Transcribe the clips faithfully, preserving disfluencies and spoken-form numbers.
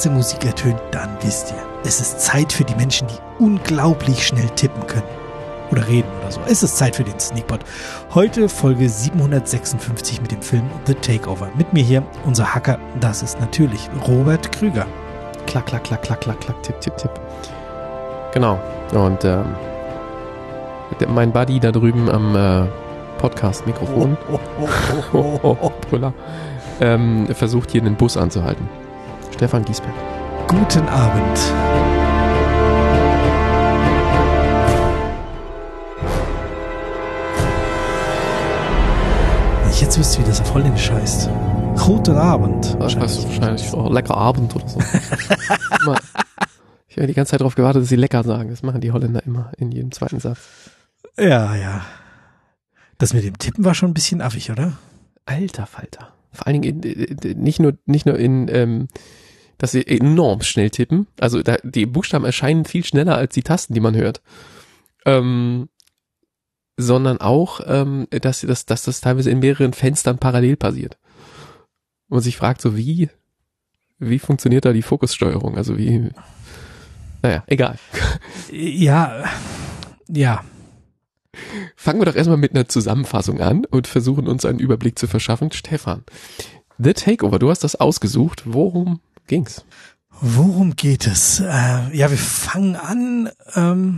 diese Musik ertönt, dann wisst ihr, es ist Zeit für die Menschen, die unglaublich schnell tippen können. Oder reden oder so. Es ist Zeit für den Sneakpot. Heute Folge siebenhundertsechsundfünfzig mit dem Film The Takeover. Mit mir hier unser Hacker, das ist natürlich Robert Krüger. Klack, klack, klack, klack, klack, klack, tipp, tipp, tipp. Genau. Und ähm, der, mein Buddy da drüben am äh, Podcast-Mikrofon Oh, oh, oh, oh, oh, oh. Brüller, ähm, versucht hier einen Bus anzuhalten. Stefan Giesberg. Guten Abend. Jetzt wisst ihr, wie das auf Holländisch heißt. Guten Abend. Das heißt wahrscheinlich oh, lecker Abend oder so. Immer, ich habe die ganze Zeit darauf gewartet, dass sie lecker sagen. Das machen die Holländer immer in jedem zweiten Satz. Ja, ja. Das mit dem Tippen war schon ein bisschen affig, oder? Alter Falter. Vor allen Dingen in, nicht nur nicht nur in, ähm, dass sie enorm schnell tippen. Also da, die Buchstaben erscheinen viel schneller als die Tasten, die man hört. Ähm, sondern auch, ähm, dass, dass, dass das teilweise in mehreren Fenstern parallel passiert. Und man sich fragt, so wie, wie funktioniert da die Fokussteuerung? Also wie, naja, egal. Ja, ja. Fangen wir doch erstmal mit einer Zusammenfassung an und versuchen uns einen Überblick zu verschaffen. Stefan, The Takeover, du hast das ausgesucht. Worum ging's? Worum geht es? Äh, ja, wir fangen an ähm,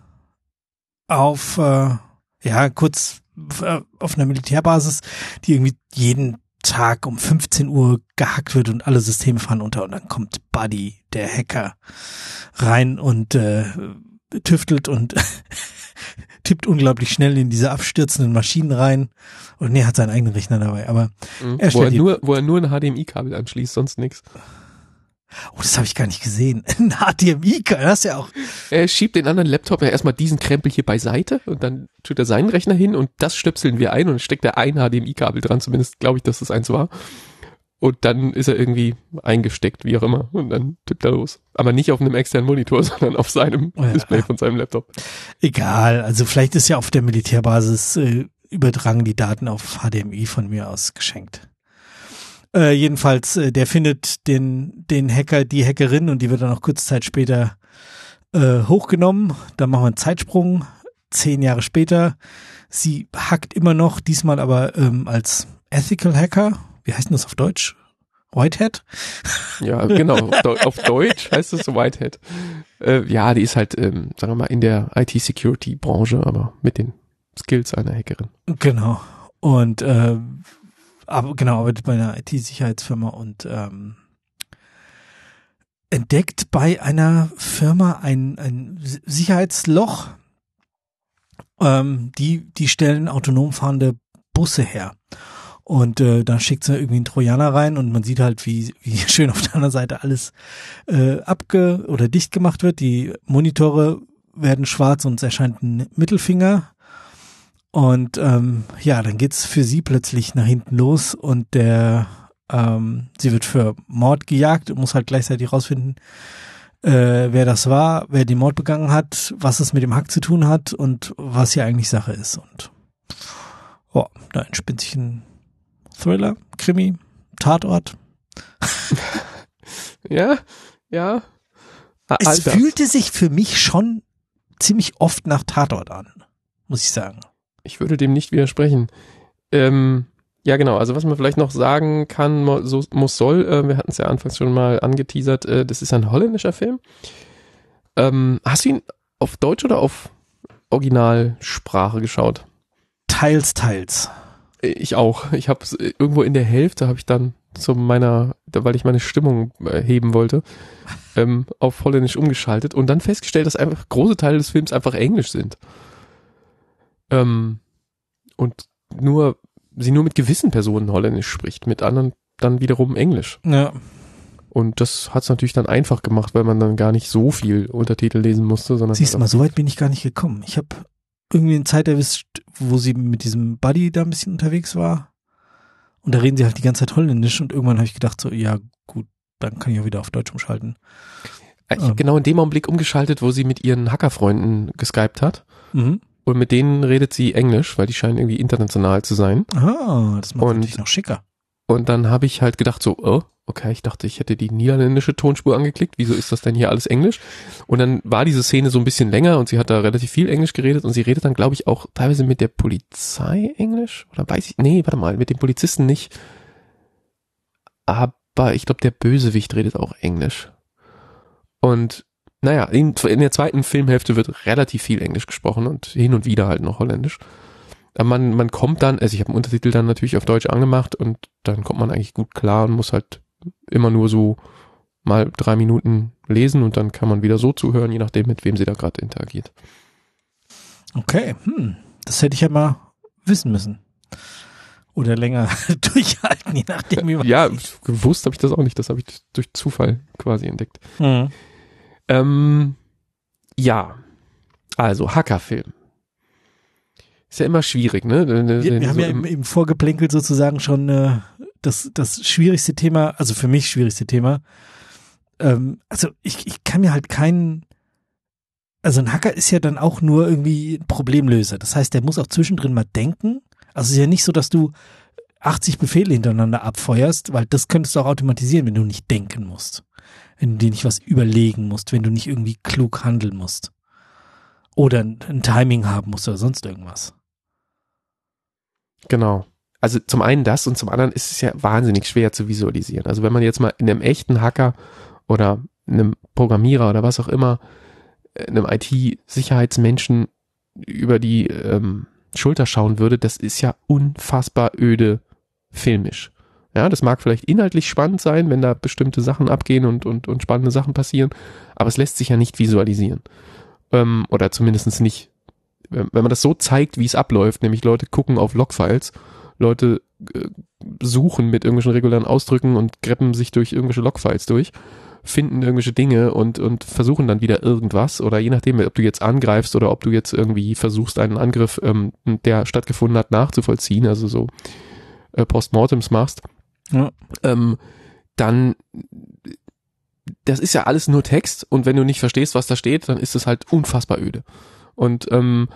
auf... Äh Ja, kurz auf einer Militärbasis, die irgendwie jeden Tag um fünfzehn Uhr gehackt wird und alle Systeme fahren unter und dann kommt Buddy, der Hacker, rein und äh, tüftelt und tippt unglaublich schnell in diese abstürzenden Maschinen rein und nee, hat seinen eigenen Rechner dabei, aber mhm. er wo, er stellt nur, wo er nur ein H D M I-Kabel anschließt, sonst nichts. Oh, das habe ich gar nicht gesehen. Ein H D M I-Kabel, das ist ja auch... Er schiebt den anderen Laptop ja erstmal diesen Krempel hier beiseite und dann tut er seinen Rechner hin und das stöpseln wir ein und dann steckt er ein H D M I-Kabel dran, zumindest glaube ich, dass das eins war. Und dann ist er irgendwie eingesteckt, wie auch immer, und dann tippt er los. Aber nicht auf einem externen Monitor, sondern auf seinem ja. Display von seinem Laptop. Egal, also vielleicht ist ja auf der Militärbasis äh, übertragen die Daten auf H D M I von mir aus geschenkt. Äh, jedenfalls, äh, der findet den den Hacker, die Hackerin und die wird dann auch kurze Zeit später äh, hochgenommen. Dann machen wir einen Zeitsprung, zehn Jahre später. Sie hackt immer noch, diesmal aber ähm, als Ethical Hacker. Wie heißt denn das auf Deutsch? Whitehead? Ja, genau. Auf Deutsch heißt es Whitehead. Äh, ja, die ist halt, ähm, sagen wir mal, in der I T-Security-Branche, aber mit den Skills einer Hackerin. Genau. Und äh, aber genau, arbeitet bei einer I T-Sicherheitsfirma und ähm, entdeckt bei einer Firma ein, ein Sicherheitsloch. Ähm, die, die stellen autonom fahrende Busse her. Und äh, da schickt sie irgendwie einen Trojaner rein und man sieht halt, wie, wie schön auf der anderen Seite alles äh, abge- oder dicht gemacht wird. Die Monitore werden schwarz und es erscheint ein Mittelfinger. Und ähm, ja, dann geht's für sie plötzlich nach hinten los und der ähm, sie wird für Mord gejagt und muss halt gleichzeitig rausfinden, äh, wer das war, wer den Mord begangen hat, was es mit dem Hack zu tun hat und was hier eigentlich Sache ist. Und oh, da entspinnt sich ein Thriller, Krimi, Tatort. Ja, ja. Ah, es Alter. fühlte sich für mich schon ziemlich oft nach Tatort an, muss ich sagen. Ich würde dem nicht widersprechen. Ähm, ja, genau. Also was man vielleicht noch sagen kann, so muss soll, äh, wir hatten es ja anfangs schon mal angeteasert, äh, das ist ein holländischer Film. Ähm, hast du ihn auf Deutsch oder auf Originalsprache geschaut? Teils, teils. Ich auch. Ich habe irgendwo in der Hälfte habe ich dann zu meiner, weil ich meine Stimmung äh, heben wollte, ähm, auf Holländisch umgeschaltet und dann festgestellt, dass einfach große Teile des Films einfach Englisch sind. Ähm, und nur, sie nur mit gewissen Personen Holländisch spricht, mit anderen dann wiederum Englisch. Ja. Und das hat es natürlich dann einfach gemacht, weil man dann gar nicht so viel Untertitel lesen musste, sondern... Siehst du mal, so weit bin ich gar nicht gekommen. Ich habe irgendwie eine Zeit erwischt, wo sie mit diesem Buddy da ein bisschen unterwegs war. Und da reden sie halt die ganze Zeit Holländisch und irgendwann habe ich gedacht so, ja gut, dann kann ich auch wieder auf Deutsch umschalten. Ich habe ähm. genau in dem Augenblick umgeschaltet, wo sie mit ihren Hackerfreunden geskypt hat. Mhm. Und mit denen redet sie Englisch, weil die scheinen irgendwie international zu sein. Ah, das macht und, natürlich noch schicker. Und dann habe ich halt gedacht so, oh, okay, ich dachte, ich hätte die niederländische Tonspur angeklickt, wieso ist das denn hier alles Englisch? Und dann war diese Szene so ein bisschen länger und sie hat da relativ viel Englisch geredet und sie redet dann, glaube ich, auch teilweise mit der Polizei Englisch, oder weiß ich, nee, warte mal, mit dem Polizisten nicht, aber ich glaube, der Bösewicht redet auch Englisch. Und naja, in, in der zweiten Filmhälfte wird relativ viel Englisch gesprochen und hin und wieder halt noch Holländisch. Aber man, man kommt dann, also ich habe einen Untertitel dann natürlich auf Deutsch angemacht und dann kommt man eigentlich gut klar und muss halt immer nur so mal drei Minuten lesen und dann kann man wieder so zuhören, je nachdem, mit wem sie da gerade interagiert. Okay, hm, das hätte ich ja mal wissen müssen. Oder länger durchhalten, je nachdem, wie man Ja, gewusst habe ich das auch nicht, das habe ich durch Zufall quasi entdeckt. Mhm. Ähm, ja, also Hackerfilm. Ist ja immer schwierig, ne? Wir, wir so haben ja im, im Vorgeplänkel sozusagen schon äh, das, das schwierigste Thema, also für mich schwierigste Thema. Ähm, also ich, ich kann mir halt keinen, also ein Hacker ist ja dann auch nur irgendwie ein Problemlöser. Das heißt, der muss auch zwischendrin mal denken. Also es ist ja nicht so, dass du achtzig Befehle hintereinander abfeuerst, weil das könntest du auch automatisieren, wenn du nicht denken musst. Wenn du dir nicht was überlegen musst, wenn du nicht irgendwie klug handeln musst. Oder ein, ein Timing haben musst oder sonst irgendwas. Genau. Also zum einen das und zum anderen ist es ja wahnsinnig schwer zu visualisieren. Also wenn man jetzt mal in einem echten Hacker oder einem Programmierer oder was auch immer, einem I T-Sicherheitsmenschen über die ähm, Schulter schauen würde, das ist ja unfassbar öde filmisch. Ja, das mag vielleicht inhaltlich spannend sein, wenn da bestimmte Sachen abgehen und, und, und spannende Sachen passieren, aber es lässt sich ja nicht visualisieren. Ähm, oder zumindest nicht, wenn man das so zeigt, wie es abläuft, nämlich Leute gucken auf Logfiles, Leute äh, suchen mit irgendwelchen regulären Ausdrücken und greppen sich durch irgendwelche Logfiles durch, finden irgendwelche Dinge und, und versuchen dann wieder irgendwas oder je nachdem, ob du jetzt angreifst oder ob du jetzt irgendwie versuchst, einen Angriff, ähm, der stattgefunden hat, nachzuvollziehen, also so äh, Postmortems machst, Ja. ähm, dann das ist ja alles nur Text und wenn du nicht verstehst, was da steht, dann ist es halt unfassbar öde. Und ähm,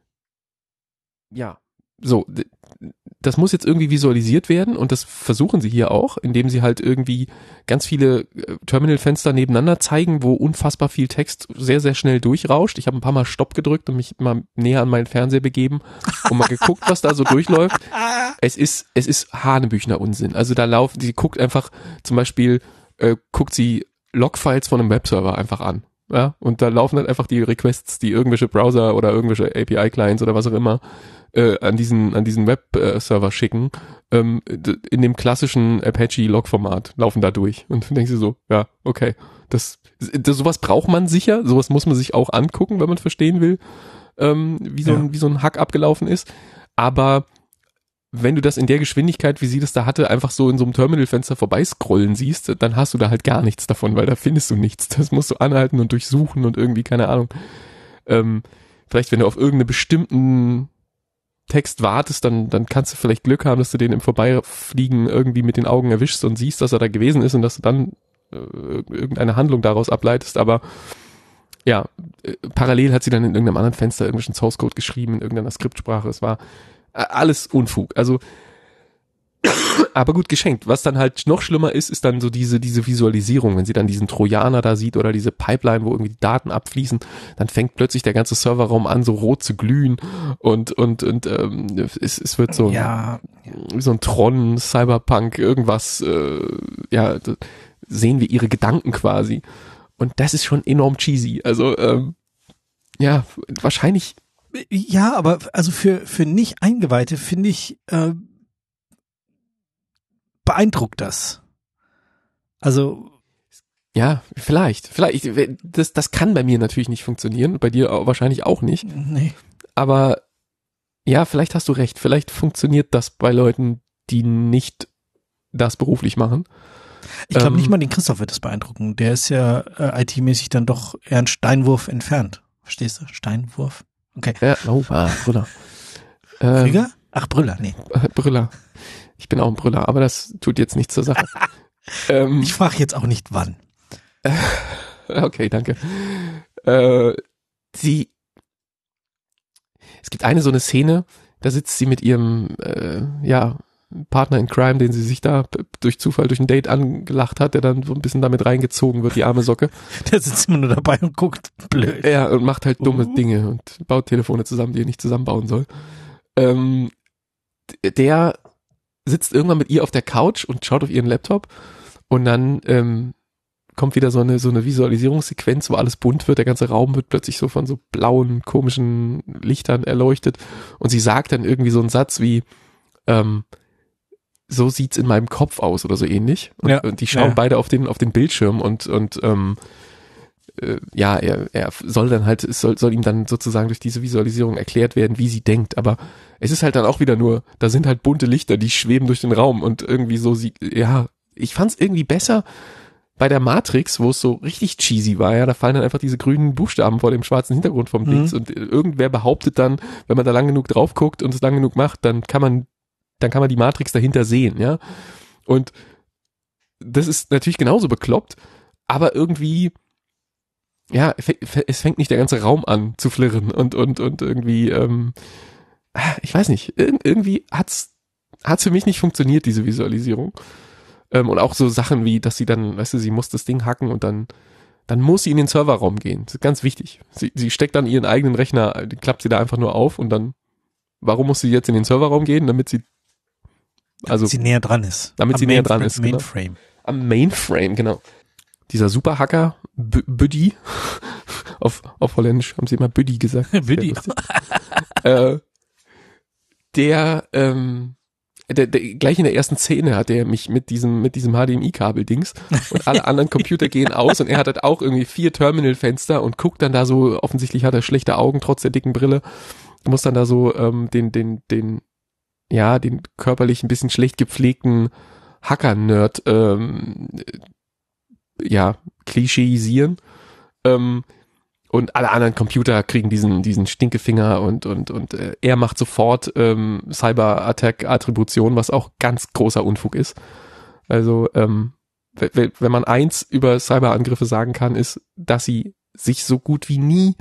ja, so, das muss jetzt irgendwie visualisiert werden und das versuchen sie hier auch, indem sie halt irgendwie ganz viele Terminalfenster nebeneinander zeigen, wo unfassbar viel Text sehr, sehr schnell durchrauscht. Ich habe ein paar Mal Stopp gedrückt und mich mal näher an meinen Fernseher begeben und mal geguckt, was da so durchläuft. Es ist, es ist Hanebüchner Unsinn. Also da laufen, sie guckt einfach, zum Beispiel, äh, guckt sie Logfiles von einem Webserver einfach an. Ja, und da laufen dann einfach die Requests, die irgendwelche Browser oder irgendwelche A P I-Clients oder was auch immer äh, an diesen an diesen Web-Server schicken, ähm, in dem klassischen Apache-Log-Format laufen da durch. Und dann denkst du so, ja, okay, das, das sowas braucht man sicher, sowas muss man sich auch angucken, wenn man verstehen will, ähm, wie so ein Ja. wie so ein Hack abgelaufen ist. Aber wenn du das in der Geschwindigkeit, wie sie das da hatte, einfach so in so einem Terminalfenster vorbeiscrollen siehst, dann hast du da halt gar nichts davon, weil da findest du nichts. Das musst du anhalten und durchsuchen und irgendwie, keine Ahnung. Ähm, vielleicht, wenn du auf irgendeinen bestimmten Text wartest, dann, dann kannst du vielleicht Glück haben, dass du den im Vorbeifliegen irgendwie mit den Augen erwischst und siehst, dass er da gewesen ist und dass du dann äh, irgendeine Handlung daraus ableitest. Aber ja, äh, parallel hat sie dann in irgendeinem anderen Fenster irgendwelchen Source Code geschrieben, in irgendeiner Skriptsprache. Es war alles Unfug. Also, aber gut geschenkt. Was dann halt noch schlimmer ist, ist dann so diese, diese Visualisierung. Wenn sie dann diesen Trojaner da sieht oder diese Pipeline, wo irgendwie die Daten abfließen, dann fängt plötzlich der ganze Serverraum an, so rot zu glühen und, und, und, ähm, es, es wird so, Ja. wie so ein Tron, Cyberpunk, irgendwas, äh, ja, da sehen wir ihre Gedanken quasi. Und das ist schon enorm cheesy. Also, ähm, ja, wahrscheinlich. Ja, aber also für, für nicht Eingeweihte finde ich, äh, beeindruckt das. Also. Ja, vielleicht, vielleicht, das, das kann bei mir natürlich nicht funktionieren, bei dir wahrscheinlich auch nicht. Nee. Aber ja, vielleicht hast du recht, vielleicht funktioniert das bei Leuten, die nicht das beruflich machen. Ich glaube ähm, nicht mal den Christoph wird das beeindrucken. Der ist ja äh, I T-mäßig dann doch eher ein Steinwurf entfernt. Verstehst du? Steinwurf? Okay. Ja, oh, ah, Brüller. Ähm, Brüller? Ach, Brüller, nee. äh, Brüller. Ich bin auch ein Brüller, aber das tut jetzt nichts zur Sache. ähm, Ich frage jetzt auch nicht wann. Okay, danke. Äh, sie, es gibt eine so eine Szene, da sitzt sie mit ihrem, äh, ja, Partner in Crime, den sie sich da durch Zufall durch ein Date angelacht hat, der dann so ein bisschen damit reingezogen wird, die arme Socke. Der sitzt immer nur dabei und guckt blöd. Ja, und macht halt dumme Uh. Dinge und baut Telefone zusammen, die er nicht zusammenbauen soll. Ähm, der sitzt irgendwann mit ihr auf der Couch und schaut auf ihren Laptop und dann ähm, kommt wieder so eine so eine Visualisierungssequenz, wo alles bunt wird, der ganze Raum wird plötzlich so von so blauen, komischen Lichtern erleuchtet und sie sagt dann irgendwie so einen Satz wie ähm, so sieht's in meinem Kopf aus oder so ähnlich. Und, ja. und die schauen ja. beide auf den auf den Bildschirm und und ähm, äh, ja, er, er soll dann halt, es soll, soll ihm dann sozusagen durch diese Visualisierung erklärt werden, wie sie denkt. Aber es ist halt dann auch wieder nur, da sind halt bunte Lichter, die schweben durch den Raum und irgendwie so sie, ja, ich fand's irgendwie besser bei der Matrix, wo es so richtig cheesy war, ja, da fallen dann einfach diese grünen Buchstaben vor dem schwarzen Hintergrund vom Mhm. Dings und irgendwer behauptet dann, wenn man da lang genug drauf guckt und es lang genug macht, dann kann man dann kann man die Matrix dahinter sehen, ja. Und das ist natürlich genauso bekloppt, aber irgendwie, ja, es fängt nicht der ganze Raum an zu flirren und und und irgendwie, ähm, ich weiß nicht, irgendwie hat's hat's für mich nicht funktioniert, diese Visualisierung. Ähm, und auch so Sachen wie, dass sie dann, weißt du, sie muss das Ding hacken und dann dann muss sie in den Serverraum gehen. Das ist ganz wichtig. Sie, sie steckt dann ihren eigenen Rechner, klappt sie da einfach nur auf und dann, warum muss sie jetzt in den Serverraum gehen, damit sie Also, damit sie näher dran ist. Damit Am sie näher dran ist, genau. Mainframe. Am Mainframe, genau. Dieser Superhacker, B- Buddy, auf, auf Holländisch haben sie immer Buddy gesagt. Buddy. äh, der, ähm, der, der, gleich in der ersten Szene hat er mich mit diesem, mit diesem H D M I-Kabel-Dings und alle anderen Computer gehen aus und er hat halt auch irgendwie vier Terminal-Fenster und guckt dann da so, offensichtlich hat er schlechte Augen trotz der dicken Brille, muss dann da so, ähm, den, den, den, ja, den körperlich ein bisschen schlecht gepflegten Hacker-Nerd, ähm, ja, klischeisieren. Ähm, und alle anderen Computer kriegen diesen, diesen Stinkefinger und, und, und äh, er macht sofort ähm, Cyber-Attack-Attribution, was auch ganz großer Unfug ist. Also, ähm, w- wenn man eins über Cyberangriffe sagen kann, ist, dass sie sich so gut wie nie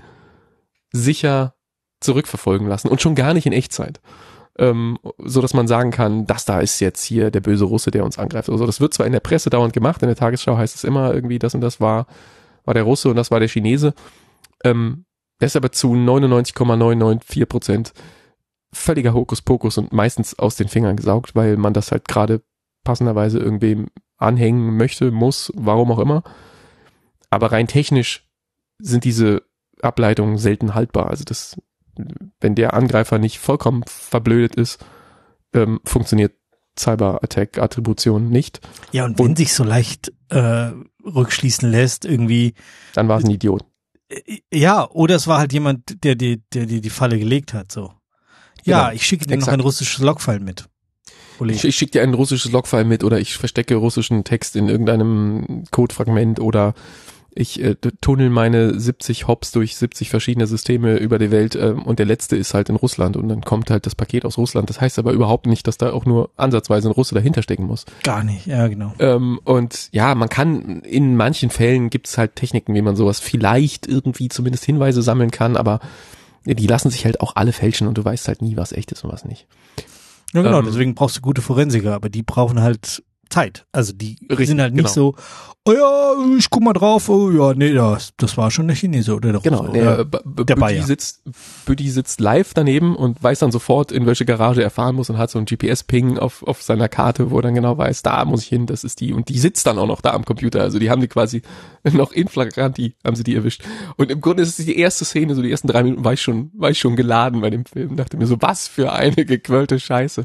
sicher zurückverfolgen lassen und schon gar nicht in Echtzeit. Ähm, so dass man sagen kann, das da ist jetzt hier der böse Russe, der uns angreift. Also das wird zwar in der Presse dauernd gemacht, in der Tagesschau heißt es immer irgendwie, das und das war, war der Russe und das war der Chinese. Ähm, das ist aber zu neunundneunzig Komma neunhundertvier Prozent völliger Hokuspokus und meistens aus den Fingern gesaugt, weil man das halt gerade passenderweise irgendwem anhängen möchte, muss, warum auch immer. Aber rein technisch sind diese Ableitungen selten haltbar. Also das, wenn der Angreifer nicht vollkommen verblödet ist, ähm, funktioniert Cyber-Attack-Attribution nicht. Ja, und wenn und, sich so leicht äh, rückschließen lässt, irgendwie. Dann war es ein Idiot. Äh, ja, oder es war halt jemand, der die, der die, die Falle gelegt hat, so. Ja, genau. Ich schicke dir Exakt. noch ein russisches Logfile mit. Ich, ich schicke dir ein russisches Logfile mit oder ich verstecke russischen Text in irgendeinem Codefragment oder ich äh, tunnel meine siebzig Hops durch siebzig verschiedene Systeme über die Welt äh, und der letzte ist halt in Russland und dann kommt halt das Paket aus Russland. Das heißt aber überhaupt nicht, dass da auch nur ansatzweise ein Russe dahinter stecken muss. Gar nicht, ja genau. Ähm, und ja, man kann, in manchen Fällen gibt es halt Techniken, wie man sowas vielleicht irgendwie zumindest Hinweise sammeln kann, aber die lassen sich halt auch alle fälschen und du weißt halt nie, was echt ist und was nicht. Ja genau, ähm, deswegen brauchst du gute Forensiker, aber die brauchen halt Zeit. Also die richtig, sind halt nicht genau. so, oh ja, ich guck mal drauf, oh ja, nee, das, das war schon der Chinese oder der Genau, Russe, der, oder B- B- der Bütti Bayer. sitzt, Bütti sitzt live daneben und weiß dann sofort, in welche Garage er fahren muss und hat so einen G P S-Ping auf, auf seiner Karte, wo er dann genau weiß, da muss ich hin, das ist die. Und die sitzt dann auch noch da am Computer. Also die haben die quasi noch in flagranti, haben sie die erwischt. Und im Grunde ist es die erste Szene, so die ersten drei Minuten war ich schon, war ich schon geladen bei dem Film. Dachte mir so, was für eine gequirlte Scheiße.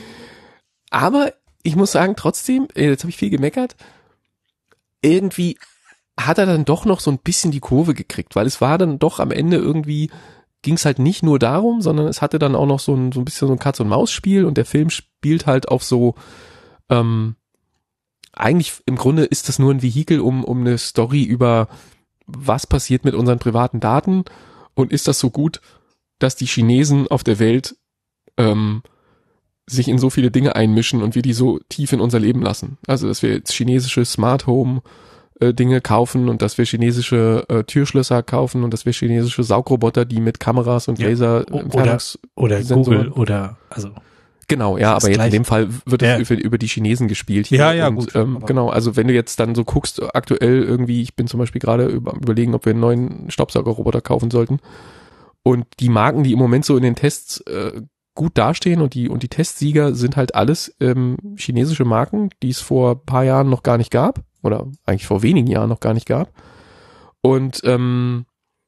Aber ich muss sagen, trotzdem, jetzt habe ich viel gemeckert, irgendwie hat er dann doch noch so ein bisschen die Kurve gekriegt, weil es war dann doch am Ende irgendwie, ging es halt nicht nur darum, sondern es hatte dann auch noch so ein, so ein bisschen so ein Katz-und-Maus-Spiel und der Film spielt halt auf so, ähm, eigentlich im Grunde ist das nur ein Vehikel, um, um eine Story über was passiert mit unseren privaten Daten und ist das so gut, dass die Chinesen auf der Welt ähm, sich in so viele Dinge einmischen und wir die so tief in unser Leben lassen. Also, dass wir jetzt chinesische Smart Home äh, Dinge kaufen und dass wir chinesische äh, Türschlösser kaufen und dass wir chinesische Saugroboter, die mit Kameras und Ja, Laser oder, oder Google oder, also. Genau, ja, Das aber jetzt gleich. in dem Fall wird Ja. es über, über die Chinesen gespielt. Hier. Ja, ja, und, gut, Ähm, aber- genau, also wenn du jetzt dann so guckst, aktuell irgendwie, ich bin zum Beispiel gerade über, überlegen, ob wir einen neuen Staubsaugerroboter kaufen sollten. Und die Marken, die im Moment so in den Tests äh, gut dastehen und die und die Testsieger sind halt alles ähm, chinesische Marken, die es vor ein paar Jahren noch gar nicht gab oder eigentlich vor wenigen Jahren noch gar nicht gab. Und ähm,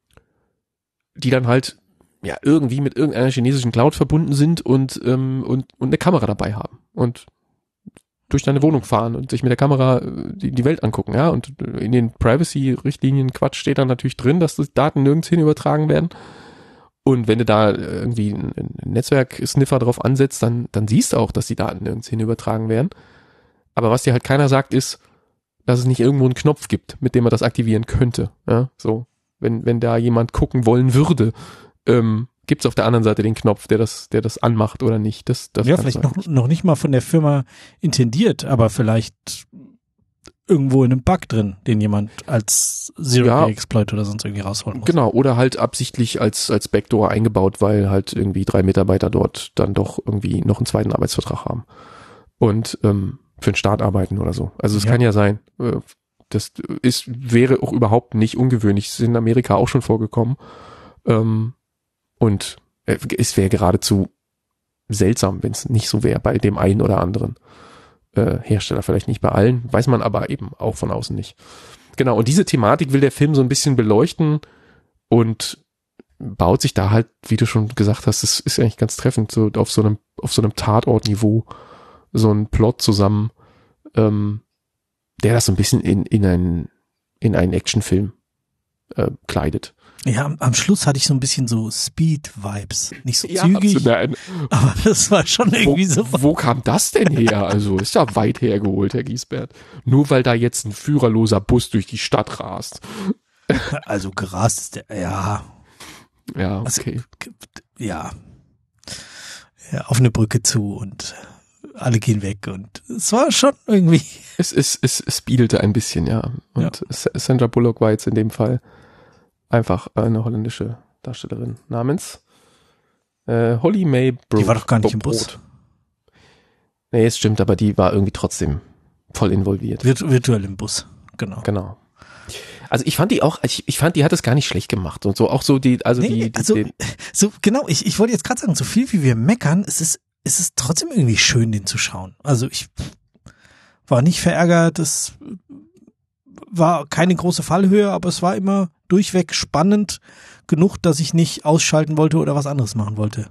die dann halt ja irgendwie mit irgendeiner chinesischen Cloud verbunden sind und ähm, und und eine Kamera dabei haben und durch deine Wohnung fahren und sich mit der Kamera äh, die, die Welt angucken, ja, und in den Privacy-Richtlinien Quatsch steht dann natürlich drin, dass die Daten nirgends hin übertragen werden. Und wenn du da irgendwie einen Netzwerk-Sniffer drauf ansetzt, dann dann siehst du auch, dass die Daten nirgends hin übertragen werden. Aber was dir halt keiner sagt, ist, dass es nicht irgendwo einen Knopf gibt, mit dem man das aktivieren könnte, ja, so. Wenn, wenn da jemand gucken wollen würde, ähm, gibt es auf der anderen Seite den Knopf, der das, der das anmacht oder nicht. Das, das Ja, kannst vielleicht du noch, halt noch nicht mal von der Firma intendiert, aber vielleicht irgendwo in einem Bug drin, den jemand als Zero-Day-Exploit oder sonst irgendwie rausholen muss. Genau, oder halt absichtlich als, als Backdoor eingebaut, weil halt irgendwie drei Mitarbeiter dort dann doch irgendwie noch einen zweiten Arbeitsvertrag haben. Und ähm, für den Staat arbeiten oder so. Also es Ja. kann ja sein. Äh, das ist, wäre auch überhaupt nicht ungewöhnlich. Es ist in Amerika auch schon vorgekommen. Ähm, und äh, es wäre geradezu seltsam, wenn es nicht so wäre bei dem einen oder anderen äh, Hersteller. Vielleicht nicht bei allen, weiß man aber eben auch von außen nicht. Genau, und diese Thematik will der Film so ein bisschen beleuchten und baut sich da halt, wie du schon gesagt hast, das ist eigentlich ganz treffend, so auf so einem, auf so einem Tatortniveau so ein Plot zusammen, ähm, der das so ein bisschen in, in einen, in einen Actionfilm äh, kleidet. Ja, am, am Schluss hatte ich so ein bisschen so Speed-Vibes. Nicht so Ja, zügig, also, nein, aber das war schon irgendwie wo, so. wo kam das denn her? Also ist ja weit hergeholt, Herr Giesbert. Nur weil da jetzt ein führerloser Bus durch die Stadt rast. Also gerast ist der, ja, Ja, Also, okay. ja, ja, auf eine Brücke zu und alle gehen weg und es war schon irgendwie. Es, es, es, es spiedelte ein bisschen, ja. Und ja. Sandra Bullock war jetzt in dem Fall einfach eine holländische Darstellerin namens äh, Holly May Brod. Die war doch gar nicht im Bus. Nee, es stimmt, aber die war irgendwie trotzdem voll involviert. Virt- virtuell im Bus, genau. Genau. Also ich fand die auch, ich, ich fand, die hat es gar nicht schlecht gemacht und so auch so die, also Nee, die, die also den, so genau, ich, ich wollte jetzt gerade sagen, so viel wie wir meckern, es ist, es ist trotzdem irgendwie schön, den zu schauen. Also ich war nicht verärgert, es war keine große Fallhöhe, aber es war immer durchweg spannend genug, dass ich nicht ausschalten wollte oder was anderes machen wollte.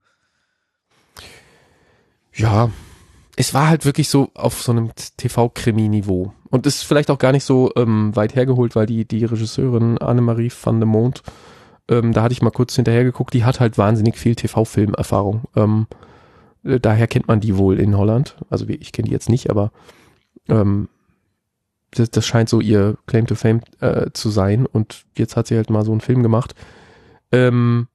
ja, es war halt wirklich so auf so einem T V-Krimi-Niveau. Und ist vielleicht auch gar nicht so ähm, weit hergeholt, weil die, die Regisseurin Annemarie van de Mont, ähm, da hatte ich mal kurz hinterher geguckt, die hat halt wahnsinnig viel T V-Film-Erfahrung. Ähm, äh, daher kennt man die wohl in Holland. Also ich kenne die jetzt nicht, aber ähm, das, das scheint so ihr Claim to Fame äh, zu sein. Und jetzt hat sie halt mal so einen Film gemacht. Ähm,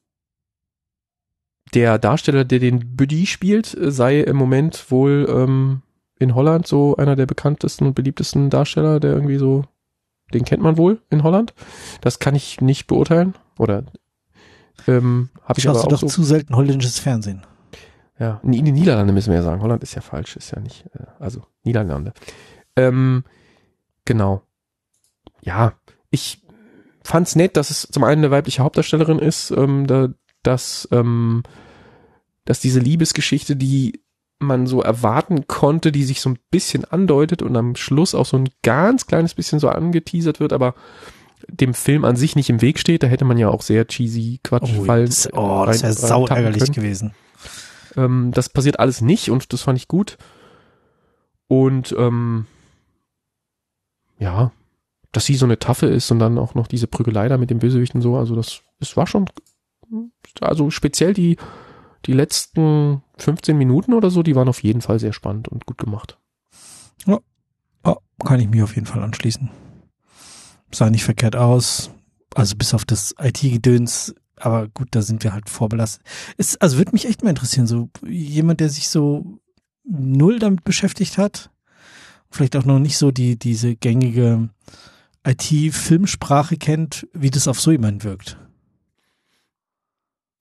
Der Darsteller, der den Buddy spielt, sei im Moment wohl ähm, in Holland so einer der bekanntesten und beliebtesten Darsteller, der irgendwie so, den kennt man wohl in Holland. Das kann ich nicht beurteilen. Oder ähm, habe ich aber Schaust auch du doch so. zu selten holländisches Fernsehen. Ja, in die Niederlande müssen wir ja sagen. Holland ist ja falsch, ist ja nicht, äh, also Niederlande. Ähm, genau. Ja, ich fand's nett, dass es zum einen eine weibliche Hauptdarstellerin ist, ähm, da, dass, ähm, dass diese Liebesgeschichte, die man so erwarten konnte, die sich so ein bisschen andeutet und am Schluss auch so ein ganz kleines bisschen so angeteasert wird, aber dem Film an sich nicht im Weg steht. Da hätte man ja auch sehr cheesy Quatschfallen. das, oh, das wäre sau ärgerlich gewesen. Ähm, das passiert alles nicht und das fand ich gut. Und ähm, ja, dass sie so eine Taffe ist und dann auch noch diese Prügelei da mit dem Bösewicht und so, also das, das war schon, also speziell die, die letzten fünfzehn Minuten oder so, die waren auf jeden Fall sehr spannend und gut gemacht. Ja, oh, kann ich mir auf jeden Fall anschließen. Sah nicht verkehrt aus, also bis auf das I T-Gedöns, aber gut, da sind wir halt vorbelastet. Es, also würde mich echt mal interessieren, so jemand, der sich so null damit beschäftigt hat, vielleicht auch noch nicht so die diese gängige I T-Filmsprache kennt, wie das auf so jemanden wirkt.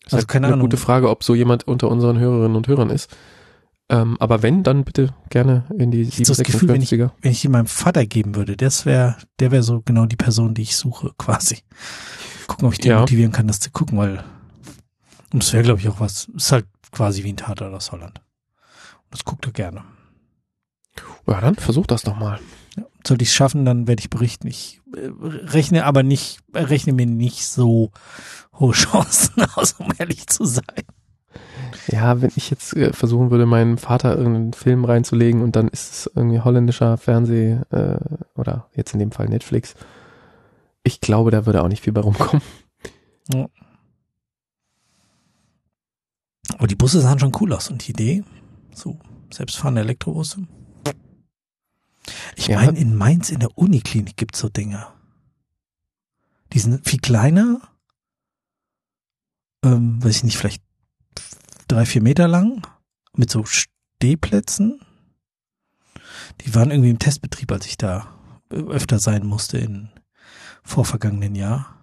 Das Also ist keine eine Ahnung. gute Frage, ob so jemand unter unseren Hörerinnen und Hörern ist. Ähm, aber wenn, dann bitte gerne in die Ich habe so das Gefühl, wenn ich, siebenhundertsechsundvierziger. wenn ich die meinem Vater geben würde, das wäre, der wäre so genau die Person, die ich suche, quasi. Gucken, ob ich den Ja. motivieren kann, das zu gucken, weil und das wäre, glaube ich, auch was, ist halt quasi wie ein Tatort aus Holland. Das guckt er gerne. Ja, dann versuch das doch mal. Ja, sollte ich es schaffen, dann werde ich berichten. Ich äh, rechne aber nicht, äh, rechne mir nicht so hohe Chancen aus, um ehrlich zu sein. Ja, wenn ich jetzt äh, versuchen würde, meinem Vater irgendeinen Film reinzulegen und dann ist es irgendwie holländischer Fernseh äh, oder jetzt in dem Fall Netflix. Ich glaube, da würde auch nicht viel bei rumkommen. Ja. Aber die Busse sahen schon cool aus und die Idee, so selbstfahrende Elektrobusse. Ich Ja. meine, in Mainz in der Uniklinik gibt's so Dinge. Die sind viel kleiner, ähm, weiß ich nicht, vielleicht drei, vier Meter lang, mit so Stehplätzen. Die waren irgendwie im Testbetrieb, als ich da öfter sein musste in vorvergangenen Jahr.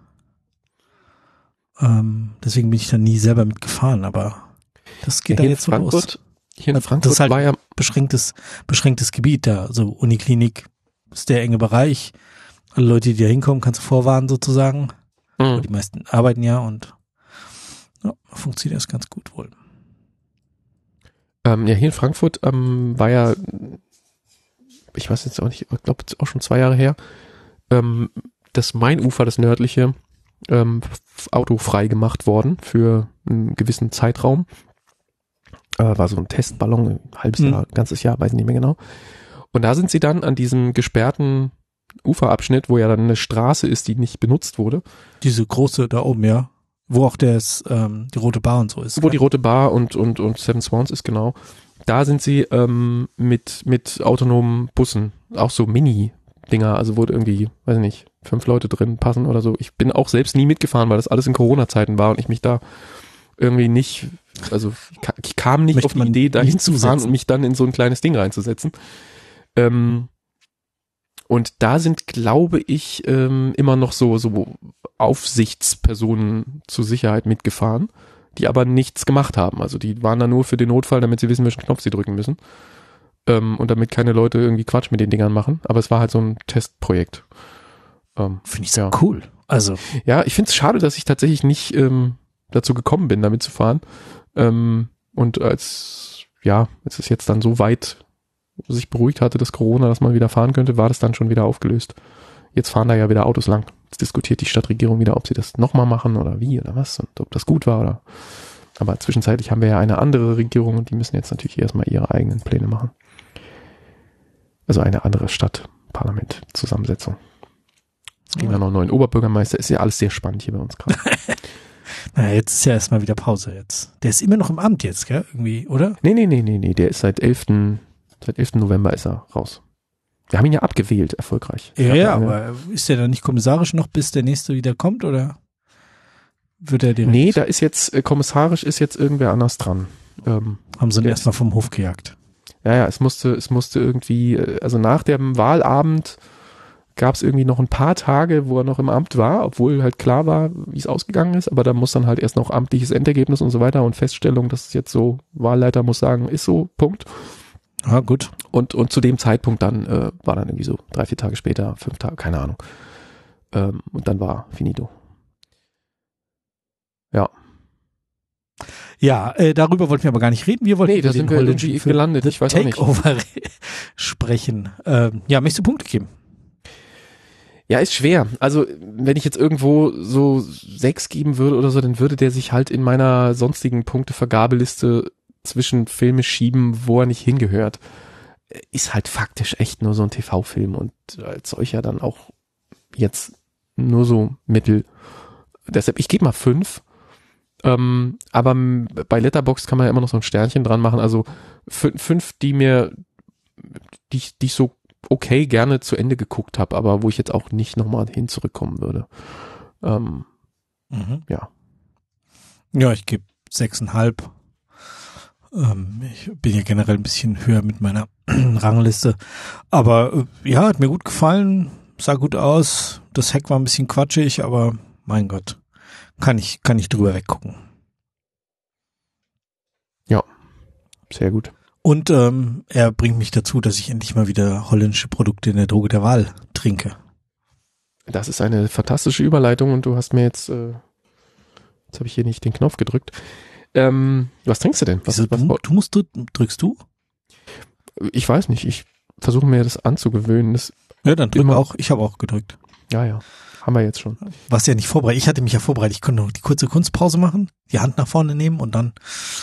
Ähm, deswegen bin ich da nie selber mitgefahren, aber das geht Hier da in jetzt so los. Frankfurt, hier in Das Frankfurt ist halt war ja, beschränktes, beschränktes Gebiet da. So Uniklinik ist der enge Bereich. Alle Leute, die da hinkommen, kannst du vorwarnen sozusagen. mh, Die meisten arbeiten ja und ja, funktioniert das ganz gut wohl. ähm, ja, hier in Frankfurt ähm, war ja, ich weiß jetzt auch nicht, ich glaube auch schon zwei Jahre her, ähm, das Mainufer, das nördliche, ähm, autofrei gemacht worden für einen gewissen Zeitraum. Äh, war so ein Testballon, ein halbes Mhm. Jahr, ganzes Jahr, weiß ich nicht mehr genau. Und da sind sie dann an diesem gesperrten Uferabschnitt, wo ja dann eine Straße ist, die nicht benutzt wurde, Diese große da oben, ja. Wo auch das, ähm, die Rote Bar und so ist. wo die gell? Rote Bar und, und, und Seven Swans ist, genau. Da sind sie ähm, mit, mit autonomen Bussen, auch so Mini-Dinger, also wo irgendwie, weiß ich nicht, fünf Leute drin passen oder so. Ich bin auch selbst nie mitgefahren, weil das alles in Corona-Zeiten war und ich mich da irgendwie nicht, also ich ka- ich kam nicht Möchte auf die man Idee, da nicht hinzufahren zusetzen. und mich dann in so ein kleines Ding reinzusetzen. Ähm, und da sind, glaube ich, ähm, immer noch so, so Aufsichtspersonen zur Sicherheit mitgefahren, die aber nichts gemacht haben. Also die waren da nur für den Notfall, damit sie wissen, welchen Knopf sie drücken müssen. Ähm, und damit keine Leute irgendwie Quatsch mit den Dingern machen. Aber es war halt so ein Testprojekt. Ähm, Finde ich so ja. cool. Also, Ja, ich finde es schade, dass ich tatsächlich nicht ähm, dazu gekommen bin, damit zu fahren. Ähm, und als, ja, als es jetzt dann so weit sich beruhigt hatte, dass Corona, dass man wieder fahren könnte, war das dann schon wieder aufgelöst. Jetzt fahren da ja wieder Autos lang. Jetzt diskutiert die Stadtregierung wieder, ob sie das nochmal machen oder wie oder was und ob das gut war oder. Aber zwischenzeitlich haben wir ja eine andere Regierung und die müssen jetzt natürlich erstmal ihre eigenen Pläne machen. Also eine andere Stadt-Parlament-Zusammensetzung. Jetzt kriegen wir noch einen neuen Oberbürgermeister. Ist ja alles sehr spannend hier bei uns gerade. naja, jetzt ist ja erstmal wieder Pause jetzt. Der ist immer noch im Amt jetzt, gell? Irgendwie, oder? Nee, nee, nee, nee, nee. Der ist seit elften Seit elften November ist er raus. Wir haben ihn ja abgewählt, erfolgreich. Es Ja, gab ja, eine- aber ist der dann nicht kommissarisch noch, bis der nächste wieder kommt, oder wird er direkt? Nee, da ist jetzt, äh, kommissarisch ist jetzt irgendwer anders dran. Ähm, haben sie ihn der erstmal vom Hof gejagt. ja, ja, es musste, es musste irgendwie, äh, also nach dem Wahlabend gab es irgendwie noch ein paar Tage, wo er noch im Amt war, obwohl halt klar war, wie es ausgegangen ist, aber da muss dann halt erst noch amtliches Endergebnis und so weiter und Feststellung, dass es jetzt so, Wahlleiter muss sagen, ist so, Punkt. Ah, gut. Und, und zu dem Zeitpunkt dann äh, war dann irgendwie so drei, vier Tage später, fünf Tage, keine Ahnung. Ähm, und dann war finito. Ja. Ja, äh, darüber wollten wir aber gar nicht reden. Wir wollten Nee, da über sind den wir holländischen irgendwie Film gelandet. The Ich weiß auch nicht. Takeover sprechen. Ähm, ja, möchtest du Punkte geben? Ja, ist schwer. Also, wenn ich jetzt irgendwo so sechs geben würde oder so, dann würde der sich halt in meiner sonstigen Punktevergabeliste zwischen Filme schieben, wo er nicht hingehört. Ist halt faktisch echt nur so ein T V-Film und als solcher dann auch jetzt nur so mittel. Deshalb, ich gebe mal fünf. Ähm, aber m- bei Letterboxd kann man ja immer noch so ein Sternchen dran machen. Also fün- fünf, die mir, die ich, die ich so okay gerne zu Ende geguckt habe, aber wo ich jetzt auch nicht nochmal hin zurückkommen würde. Ähm, Mhm. Ja. Ja, ich gebe sechseinhalb. Ähm, ich bin ja generell ein bisschen höher mit meiner Rangliste. Aber äh, ja, hat mir gut gefallen. Sah gut aus. Das Heck war ein bisschen quatschig, aber mein Gott. Kann ich, kann ich drüber weggucken. Sehr gut. Und ähm, er bringt mich dazu, dass ich endlich mal wieder holländische Produkte in der Droge der Wahl trinke. Das ist eine fantastische Überleitung und du hast mir jetzt, äh, jetzt habe ich hier nicht den Knopf gedrückt. Ähm, was trinkst du denn? Was, Wieso, was, du, du musst, du, drückst du? Ich weiß nicht, ich versuche mir das anzugewöhnen. Das Ja, dann drück immer auch. Ich habe auch gedrückt. Ja, ja, haben wir jetzt schon. Was ja nicht vorbereitet. Ich hatte mich ja vorbereitet. Ich konnte noch die kurze Kunstpause machen, die Hand nach vorne nehmen und dann.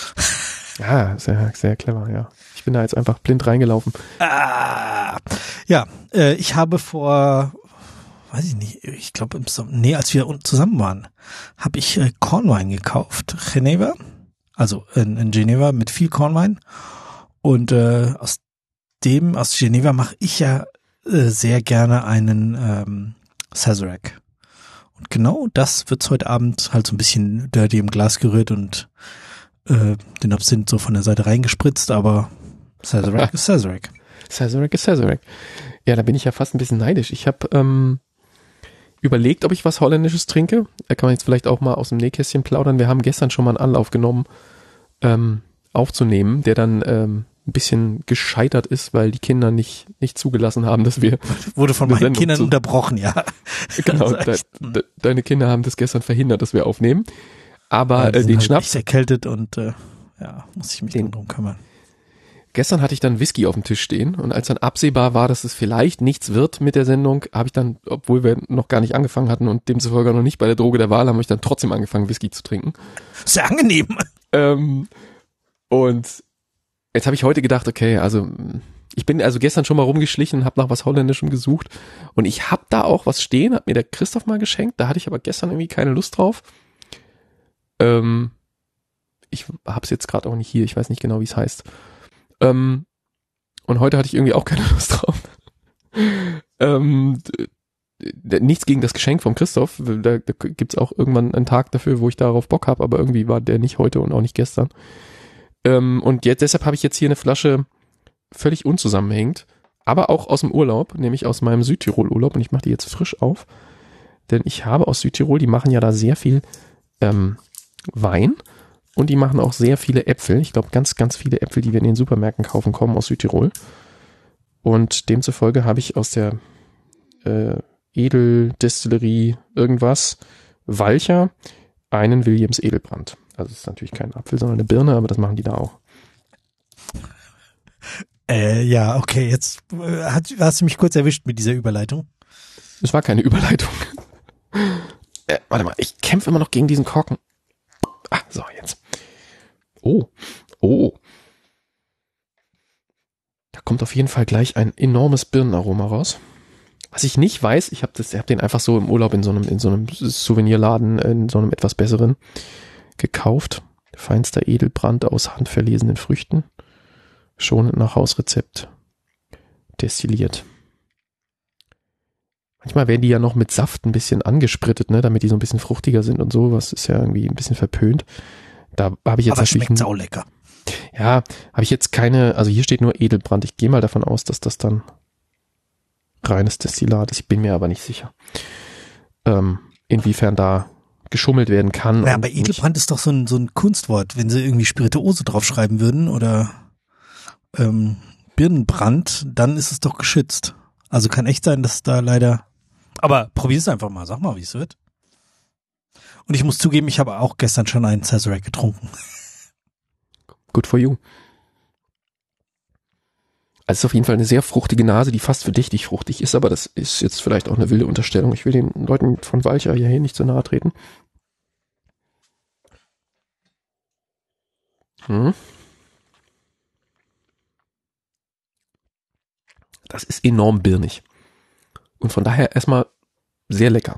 Ja, sehr, sehr clever, ja. Ich bin da jetzt einfach blind reingelaufen. Ah, ja, äh, ich habe vor, weiß ich nicht, ich glaube im Sommer, nee, als wir zusammen waren, habe ich äh, Kornwein gekauft, Geneva, also in, in Geneva mit viel Kornwein und äh, aus dem, aus Geneva mache ich ja äh, sehr gerne einen ähm, Sazerac. Und genau das wird's heute Abend halt so ein bisschen dirty im Glas gerührt und äh, den Absinth so von der Seite reingespritzt, aber Sazerac ist Sazerac. Sazerac ist Sazerac. Ja, da bin ich ja fast ein bisschen neidisch. Ich habe ähm, überlegt, ob ich was Holländisches trinke. Da kann man jetzt vielleicht auch mal aus dem Nähkästchen plaudern. Wir haben gestern schon mal einen Anlauf genommen, ähm, aufzunehmen, der dann ähm, ein bisschen gescheitert ist, weil die Kinder nicht nicht zugelassen haben, dass wir... Wurde von meinen Sendung Kindern zu- unterbrochen, ja. Genau, Das ist de, echt- de, deine Kinder haben das gestern verhindert, dass wir aufnehmen. Aber Ja, die äh, sind den halt Schnaps... echt erkältet und äh, ja, muss ich mich Den- dann drum kümmern. Gestern hatte ich dann Whisky auf dem Tisch stehen und als dann absehbar war, dass es vielleicht nichts wird mit der Sendung, habe ich dann, obwohl wir noch gar nicht angefangen hatten und demzufolge noch nicht bei der Droge der Wahl, habe ich dann trotzdem angefangen, Whisky zu trinken. Sehr angenehm. Ähm, und jetzt habe ich heute gedacht, okay, also ich bin also gestern schon mal rumgeschlichen, habe nach was Holländischem gesucht und ich habe da auch was stehen, hat mir der Christoph mal geschenkt, da hatte ich aber gestern irgendwie keine Lust drauf. Ähm, ich habe es jetzt gerade auch nicht hier, ich weiß nicht genau, wie es heißt. Ähm, und heute hatte ich irgendwie auch keine Lust drauf. ähm, d- nichts gegen das Geschenk vom Christoph, da, da gibt's auch irgendwann einen Tag dafür, wo ich darauf Bock habe, aber irgendwie war der nicht heute und auch nicht gestern. Ähm, und jetzt deshalb habe ich jetzt hier eine Flasche völlig unzusammenhängend, aber auch aus dem Urlaub, nämlich aus meinem Südtirol-Urlaub und ich mache die jetzt frisch auf, denn ich habe aus Südtirol, die machen ja da sehr viel ähm, Wein. Und die machen auch sehr viele Äpfel. Ich glaube, ganz, ganz viele Äpfel, die wir in den Supermärkten kaufen, kommen aus Südtirol. Und demzufolge habe ich aus der äh, Edeldestillerie irgendwas, Walcher, einen Williams Edelbrand. Also es ist natürlich kein Apfel, sondern eine Birne, aber das machen die da auch. Äh, ja, okay, jetzt äh, hat, hast du mich kurz erwischt mit dieser Überleitung. Es war keine Überleitung. äh, warte mal, ich kämpfe immer noch gegen diesen Korken. Ah, so, jetzt. Oh, oh. Da kommt auf jeden Fall gleich ein enormes Birnenaroma raus. Was ich nicht weiß, ich habe das, ich habe den einfach so im Urlaub in so einem, in so einem Souvenirladen, in so einem etwas besseren gekauft. Feinster Edelbrand aus handverlesenen Früchten. Schonend nach Hausrezept destilliert. Manchmal werden die ja noch mit Saft ein bisschen angesprittet, ne, damit die so ein bisschen fruchtiger sind und so. Was ist ja irgendwie ein bisschen verpönt. Da habe ich jetzt Aber natürlich schmeckt saulecker. Ja, habe ich jetzt keine, also hier steht nur Edelbrand. Ich gehe mal davon aus, dass das dann reines Destillat ist. Ich bin mir aber nicht sicher, ähm, inwiefern da geschummelt werden kann. Ja, und aber Edelbrand nicht. ist doch so ein, so ein Kunstwort. Wenn sie irgendwie Spirituose draufschreiben würden oder ähm, Birnenbrand, dann ist es doch geschützt. Also kann echt sein, dass da leider... Aber probier es einfach mal. Sag mal, wie es wird. Und ich muss zugeben, ich habe auch gestern schon einen Sazerac getrunken. Good for you. Also es ist auf jeden Fall eine sehr fruchtige Nase, die fast verdächtig fruchtig ist, aber das ist jetzt vielleicht auch eine wilde Unterstellung. Ich will den Leuten von Walcher hierher nicht so nahe treten. Hm. Das ist enorm birnig. Und von daher erstmal sehr lecker.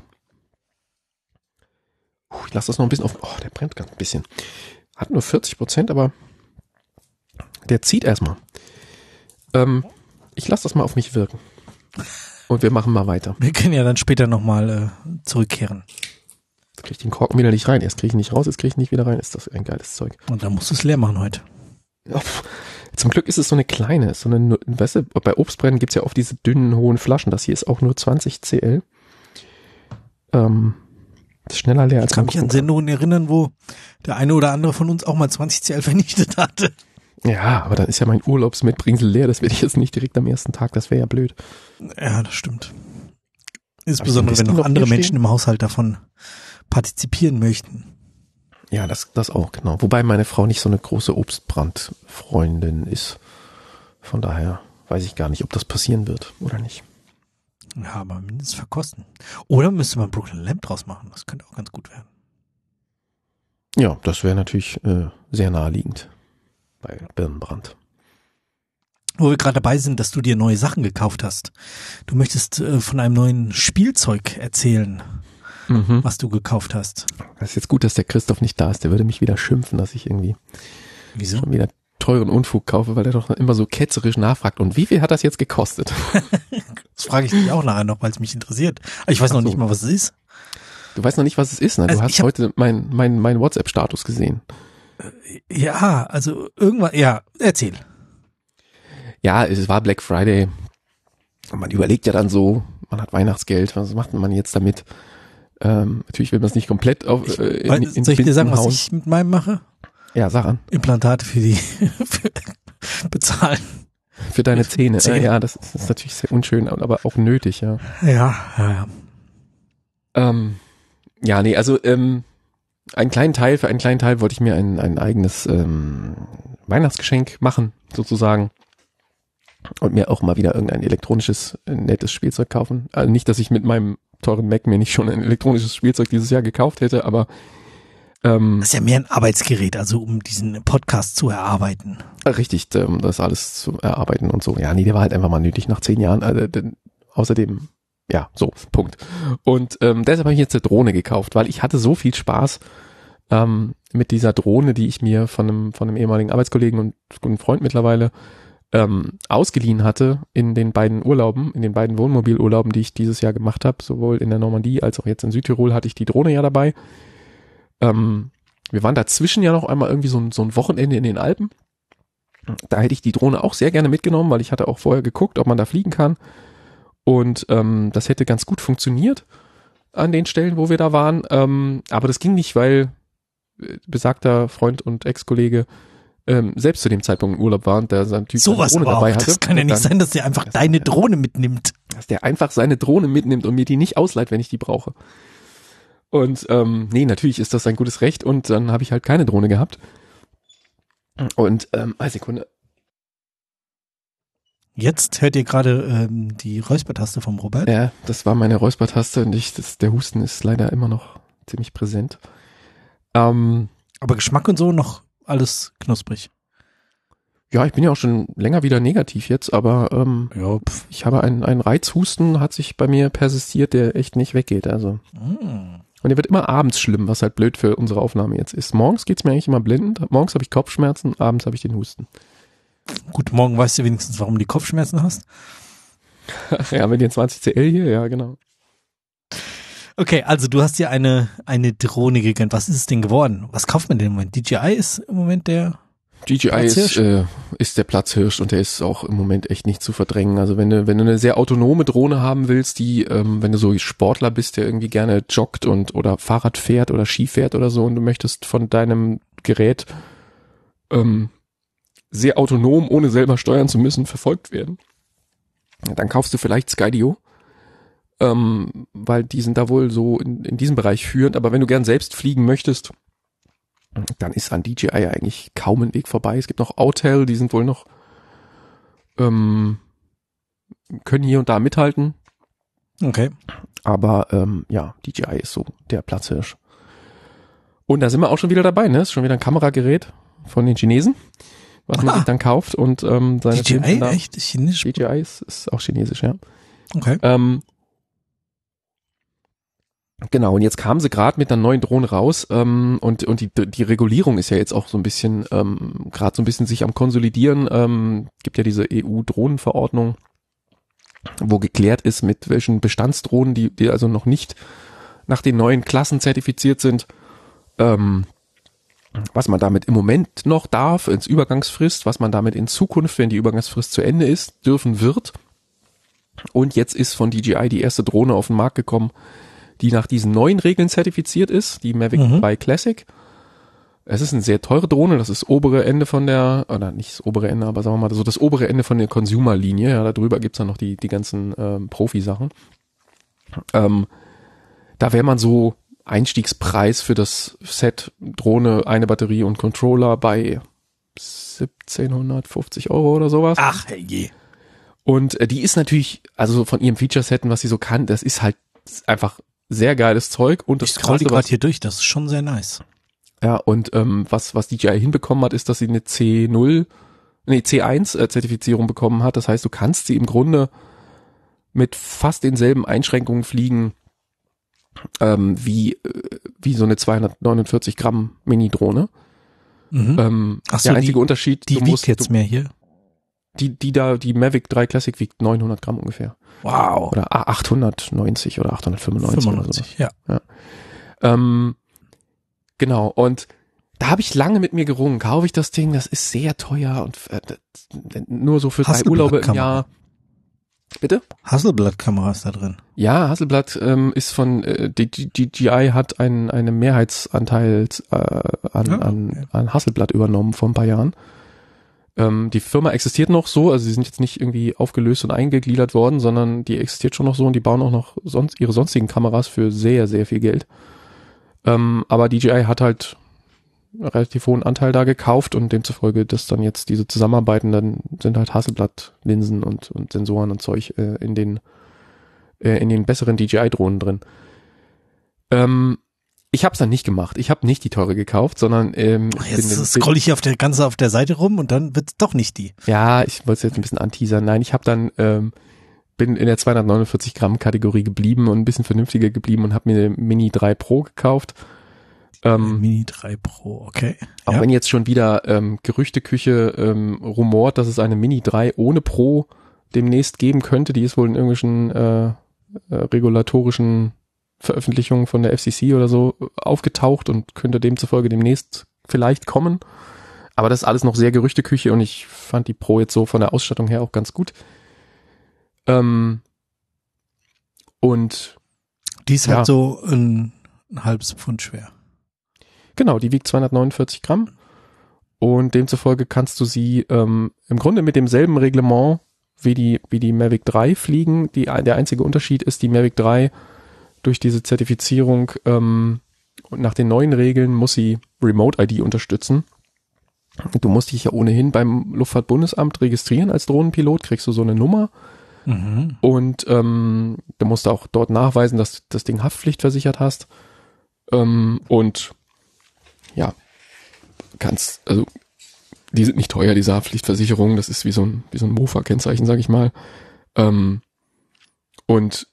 Puh, ich lasse das noch ein bisschen auf. Oh, der brennt ganz ein bisschen. Hat nur vierzig Prozent, aber der zieht erstmal. Ähm, ich lasse das mal auf mich wirken. Und wir machen mal weiter. Wir können ja dann später nochmal äh, zurückkehren. Jetzt kriege ich den Korken wieder nicht rein. Erst kriege ich ihn nicht raus, jetzt kriege ich ihn nicht wieder rein. Ist das ein geiles Zeug. Und dann musst du es leer machen heute. Ja, pff. Zum Glück ist es so eine kleine, so eine, weißt du, bei Obstbrennen gibt's ja oft diese dünnen, hohen Flaschen. Das hier ist auch nur zwanzig Milliliter. Ähm, ist schneller leer als Ich kann beim mich an Kuchen. Sendungen erinnern, wo der eine oder andere von uns auch mal zwanzig Milliliter vernichtet hatte. Ja, aber dann ist ja mein Urlaubsmitbringsel leer, das werde ich jetzt nicht direkt am ersten Tag, das wäre ja blöd. Ja, das stimmt. Insbesondere, wenn noch andere Menschen im Haushalt davon partizipieren möchten. Ja, das, das auch, genau. Wobei meine Frau nicht so eine große Obstbrandfreundin ist. Von daher weiß ich gar nicht, ob das passieren wird oder nicht. Ja, aber mindestens verkosten. Oder müsste man Brooklyn Lamp draus machen, das könnte auch ganz gut werden. Ja, das wäre natürlich äh, sehr naheliegend bei Birnenbrand. Wo wir gerade dabei sind, dass du dir neue Sachen gekauft hast. Du möchtest äh, von einem neuen Spielzeug erzählen, mhm. was du gekauft hast. Das ist jetzt gut, dass der Christoph nicht da ist. Der würde mich wieder schimpfen, dass ich irgendwie Wieso? schon wieder teuren Unfug kaufe, weil er doch immer so ketzerisch nachfragt. Und wie viel hat das jetzt gekostet? Das frage ich dich auch nachher noch, weil es mich interessiert. Aber ich weiß noch so. nicht mal, was es ist. Du weißt noch nicht, was es ist, ne? Du also hast heute mein, mein, mein WhatsApp-Status gesehen. Ja, also irgendwann, ja, erzähl. Ja, es war Black Friday. Und man überlegt ja dann so, man hat Weihnachtsgeld, was macht man jetzt damit? Ähm, natürlich will man es nicht komplett auf ich, äh, in, in Soll ich dir sagen, hauen. was ich mit meinem mache? Ja, sag an. Implantate für die für, bezahlen. Für deine Zähne. Zähne. Ja, das ist, das ist natürlich sehr unschön, aber auch nötig, ja. Ja, ja, ja. Ähm, ja, nee, also ähm, einen kleinen Teil, für einen kleinen Teil wollte ich mir ein, ein eigenes ähm, Weihnachtsgeschenk machen, sozusagen. Und mir auch mal wieder irgendein elektronisches, nettes Spielzeug kaufen. Also nicht, dass ich mit meinem teuren Mac mir nicht schon ein elektronisches Spielzeug dieses Jahr gekauft hätte, aber ähm, das ist ja mehr ein Arbeitsgerät, also um diesen Podcast zu erarbeiten. Richtig, um das alles zu erarbeiten und so. Ja, nee, der war halt einfach mal nötig nach zehn Jahren. Also, denn, außerdem, ja, so, Punkt. Und ähm, deshalb habe ich jetzt eine Drohne gekauft, weil ich hatte so viel Spaß ähm, mit dieser Drohne, die ich mir von einem, von einem ehemaligen Arbeitskollegen und guten Freund mittlerweile ähm, ausgeliehen hatte in den beiden Urlauben, in den beiden Wohnmobilurlauben, die ich dieses Jahr gemacht habe, sowohl in der Normandie als auch jetzt in Südtirol hatte ich die Drohne ja dabei. Ähm, wir waren dazwischen ja noch einmal irgendwie so ein, so ein Wochenende in den Alpen. Da hätte ich die Drohne auch sehr gerne mitgenommen, weil ich hatte auch vorher geguckt, ob man da fliegen kann. Und ähm, das hätte ganz gut funktioniert an den Stellen, wo wir da waren. Ähm, aber das ging nicht, weil besagter Freund und Ex-Kollege ähm, selbst zu dem Zeitpunkt im Urlaub war und der seinen Typ so was Drohne aber dabei auch. hatte. Das kann ja nicht dann, sein, dass der einfach deine Drohne mitnimmt. Dass der einfach seine Drohne mitnimmt und mir die nicht ausleiht, wenn ich die brauche. Und ähm, nee, natürlich ist das ein gutes Recht und dann habe ich halt keine Drohne gehabt. Und ähm, eine Sekunde. Jetzt hört ihr gerade ähm, die Räuspertaste vom Robert. Ja, das war meine Räuspertaste und ich, das, der Husten ist leider immer noch ziemlich präsent. Ähm, Aber Geschmack und so noch alles knusprig. Ja, ich bin ja auch schon länger wieder negativ jetzt, aber ähm, ja, ich habe einen, einen Reizhusten, hat sich bei mir persistiert, der echt nicht weggeht. Also. Mm. Und der wird immer abends schlimm, was halt blöd für unsere Aufnahme jetzt ist. Morgens geht's mir eigentlich immer blendend. Morgens habe ich Kopfschmerzen, abends habe ich den Husten. Gut, morgen weißt du wenigstens, warum du die Kopfschmerzen hast. Ja, mit den zwanzig C L hier, ja, genau. Okay, also du hast dir eine eine Drohne gegönnt. Was ist es denn geworden? Was kauft man denn im Moment? D J I ist im Moment der D J I ist, äh, ist der Platzhirsch und der ist auch im Moment echt nicht zu verdrängen. Also wenn du wenn du eine sehr autonome Drohne haben willst, die, ähm, wenn du so Sportler bist, der irgendwie gerne joggt und oder Fahrrad fährt oder Ski fährt oder so und du möchtest von deinem Gerät ähm, sehr autonom, ohne selber steuern zu müssen, verfolgt werden, dann kaufst du vielleicht Skydio. Ähm, weil die sind da wohl so in, in diesem Bereich führend, aber wenn du gern selbst fliegen möchtest, dann ist an D J I eigentlich kaum ein Weg vorbei. Es gibt noch Autel, die sind wohl noch, ähm, können hier und da mithalten. Okay. Aber ähm, ja, D J I ist so der Platzhirsch. Und da sind wir auch schon wieder dabei, ne? Ist schon wieder ein Kameragerät von den Chinesen, was man ah. sich dann kauft und ähm, seine D J I, echt? Chinesisch? D J I ist, ist auch chinesisch, ja. Okay. Ähm, Genau, und jetzt kamen sie gerade mit einer neuen Drohne raus ähm, und und die die Regulierung ist ja jetzt auch so ein bisschen ähm, gerade so ein bisschen sich am konsolidieren. Ähm, gibt ja diese E U-Drohnenverordnung, wo geklärt ist, mit welchen Bestandsdrohnen, die die also noch nicht nach den neuen Klassen zertifiziert sind, ähm, was man damit im Moment noch darf, ins Übergangsfrist, was man damit in Zukunft, wenn die Übergangsfrist zu Ende ist, dürfen wird. Und jetzt ist von D J I die erste Drohne auf den Markt gekommen, die nach diesen neuen Regeln zertifiziert ist, die Mavic mhm. drei Classic. Es ist eine sehr teure Drohne, das ist obere Ende von der, oder nicht das obere Ende, aber sagen wir mal so das obere Ende von der Consumer-Linie. Ja, darüber gibt's dann noch die die ganzen ähm, Profi-Sachen. Ähm, da wäre man so Einstiegspreis für das Set Drohne, eine Batterie und Controller bei siebzehnhundertfünfzig Euro oder sowas. Ach, je. Und äh, die ist natürlich, also von ihrem Feature-Setten, was sie so kann, das ist halt einfach sehr geiles Zeug. Und das Ich scroll die Krasse, gerade was- hier durch, das ist schon sehr nice. Ja, und ähm, was was D J I hinbekommen hat, ist, dass sie eine C null, nee, C eins äh, Zertifizierung bekommen hat. Das heißt, du kannst sie im Grunde mit fast denselben Einschränkungen fliegen ähm, wie äh, wie so eine zweihundertneunundvierzig Gramm Mini-Drohne. Mhm. Ähm, Ach so, der einzige die- Unterschied, Die du wiegt musst, jetzt du, mehr hier. die die da die Mavic drei Classic wiegt neunhundert Gramm ungefähr Wow. oder achthundertneunzig oder achthundertfünfundneunzig oder so. fünfundneunzig, ja. Ähm, genau, und da habe ich lange mit mir gerungen, kaufe ich das Ding, das ist sehr teuer und äh, das, nur so für drei Urlaube im Hasselblad-Kamera. Jahr. Bitte? Hasselblad-Kamera ist da drin. Ja, Hasselblad ähm, ist von, äh, die, die, die G I hat einen, einen Mehrheitsanteil äh, an, Ja, an, okay. an Hasselblad übernommen vor ein paar Jahren. Ähm, die Firma existiert noch so, also sie sind jetzt nicht irgendwie aufgelöst und eingegliedert worden, sondern die existiert schon noch so und die bauen auch noch sonst ihre sonstigen Kameras für sehr, sehr viel Geld. Ähm, aber D J I hat halt einen relativ hohen Anteil da gekauft und demzufolge, dass dann jetzt diese Zusammenarbeiten, dann sind halt Hasselblad-Linsen und, und Sensoren und Zeug äh, in den äh, in den besseren D J I-Drohnen drin. Ähm, ich habe es dann nicht gemacht. Ich habe nicht die teure gekauft, sondern ähm, Ach, bin jetzt bin- scroll ich hier auf der ganze auf der Seite rum und dann wird's doch nicht die. Ja, ich wollte es jetzt ein bisschen anteasern. Nein, ich habe dann ähm, bin in der zweihundertneunundvierzig Gramm Kategorie geblieben und ein bisschen vernünftiger geblieben und habe mir eine Mini drei Pro gekauft. Ähm, Mini drei Pro, okay. auch ja. wenn jetzt schon wieder ähm, Gerüchteküche ähm, rumort, dass es eine Mini drei ohne Pro demnächst geben könnte. Die ist wohl in irgendwelchen äh, äh, regulatorischen Veröffentlichungen von der F C C oder so aufgetaucht und könnte demzufolge demnächst vielleicht kommen. Aber das ist alles noch sehr Gerüchteküche und ich fand die Pro jetzt so von der Ausstattung her auch ganz gut. Ähm, und Die ist ja. halt so ein, ein halbes Pfund schwer. genau, die wiegt zweihundertneunundvierzig Gramm und demzufolge kannst du sie ähm, im Grunde mit demselben Reglement wie die wie die Mavic drei fliegen. Die, der einzige Unterschied ist, die Mavic drei durch diese Zertifizierung ähm, und nach den neuen Regeln muss sie Remote I D unterstützen. Du musst dich ja ohnehin beim Luftfahrtbundesamt registrieren als Drohnenpilot, kriegst du so eine Nummer Mhm. und ähm, du musst auch dort nachweisen, dass du das Ding haftpflichtversichert hast. Ähm, und ja, kannst, also die sind nicht teuer, diese Haftpflichtversicherungen, das ist wie so ein, wie so ein Mofa-Kennzeichen, sag ich mal. Ähm, und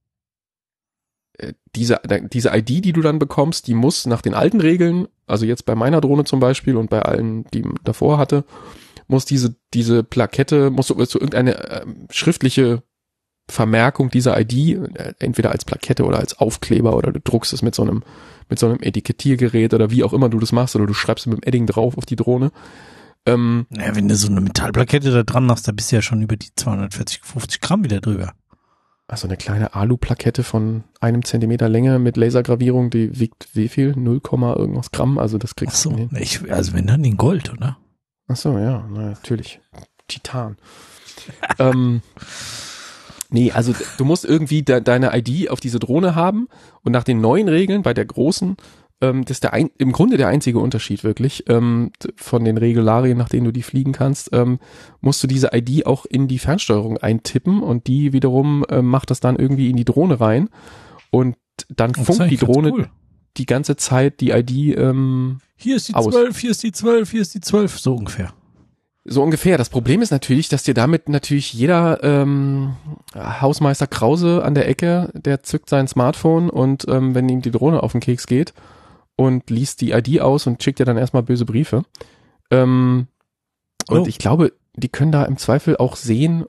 äh, diese, diese I D, die du dann bekommst, die muss nach den alten Regeln, also jetzt bei meiner Drohne zum Beispiel und bei allen, die man davor hatte, muss diese, diese Plakette, muss so, so irgendeine äh, schriftliche Vermerkung dieser I D, äh, entweder als Plakette oder als Aufkleber oder du druckst es mit so einem, mit so einem Etikettiergerät oder wie auch immer du das machst oder du schreibst es mit dem Edding drauf auf die Drohne. Ähm, Naja, wenn du so eine Metallplakette da dran machst, da bist du ja schon über die zweihundertvierzig, fünfzig Gramm wieder drüber. also eine kleine Alu-Plakette von einem Zentimeter Länge mit Lasergravierung, die wiegt wie viel? null, irgendwas Gramm, also das Ach kriegst so, du hin. ich, also wenn dann in Gold, oder? Ach so, ja, na, natürlich. Titan. ähm, nee, also du musst irgendwie de- deine I D auf diese Drohne haben und nach den neuen Regeln bei der großen, ähm, das ist der ein, im Grunde der einzige Unterschied wirklich ähm, von den Regularien, nach denen du die fliegen kannst, ähm, musst du diese I D auch in die Fernsteuerung eintippen und die wiederum ähm, macht das dann irgendwie in die Drohne rein und dann Das ist funkt die eigentlich ganz Drohne cool. die ganze Zeit die I D ähm, Hier ist die aus. zwölf, hier ist die zwölf, hier ist die zwölf, so ungefähr. So ungefähr. Das Problem ist natürlich, dass dir damit natürlich jeder ähm, Hausmeister Krause an der Ecke, der zückt sein Smartphone und ähm, wenn ihm die Drohne auf den Keks geht und liest die I D aus und schickt dir dann erstmal böse Briefe. Ähm, und Oh. ich glaube, die können da im Zweifel auch sehen,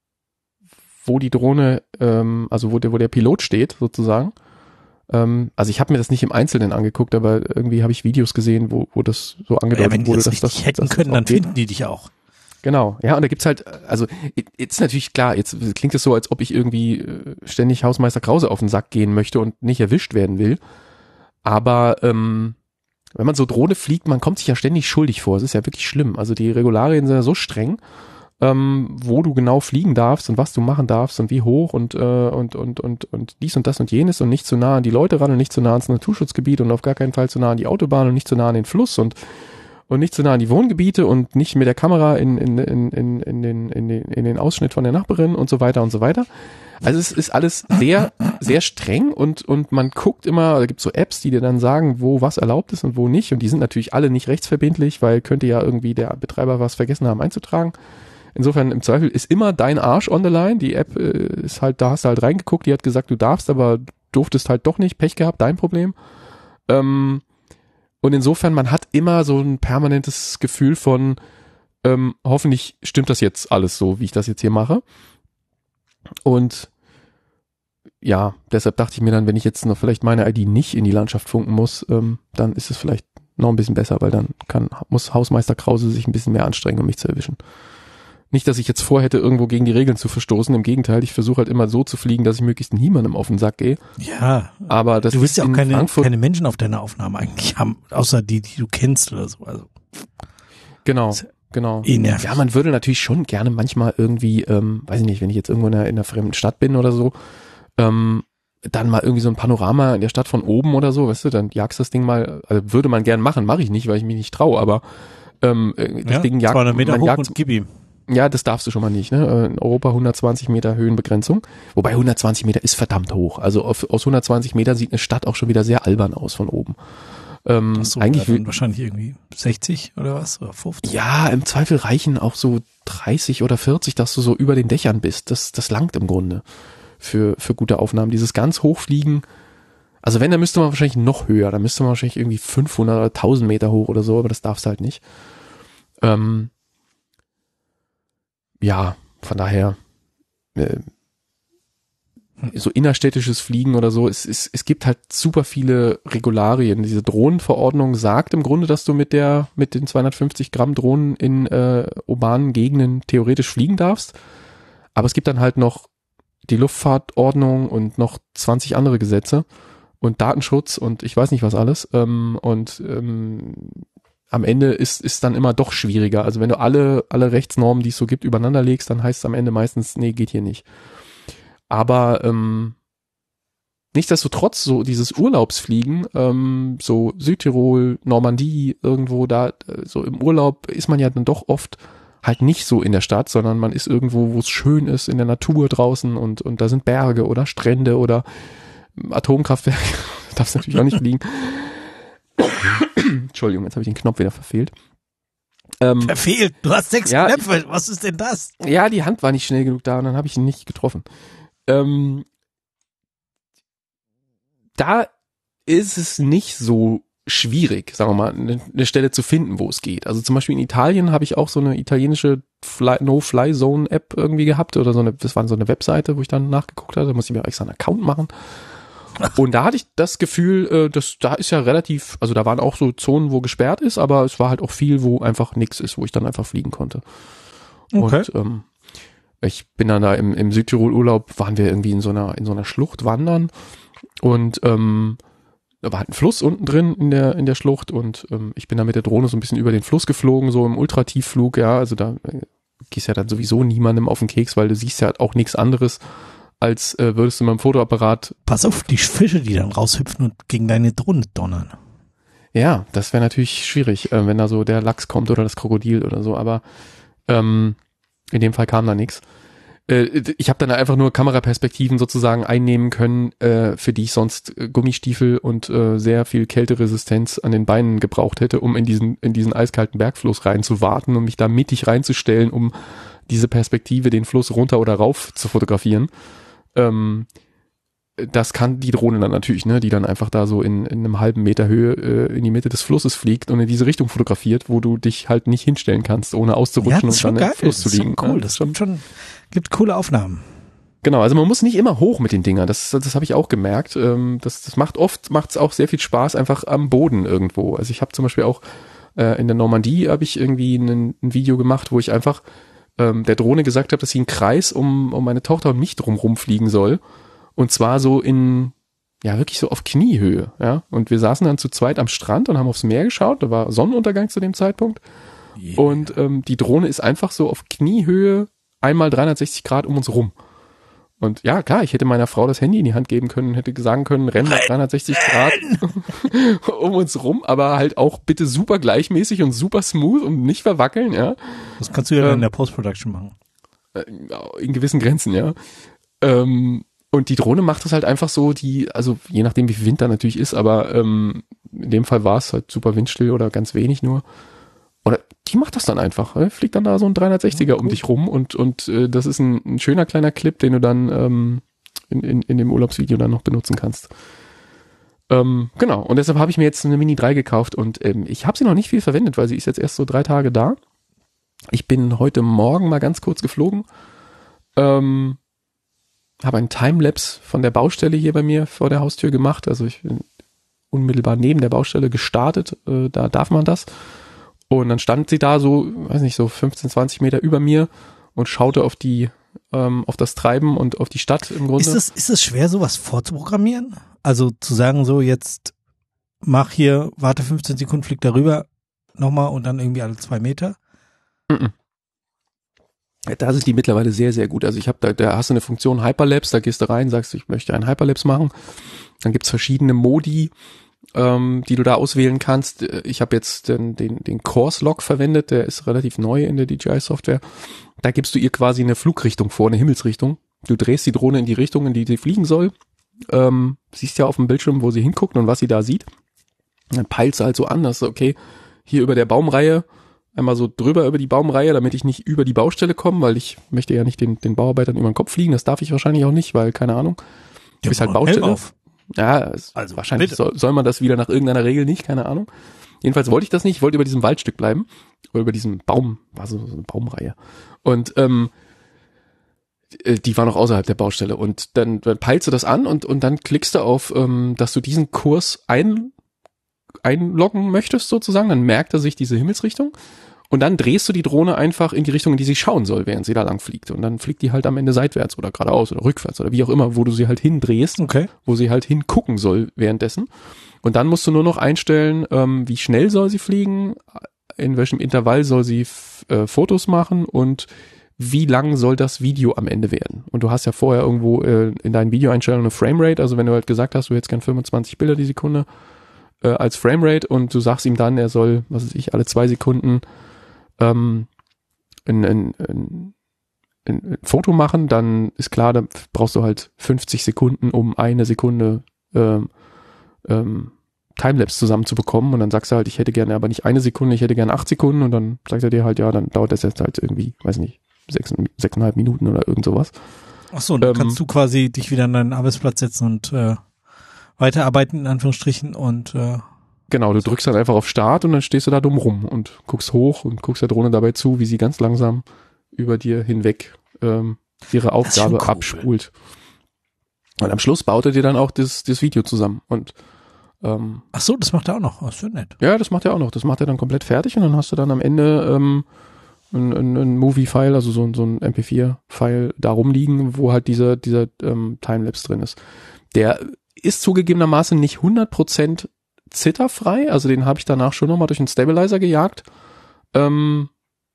wo die Drohne, ähm, also wo der, wo der Pilot steht, sozusagen. Ähm, also ich habe mir das nicht im Einzelnen angeguckt, aber irgendwie habe ich Videos gesehen, wo, wo das so angedeutet Ja, wenn die wurde, das dass richtig das hacken dass das können, auch dann geht. finden die dich auch. Genau, ja, und da gibt's halt, also jetzt ist natürlich klar, jetzt klingt es so, als ob ich irgendwie äh, ständig Hausmeister Krause auf den Sack gehen möchte und nicht erwischt werden will. Aber ähm, wenn man so Drohne fliegt, man kommt sich ja ständig schuldig vor. Es ist ja wirklich schlimm. Also die Regularien sind ja so streng, ähm, wo du genau fliegen darfst und was du machen darfst und wie hoch und, äh, und, und, und, und dies und das und jenes und nicht zu nah an die Leute ran und nicht zu nah ans Naturschutzgebiet und auf gar keinen Fall zu nah an die Autobahn und nicht zu nah an den Fluss und und nicht zu nah an die Wohngebiete und nicht mit der Kamera in, in, in, in, in, den, in, den, in den Ausschnitt von der Nachbarin und so weiter und so weiter. Also es ist alles sehr, sehr streng und, und man guckt immer, da gibt es so Apps, die dir dann sagen, wo was erlaubt ist und wo nicht und die sind natürlich alle nicht rechtsverbindlich, weil könnte ja irgendwie der Betreiber was vergessen haben einzutragen. Insofern im Zweifel ist immer dein Arsch on the line. Die App äh, ist halt, da hast du halt reingeguckt, die hat gesagt, du darfst, aber durftest halt doch nicht, Pech gehabt, dein Problem. Ähm, Und insofern, man hat immer so ein permanentes Gefühl von, ähm, hoffentlich stimmt das jetzt alles so, wie ich das jetzt hier mache. Und ja, deshalb dachte ich mir dann, wenn ich jetzt noch vielleicht meine I D nicht in die Landschaft funken muss, ähm, dann ist es vielleicht noch ein bisschen besser, weil dann kann, muss Hausmeister Krause sich ein bisschen mehr anstrengen, um mich zu erwischen. Nicht, dass ich jetzt vorhätte, irgendwo gegen die Regeln zu verstoßen. Im Gegenteil, ich versuche halt immer so zu fliegen, dass ich möglichst niemandem auf den Sack gehe. Ja. Aber das du willst ist ja auch in keine, Frankfurt keine Menschen auf deiner Aufnahme eigentlich haben, außer die, die du kennst oder so. Also. Genau, genau. Eh nervig. Ja, man würde natürlich schon gerne manchmal irgendwie, ähm, weiß ich nicht, wenn ich jetzt irgendwo in einer, in einer fremden Stadt bin oder so, ähm, dann mal irgendwie so ein Panorama in der Stadt von oben oder so, weißt du, dann jagst das Ding mal, also würde man gern machen, mache ich nicht, weil ich mich nicht traue, aber ähm, das ja, Ding jagt, zweihundert Meter man hoch jagt, und gib ihm. Ja, das darfst du schon mal nicht, ne? In Europa hundertzwanzig Meter Höhenbegrenzung. Wobei hundertzwanzig Meter ist verdammt hoch. Also auf, aus hundertzwanzig Metern sieht eine Stadt auch schon wieder sehr albern aus von oben. Ähm, Ach so, eigentlich ja, wahrscheinlich irgendwie sechzig oder was? Oder fünfzig? Ja, im Zweifel reichen auch so dreißig oder vierzig, dass du so über den Dächern bist. Das, das langt im Grunde für, für gute Aufnahmen. Dieses ganz Hochfliegen, also wenn, dann müsste man wahrscheinlich noch höher. Da müsste man wahrscheinlich irgendwie fünfhundert oder tausend Meter hoch oder so, aber das darfst du halt nicht. Ähm, Ja, von daher äh, so innerstädtisches Fliegen oder so, es, es, es gibt halt super viele Regularien. Diese Drohnenverordnung sagt im Grunde, dass du mit der mit den zweihundertfünfzig Gramm Drohnen in äh, urbanen Gegenden theoretisch fliegen darfst. Aber es gibt dann halt noch die Luftfahrtordnung und noch zwanzig andere Gesetze und Datenschutz und ich weiß nicht was alles. Ähm, und ähm, am Ende ist ist dann immer doch schwieriger. Also wenn du alle alle Rechtsnormen, die es so gibt, übereinander legst, dann heißt es am Ende meistens, nee, geht hier nicht. Aber ähm, nichtsdestotrotz, so dieses Urlaubsfliegen, ähm, so Südtirol, Normandie, irgendwo da, so im Urlaub ist man ja dann doch oft halt nicht so in der Stadt, sondern man ist irgendwo, wo es schön ist, in der Natur draußen und und da sind Berge oder Strände oder Atomkraftwerke. Darfst natürlich auch nicht fliegen. Entschuldigung, jetzt habe ich den Knopf wieder verfehlt. Ähm, Verfehlt? Du hast sechs ja, Knöpfe. Was ist denn das? Ja, die Hand war nicht schnell genug da und dann habe ich ihn nicht getroffen. Ähm, da ist es nicht so schwierig, sagen wir mal, eine, eine Stelle zu finden, wo es geht. Also zum Beispiel in Italien habe ich auch so eine italienische Fly, No-Fly-Zone-App irgendwie gehabt oder so eine, das war so eine Webseite, wo ich dann nachgeguckt hatte, da musste ich mir extra einen Account machen. Und da hatte ich das Gefühl, äh, dass da ist ja relativ, also da waren auch so Zonen, wo gesperrt ist, aber es war halt auch viel, wo einfach nichts ist, wo ich dann einfach fliegen konnte. Okay. Und ähm, ich bin dann da im, im Südtirol-Urlaub, waren wir irgendwie in so einer in so einer Schlucht wandern und ähm, da war halt ein Fluss unten drin in der in der Schlucht und ähm, ich bin da mit der Drohne so ein bisschen über den Fluss geflogen, so im Ultratiefflug, ja, also da äh, gehst ja dann sowieso niemandem auf den Keks, weil du siehst ja auch nichts anderes, als äh, würdest du mit dem Fotoapparat. Pass auf, die Fische, die dann raushüpfen und gegen deine Drohne donnern. Ja, das wäre natürlich schwierig, äh, wenn da so der Lachs kommt oder das Krokodil oder so, aber ähm, in dem Fall kam da nichts. Äh, ich habe dann einfach nur Kameraperspektiven sozusagen einnehmen können, äh, für die ich sonst äh, Gummistiefel und äh, sehr viel Kälteresistenz an den Beinen gebraucht hätte, um in diesen in diesen eiskalten Bergfluss reinzuwarten und mich da mittig reinzustellen, um diese Perspektive, den Fluss runter oder rauf zu fotografieren. Ähm, das kann die Drohne dann natürlich, ne, die dann einfach da so in, in einem halben Meter Höhe äh, in die Mitte des Flusses fliegt und in diese Richtung fotografiert, wo du dich halt nicht hinstellen kannst, ohne auszurutschen ja, und dann geil. im Fluss zu liegen. Das ist schon cool, ja, das ist schon, schon gibt coole Aufnahmen. Genau, also man muss nicht immer hoch mit den Dingern, das, das habe ich auch gemerkt. Ähm, das, das macht oft, macht es auch sehr viel Spaß einfach am Boden irgendwo. Also ich habe zum Beispiel auch äh, in der Normandie habe ich irgendwie ein, ein Video gemacht, wo ich einfach ähm, der Drohne gesagt habe, dass sie einen Kreis um, um meine Tochter und mich drumherum fliegen soll. Und zwar so in, ja wirklich so auf Kniehöhe, ja. Und wir saßen dann zu zweit am Strand und haben aufs Meer geschaut. Da war Sonnenuntergang zu dem Zeitpunkt. Yeah. Und ähm, die Drohne ist einfach so auf Kniehöhe einmal dreihundertsechzig Grad um uns rum. Und ja, klar, ich hätte meiner Frau das Handy in die Hand geben können, hätte sagen können, renn mal dreihundertsechzig Grad um uns rum, aber halt auch bitte super gleichmäßig und super smooth und nicht verwackeln, ja. Das kannst du ja ähm, dann in der Post-Production machen. In gewissen Grenzen, ja. Ähm, und die Drohne macht das halt einfach so, die, also je nachdem wie viel Wind da natürlich ist, aber ähm, in dem Fall war es halt super windstill oder ganz wenig nur. Oder die macht das dann einfach, äh, fliegt dann da so ein dreihundertsechziger ja, cool. um dich rum und und äh, das ist ein, ein schöner kleiner Clip, den du dann ähm, in, in, in dem Urlaubsvideo dann noch benutzen kannst. Ähm, genau, und deshalb habe ich mir jetzt eine Mini drei gekauft und ähm, ich habe sie noch nicht viel verwendet, weil sie ist jetzt erst so drei Tage da. Ich bin heute Morgen mal ganz kurz geflogen, ähm, habe einen Timelapse von der Baustelle hier bei mir vor der Haustür gemacht, also ich bin unmittelbar neben der Baustelle gestartet, äh, da darf man das. Und dann stand sie da so, weiß nicht, so fünfzehn, zwanzig Meter über mir und schaute auf die, ähm, auf das Treiben und auf die Stadt im Grunde. Ist es, ist es schwer, sowas vorzuprogrammieren? Also zu sagen so, jetzt mach hier, warte fünfzehn Sekunden, flieg darüber nochmal und dann irgendwie alle zwei Meter? Mm-mm. Da sind die mittlerweile sehr, sehr gut. Also ich habe da, da hast du eine Funktion Hyperlapse, da gehst du rein, sagst du, ich möchte einen Hyperlapse machen. Dann gibt's verschiedene Modi, ähm, die du da auswählen kannst. Ich habe jetzt den, den, den Course-Log verwendet, der ist relativ neu in der D J I-Software. Da gibst du ihr quasi eine Flugrichtung vor, eine Himmelsrichtung. Du drehst die Drohne in die Richtung, in die sie fliegen soll. Ähm, siehst ja auf dem Bildschirm, wo sie hinguckt und was sie da sieht. Dann peilst du halt so an, dass du, okay, hier über der Baumreihe, einmal so drüber über die Baumreihe, damit ich nicht über die Baustelle komme, weil ich möchte ja nicht den, den Bauarbeitern über den Kopf fliegen. Das darf ich wahrscheinlich auch nicht, weil, keine Ahnung, ja, ist halt Baustelle. Auf. Ja, also wahrscheinlich soll, soll man das wieder nach irgendeiner Regel nicht, keine Ahnung. Jedenfalls wollte ich das nicht, ich wollte über diesem Waldstück bleiben. Oder über diesem Baum, war so, so eine Baumreihe. Und ähm, die war noch außerhalb der Baustelle. Und dann, dann peilst du das an und, und dann klickst du auf, ähm, dass du diesen Kurs ein, einloggen möchtest sozusagen. Dann merkt er sich diese Himmelsrichtung. Und dann drehst du die Drohne einfach in die Richtung, in die sie schauen soll, während sie da lang fliegt. Und dann fliegt die halt am Ende seitwärts oder geradeaus oder rückwärts oder wie auch immer, wo du sie halt hindrehst, okay. Wo sie halt hingucken soll währenddessen. Und dann musst du nur noch einstellen, ähm, wie schnell soll sie fliegen, in welchem Intervall soll sie f- äh, Fotos machen und wie lang soll das Video am Ende werden. Und du hast ja vorher irgendwo äh, in deinen Videoeinstellungen eine Framerate, also wenn du halt gesagt hast, du hättest gern fünfundzwanzig Bilder die Sekunde äh, als Framerate und du sagst ihm dann, er soll, was weiß ich, alle zwei Sekunden ähm, ein, ein, ein, ein Foto machen, dann ist klar, dann brauchst du halt fünfzig Sekunden, um eine Sekunde ähm, ähm, Timelapse zusammenzubekommen und dann sagst du halt, ich hätte gerne aber nicht eine Sekunde, ich hätte gerne acht Sekunden und dann sagt er dir halt, ja, dann dauert das jetzt halt irgendwie, weiß nicht, sechs, sechseinhalb Minuten oder irgend sowas. Ach so, dann ähm, kannst du quasi dich wieder an deinen Arbeitsplatz setzen und äh, weiterarbeiten, in Anführungsstrichen, und äh, genau, du drückst dann einfach auf Start und dann stehst du da dumm rum und guckst hoch und guckst der Drohne dabei zu, wie sie ganz langsam über dir hinweg ähm, ihre Aufgabe cool. abspult. Und am Schluss baut er dir dann auch das, das Video zusammen und ähm, ach so, das macht er auch noch. Das ist ja nett. Ja, das macht er auch noch. Das macht er dann komplett fertig und dann hast du dann am Ende ähm, ein, ein, ein Movie-File, also so, so ein M P vier File da rumliegen, wo halt dieser, dieser ähm, Timelapse drin ist. Der ist zugegebenermaßen nicht hundert Prozent zitterfrei, also den habe ich danach schon nochmal durch einen Stabilizer gejagt, ähm,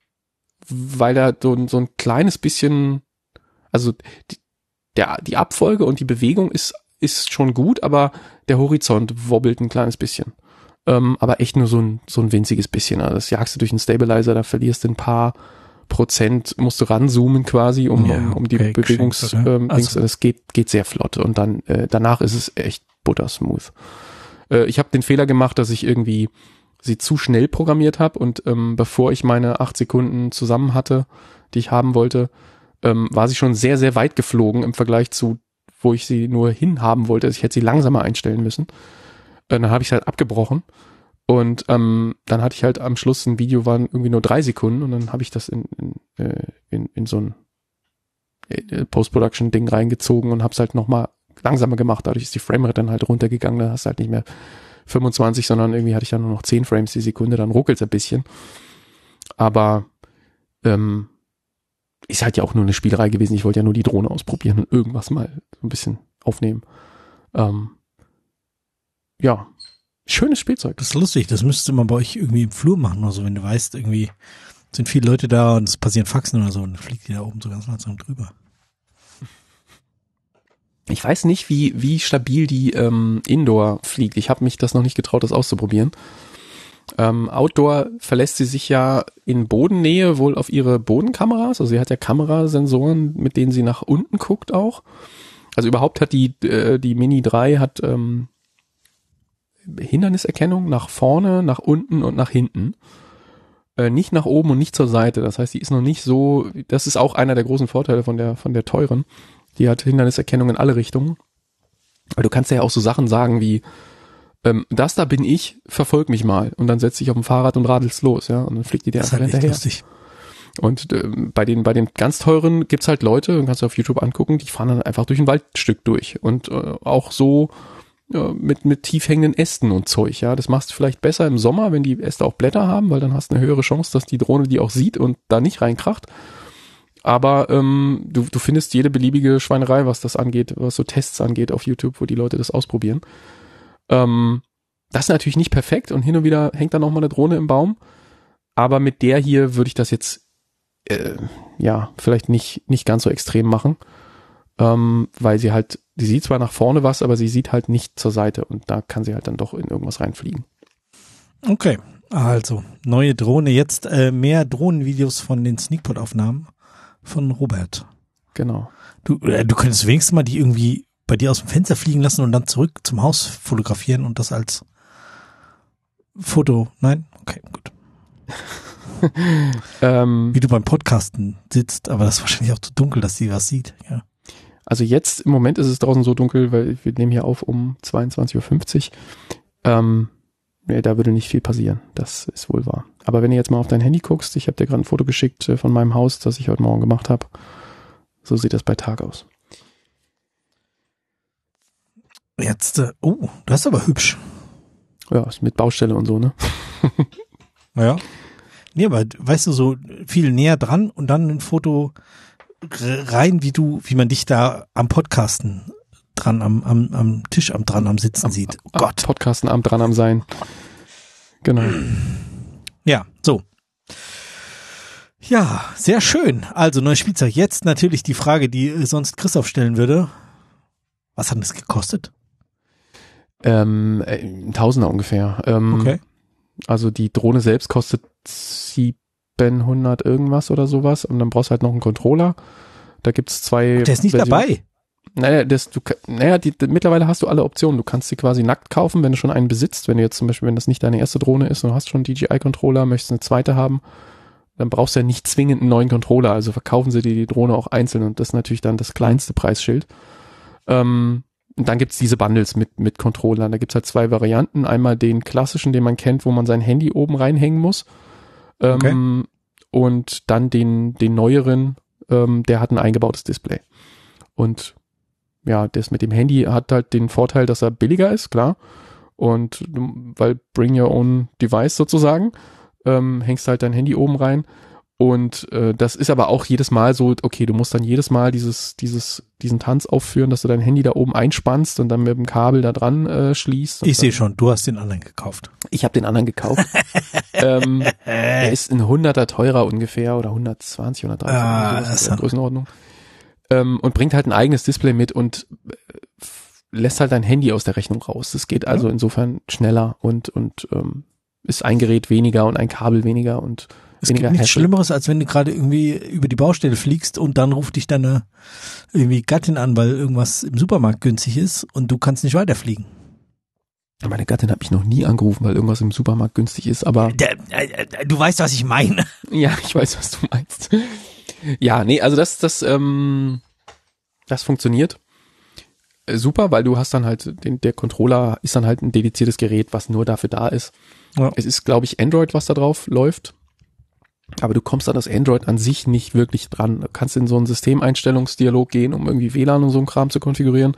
weil er so, so ein kleines bisschen, also die, der, die Abfolge und die Bewegung ist ist schon gut, aber der Horizont wobbelt ein kleines bisschen. Ähm, aber echt nur so ein, so ein winziges bisschen. Also das jagst du durch einen Stabilizer, da verlierst du ein paar Prozent, musst du ranzoomen quasi, um, ja, um, um die okay, Bewegungs, okay. ähm, Dings. Also. Das geht, geht sehr flott und dann, äh, danach ist es echt buttersmooth. Äh, ich habe den Fehler gemacht, dass ich irgendwie sie zu schnell programmiert habe und ähm, bevor ich meine acht Sekunden zusammen hatte, die ich haben wollte, ähm, war sie schon sehr, sehr weit geflogen im Vergleich zu wo ich sie nur hinhaben wollte. Also ich hätte sie langsamer einstellen müssen. Dann habe ich es halt abgebrochen und ähm, dann hatte ich halt am Schluss ein Video, waren irgendwie nur drei Sekunden und dann habe ich das in, in, in, in so ein Post-Production-Ding reingezogen und habe es halt nochmal langsamer gemacht. Dadurch ist die Framerate dann halt runtergegangen. Da hast du halt nicht mehr fünfundzwanzig, sondern irgendwie hatte ich dann nur noch zehn Frames die Sekunde. Dann ruckelt es ein bisschen. Aber ähm, ist halt ja auch nur eine Spielerei gewesen. Ich wollte ja nur die Drohne ausprobieren und irgendwas mal so ein bisschen aufnehmen. Ähm, ja, schönes Spielzeug. Das ist lustig, das müsste man bei euch irgendwie im Flur machen oder so, wenn du weißt, irgendwie sind viele Leute da und es passieren Faxen oder so und dann fliegt die da oben so ganz langsam drüber. Ich weiß nicht, wie wie stabil die ähm, Indoor fliegt. Ich habe mich das noch nicht getraut, das auszuprobieren. Ähm, Outdoor verlässt sie sich ja in Bodennähe wohl auf ihre Bodenkameras. Also sie hat ja Kamerasensoren, mit denen sie nach unten guckt auch. Also überhaupt hat die äh, die Mini drei hat ähm, Hinderniserkennung nach vorne, nach unten und nach hinten. Äh, nicht nach oben und nicht zur Seite. Das heißt, die ist noch nicht so, das ist auch einer der großen Vorteile von der von der teuren. Die hat Hinderniserkennung in alle Richtungen. Weil du kannst ja auch so Sachen sagen wie, ähm, das da bin ich, verfolg mich mal. Und dann setzt dich auf dem Fahrrad und radelst los, ja. Und dann fliegt die dir einfach hinterher. Lustig. Und äh, bei den bei den ganz teuren gibt's halt Leute, kannst du auf YouTube angucken, die fahren dann einfach durch ein Waldstück durch. Und äh, auch so äh, mit mit tief hängenden Ästen und Zeug, ja. Das machst du vielleicht besser im Sommer, wenn die Äste auch Blätter haben, weil dann hast du eine höhere Chance, dass die Drohne die auch sieht und da nicht reinkracht. Aber ähm, du, du findest jede beliebige Schweinerei, was das angeht, was so Tests angeht auf YouTube, wo die Leute das ausprobieren. Ähm, das ist natürlich nicht perfekt und hin und wieder hängt dann noch mal eine Drohne im Baum. Aber mit der hier würde ich das jetzt äh, ja vielleicht nicht nicht ganz so extrem machen, ähm, weil sie halt, die sieht zwar nach vorne was, aber sie sieht halt nicht zur Seite und da kann sie halt dann doch in irgendwas reinfliegen. Okay, also neue Drohne, jetzt äh, mehr Drohnenvideos von den Sneakpot-Aufnahmen von Robert. Genau. Du, äh, du könntest wenigstens mal die irgendwie bei dir aus dem Fenster fliegen lassen und dann zurück zum Haus fotografieren und das als Foto. Nein? Okay, gut. ähm, Wie du beim Podcasten sitzt, aber das ist wahrscheinlich auch zu dunkel, dass sie was sieht. Ja. Also jetzt im Moment ist es draußen so dunkel, weil wir nehmen hier auf um zweiundzwanzig Uhr fünfzig. Ähm, nee, da würde nicht viel passieren. Das ist wohl wahr. Aber wenn du jetzt mal auf dein Handy guckst, ich habe dir gerade ein Foto geschickt von meinem Haus, das ich heute Morgen gemacht habe. So sieht das bei Tag aus. Jetzt, äh, oh, das ist aber hübsch. Ja, ist mit Baustelle und so, ne? Ja. Nee, aber weißt du, so viel näher dran und dann ein Foto rein, wie du, wie man dich da am Podcasten dran, am, am, am Tisch am dran am Sitzen am, sieht. Oh Gott. Podcasten am dran am sein. Genau. Ja, so. Ja, sehr schön. Also neues Spielzeug. Jetzt natürlich die Frage, die sonst Christoph stellen würde. Was hat das gekostet? Ähm, ein Tausender ungefähr. Ähm, okay. Also die Drohne selbst kostet siebenhundert irgendwas oder sowas und dann brauchst du halt noch einen Controller. Da gibt's zwei. Ach, der ist nicht Versionen. Dabei. Naja, das, du, naja die, die, mittlerweile hast du alle Optionen. Du kannst sie quasi nackt kaufen, wenn du schon einen besitzt. Wenn du jetzt zum Beispiel, wenn das nicht deine erste Drohne ist und du hast schon einen D J I-Controller, möchtest eine zweite haben, dann brauchst du ja nicht zwingend einen neuen Controller. Also verkaufen sie dir die Drohne auch einzeln und das ist natürlich dann das kleinste Preisschild. Ähm, Und dann gibt's diese Bundles mit mit Controllern. Da gibt's halt zwei Varianten. Einmal den klassischen, den man kennt, wo man sein Handy oben reinhängen muss. Okay. Ähm, und dann den den neueren, ähm, der hat ein eingebautes Display. Und ja, das mit dem Handy hat halt den Vorteil, dass er billiger ist, klar. Und weil bring your own device sozusagen, ähm, hängst halt dein Handy oben rein. Und äh, das ist aber auch jedes Mal so, okay, du musst dann jedes Mal dieses, dieses, diesen Tanz aufführen, dass du dein Handy da oben einspannst und dann mit dem Kabel da dran äh, schließt. Ich sehe schon, du hast den anderen gekauft. Ich habe den anderen gekauft. ähm, der ist ein Hunderter teurer ungefähr oder hundertzwanzig, hundertdreißig ah, das ist in der Größenordnung. Ähm, und bringt halt ein eigenes Display mit und äh, lässt halt dein Handy aus der Rechnung raus. Das geht also ja. insofern schneller und, und ähm, ist ein Gerät weniger und ein Kabel weniger und es gibt nichts Hassel. Schlimmeres, als wenn du gerade irgendwie über die Baustelle fliegst und dann ruft dich deine irgendwie Gattin an, weil irgendwas im Supermarkt günstig ist und du kannst nicht weiterfliegen. Meine Gattin hat mich noch nie angerufen, weil irgendwas im Supermarkt günstig ist, aber... Der, äh, du weißt, was ich meine. Ja, ich weiß, was du meinst. Ja, nee, also das, das, ähm, das funktioniert super, weil du hast dann halt, den, der Controller ist dann halt ein dediziertes Gerät, was nur dafür da ist. Ja. Es ist, glaube ich, Android, was da drauf läuft. Aber du kommst an das Android an sich nicht wirklich dran. Du kannst in so einen Systemeinstellungsdialog gehen, um irgendwie W L A N und so einen Kram zu konfigurieren.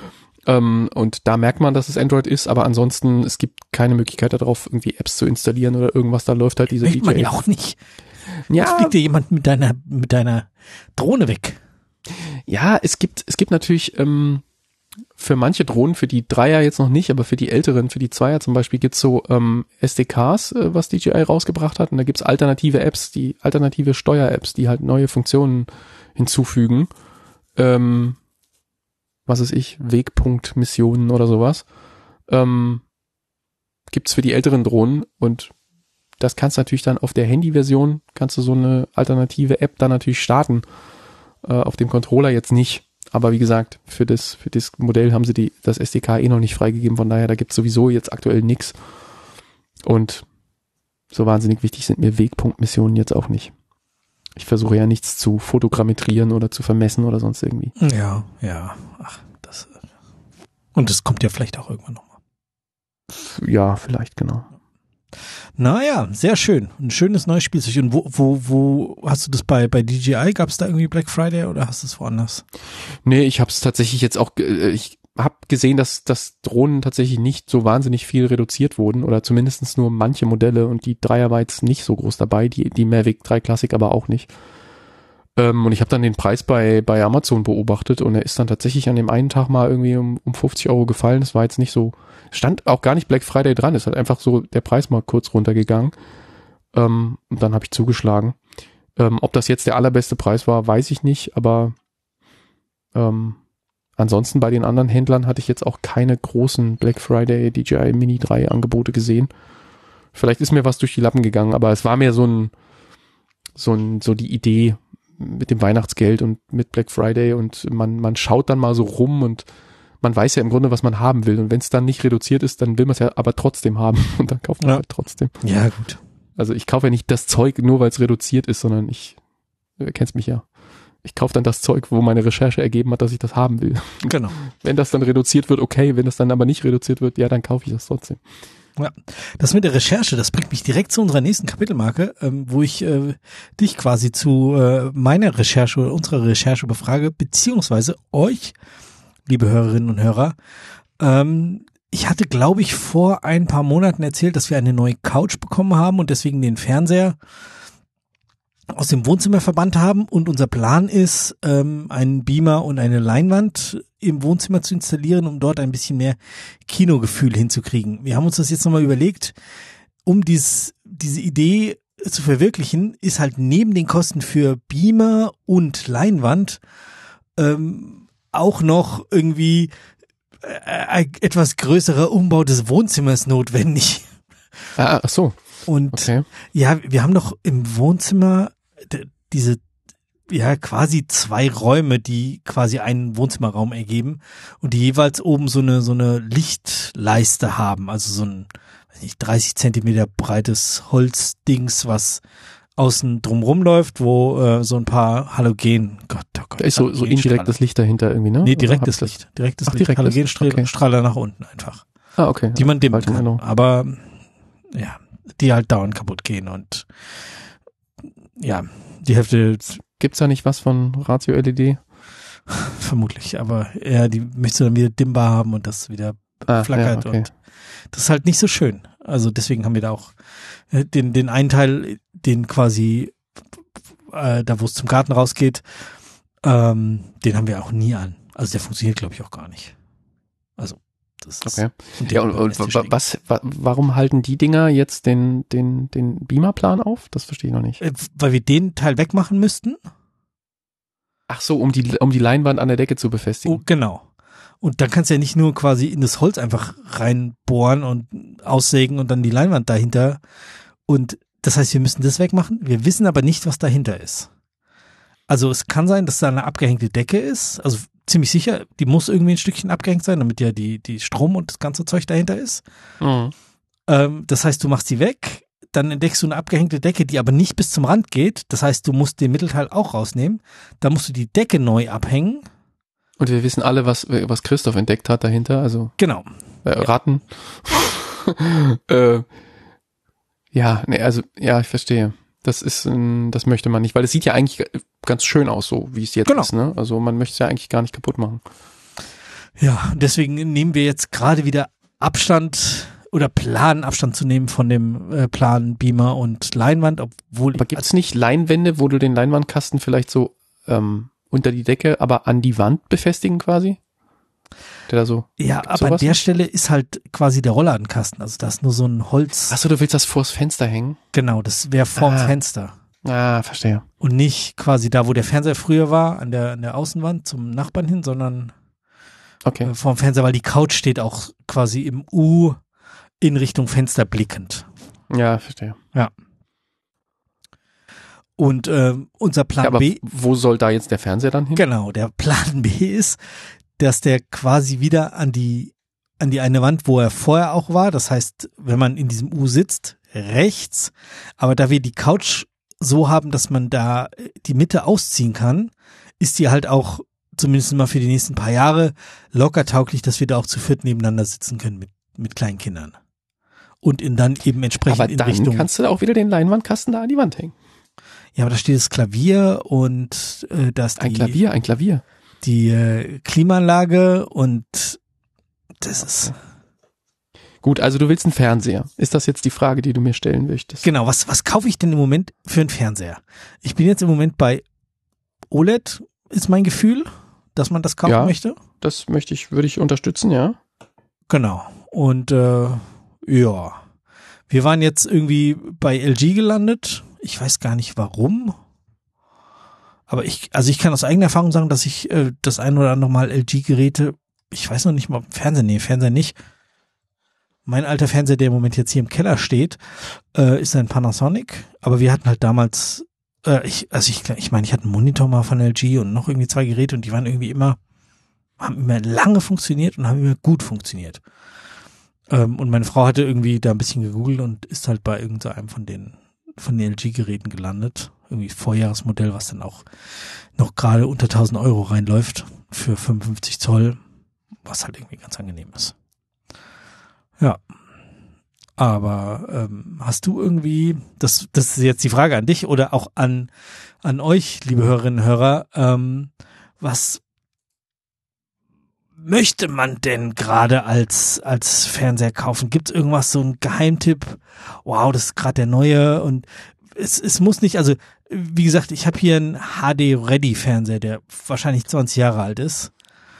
Ähm, und da merkt man, dass es Android ist, aber ansonsten, es gibt keine Möglichkeit darauf, irgendwie Apps zu installieren oder irgendwas. Da läuft halt diese D J. Man ja auch nicht. Ja. Jetzt fliegt dir jemand mit deiner, mit deiner Drohne weg. Ja, es gibt, es gibt natürlich, ähm, für manche Drohnen, für die Dreier jetzt noch nicht, aber für die älteren, für die Zweier zum Beispiel gibt's so ähm, S D Ks, äh, was D J I rausgebracht hat. Und da gibt's alternative Apps, die alternative Steuer-Apps, die halt neue Funktionen hinzufügen. Ähm, was weiß ich, Wegpunkt-Missionen oder sowas. Ähm, gibt's für die älteren Drohnen und das kannst du natürlich dann auf der Handy-Version, kannst du so eine alternative App dann natürlich starten. Äh, auf dem Controller jetzt nicht. Aber wie gesagt, für das, für das Modell haben sie die, das S D K eh noch nicht freigegeben, von daher, da gibt's sowieso jetzt aktuell nix. Und so wahnsinnig wichtig sind mir Wegpunktmissionen jetzt auch nicht. Ich versuche ja nichts zu fotogrammetrieren oder zu vermessen oder sonst irgendwie. Ja, ja. Ach, das. Und das kommt ja vielleicht auch irgendwann nochmal. Ja, vielleicht, genau. Naja, sehr schön. Ein schönes neues Spielzeug. Und wo, wo, wo hast du das bei, bei D J I? Gab es da irgendwie Black Friday oder hast du es woanders? Nee, ich habe es tatsächlich jetzt auch, ich habe gesehen, dass, dass Drohnen tatsächlich nicht so wahnsinnig viel reduziert wurden oder zumindest nur manche Modelle und die Dreier war jetzt nicht so groß dabei, die, die Mavic drei Classic aber auch nicht. Ähm, und ich habe dann den Preis bei, bei Amazon beobachtet und er ist dann tatsächlich an dem einen Tag mal irgendwie um, um fünfzig Euro gefallen. Das war jetzt nicht so, stand auch gar nicht Black Friday dran, ist halt einfach so der Preis mal kurz runtergegangen. Ähm, und dann habe ich zugeschlagen. Ähm, ob das jetzt der allerbeste Preis war, weiß ich nicht, aber ähm, ansonsten bei den anderen Händlern hatte ich jetzt auch keine großen Black Friday D J I Mini drei Angebote gesehen. Vielleicht ist mir was durch die Lappen gegangen, aber es war mir so ein, so ein, so die Idee mit dem Weihnachtsgeld und mit Black Friday und man, man schaut dann mal so rum und man weiß ja im Grunde, was man haben will. Und wenn es dann nicht reduziert ist, dann will man es ja aber trotzdem haben und dann kauft man ja. halt trotzdem. Ja, gut. Also ich kaufe ja nicht das Zeug nur, weil es reduziert ist, sondern ich, du kennst mich ja. Ich kaufe dann das Zeug, wo meine Recherche ergeben hat, dass ich das haben will. Genau. Wenn das dann reduziert wird, okay. Wenn das dann aber nicht reduziert wird, ja, dann kaufe ich das trotzdem. Ja, das mit der Recherche, das bringt mich direkt zu unserer nächsten Kapitelmarke, ähm, wo ich äh, dich quasi zu äh, meiner Recherche oder unserer Recherche befrage, beziehungsweise euch, liebe Hörerinnen und Hörer. Ähm, ich hatte, glaube ich, vor ein paar Monaten erzählt, dass wir eine neue Couch bekommen haben und deswegen den Fernseher aus dem Wohnzimmer verbannt haben und unser Plan ist, ähm, einen Beamer und eine Leinwand im Wohnzimmer zu installieren, um dort ein bisschen mehr Kinogefühl hinzukriegen. Wir haben uns das jetzt nochmal überlegt, um dies, diese Idee zu verwirklichen, ist halt neben den Kosten für Beamer und Leinwand ähm, auch noch irgendwie äh, etwas größerer Umbau des Wohnzimmers notwendig. Ah, ach so. Und okay. Ja, wir haben doch im Wohnzimmer d- diese ja quasi zwei Räume, die quasi einen Wohnzimmerraum ergeben und die jeweils oben so eine so eine Lichtleiste haben, also so ein weiß nicht, dreißig Zentimeter breites Holzdings, was außen drumrum läuft, wo äh, so ein paar Halogen, Gott, oh Gott, Da ist so, so indirektes Licht dahinter irgendwie, ne? Nee, Oder direktes hab ich Licht, direktes Ach, Licht, direktes? Halogenstrahler Okay. nach unten einfach, Ah, okay. die man dimmen Falsche kann, Erinnerung. aber ja, die halt dauernd kaputt gehen und ja, die Hälfte Gibt's da nicht was von Ratio L E D? vermutlich, aber ja, die möchtest du dann wieder dimmbar haben und das wieder Ah, flackert ja, okay. und das ist halt nicht so schön. Also deswegen haben wir da auch äh, den den einen Teil, den quasi äh, da wo es zum Garten rausgeht, ähm, den haben wir auch nie an. Also der funktioniert, glaube ich, auch gar nicht. Also das ist Okay. und Ja, und, und wa- was, wa- warum halten die Dinger jetzt den, den, den Beamerplan auf? Das verstehe ich noch nicht. äh, weil wir den Teil wegmachen müssten. Ach so, um die, um die Leinwand an der Decke zu befestigen. Oh, genau. Und dann kannst du ja nicht nur quasi in das Holz einfach reinbohren und aussägen und dann die Leinwand dahinter. Und das heißt, wir müssen das wegmachen. Wir wissen aber nicht, was dahinter ist. Also es kann sein, dass da eine abgehängte Decke ist. Also ziemlich sicher, die muss irgendwie ein Stückchen abgehängt sein, damit ja die, die Strom und das ganze Zeug dahinter ist. Mhm. Ähm, das heißt, du machst die weg, dann entdeckst du eine abgehängte Decke, die aber nicht bis zum Rand geht. Das heißt, du musst den Mittelteil auch rausnehmen. Dann musst du die Decke neu abhängen. Und wir wissen alle, was, was Christoph entdeckt hat dahinter, also Genau. äh, Ratten. äh, ja, nee, also, ja, ich verstehe. Das ist, ein, das möchte man nicht, weil es sieht ja eigentlich ganz schön aus, so wie es jetzt Genau. ist, ne? Also man möchte es ja eigentlich gar nicht kaputt machen. Ja, deswegen nehmen wir jetzt gerade wieder Abstand oder planen Abstand zu nehmen von dem äh, Plan Beamer und Leinwand, obwohl Aber gibt es nicht Leinwände, wo du den Leinwandkasten vielleicht so ähm, unter die Decke, aber an die Wand befestigen quasi? der da so. Ja, aber sowas? an der Stelle ist halt quasi der Rollladenkasten. Also da ist nur so ein Holz. Achso, du willst das vors Fenster hängen? Genau, das wäre vorm Ah. Fenster. Ah, verstehe. Und nicht quasi da, wo der Fernseher früher war, an der, an der Außenwand zum Nachbarn hin, sondern Okay. äh, vorm Fernseher, weil die Couch steht auch quasi im U in Richtung Fenster blickend. Ja, verstehe. Und äh, unser Plan Ja, aber B, wo soll da jetzt der Fernseher dann hin? genau, der Plan B ist, dass der quasi wieder an die an die eine Wand, wo er vorher auch war. Das heißt, wenn man in diesem U sitzt, rechts, aber da wir die Couch so haben, dass man da die Mitte ausziehen kann, ist die halt auch zumindest mal für die nächsten paar Jahre locker tauglich, dass wir da auch zu viert nebeneinander sitzen können mit mit kleinen Kindern. Und in dann eben entsprechend Aber in dann Richtung. kannst du da auch wieder den Leinwandkasten da an die Wand hängen. Ja, aber da steht das Klavier und äh, da ist Ein die, Klavier, ein Klavier. die äh, Klimaanlage und das ist Gut, also du willst einen Fernseher. Ist das jetzt die Frage, die du mir stellen möchtest? genau. Was was kaufe ich denn im Moment für einen Fernseher? Ich bin jetzt im Moment bei O L E D, ist mein Gefühl, dass man das kaufen Ja. möchte. Das möchte ich, würde ich unterstützen, ja. Genau. Und äh, ja, wir waren jetzt irgendwie bei L G gelandet. Ich weiß gar nicht warum. Aber ich, also ich kann aus eigener Erfahrung sagen, dass ich äh, das ein oder andere Mal L G-Geräte, ich weiß noch nicht mal, Fernseher, nee, Fernseher nicht. Mein alter Fernseher, der im Moment jetzt hier im Keller steht, äh, ist ein Panasonic. Aber wir hatten halt damals, äh, ich, also ich, ich meine, ich hatte einen Monitor mal von L G und noch irgendwie zwei Geräte und die waren irgendwie immer, haben immer lange funktioniert und haben immer gut funktioniert. Ähm, und meine Frau hatte irgendwie da ein bisschen gegoogelt und ist halt bei irgendeinem von den von den L G-Geräten gelandet. Irgendwie Vorjahresmodell, was dann auch noch gerade unter tausend Euro reinläuft für fünfundfünfzig Zoll, was halt irgendwie ganz angenehm ist. Ja. Aber ähm, hast du irgendwie, das, das ist jetzt die Frage an dich oder auch an, an euch, liebe Hörerinnen und Hörer, ähm, was möchte man denn gerade als als Fernseher kaufen? Gibt es irgendwas, so ein Geheimtipp? Wow, das ist gerade der neue und es, es muss nicht, also wie gesagt, ich habe hier einen H D-Ready-Fernseher, der wahrscheinlich zwanzig Jahre alt ist.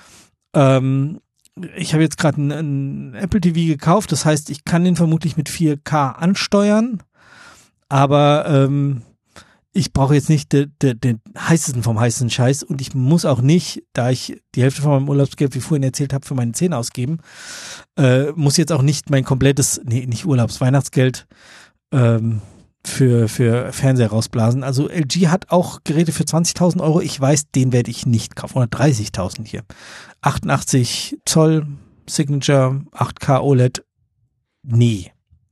Ähm, ich habe jetzt gerade einen, einen Apple T V gekauft, das heißt, ich kann den vermutlich mit vier K ansteuern, aber ähm, ich brauche jetzt nicht den, den, den heißesten vom heißen Scheiß und ich muss auch nicht, da ich die Hälfte von meinem Urlaubsgeld, wie vorhin erzählt habe, für meine Zähne ausgeben, äh, muss jetzt auch nicht mein komplettes, nee, nicht Urlaubs, Weihnachtsgeld ähm, für, für Fernseher rausblasen. Also L G hat auch Geräte für zwanzigtausend Euro. Ich weiß, den werde ich nicht kaufen. Oder dreißigtausend hier. achtundachtzig Zoll Signature, acht K O L E D. Nee.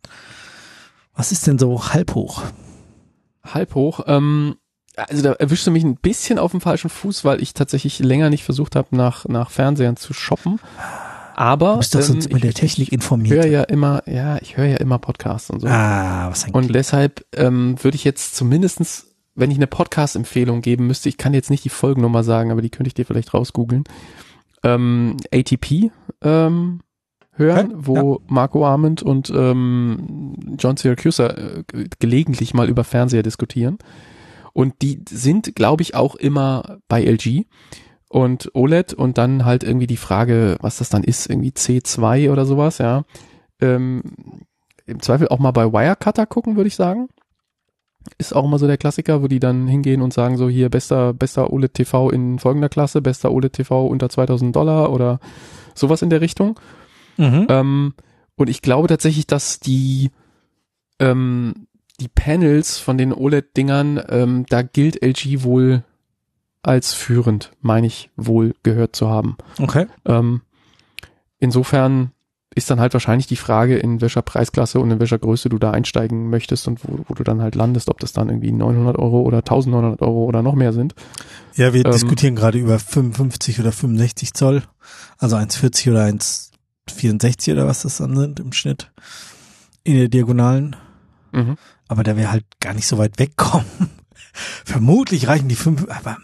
Was ist denn so halb hoch? Halb hoch. Ähm, also da erwischst du mich ein bisschen auf dem falschen Fuß, weil ich tatsächlich länger nicht versucht habe, nach, nach Fernsehern zu shoppen. Aber Du bist doch sonst ähm, mit der Technik informiert. Ich höre ja immer, ja, ich höre ja immer Podcasts und so. Ah, was ein Und Glück. deshalb ähm, würde ich jetzt zumindestens, wenn ich eine Podcast-Empfehlung geben müsste, ich kann jetzt nicht die Folgennummer sagen, aber die könnte ich dir vielleicht rausgoogeln, ähm, A T P ähm, hören, Okay, wo ja. Marco Arment und ähm, John Siracusa äh, gelegentlich mal über Fernseher diskutieren. Und die sind, glaube ich, auch immer bei L G und O L E D und dann halt irgendwie die Frage, was das dann ist, irgendwie C zwei oder sowas, ja. Ähm, im Zweifel auch mal bei Wirecutter gucken, würde ich sagen. Ist auch immer so der Klassiker, wo die dann hingehen und sagen so, hier bester bester O L E D-T V in folgender Klasse, bester O L E D-T V unter zweitausend Dollar oder sowas in der Richtung. Mhm. Ähm, und ich glaube tatsächlich, dass die ähm, die Panels von den O L E D-Dingern, ähm, da gilt L G wohl als führend, meine ich wohl gehört zu haben. Okay. Ähm, insofern ist dann halt wahrscheinlich die Frage, in welcher Preisklasse und in welcher Größe du da einsteigen möchtest und wo, wo du dann halt landest, ob das dann irgendwie neunhundert Euro oder neunzehnhundert Euro oder noch mehr sind. Ja, wir Ähm, diskutieren gerade über fünfundfünfzig oder fünfundsechzig Zoll, also eins vierzig oder eins vierundsechzig oder was das dann sind im Schnitt in der Diagonalen. Mhm. Aber da wir halt gar nicht so weit wegkommen. Vermutlich reichen die fünf, aber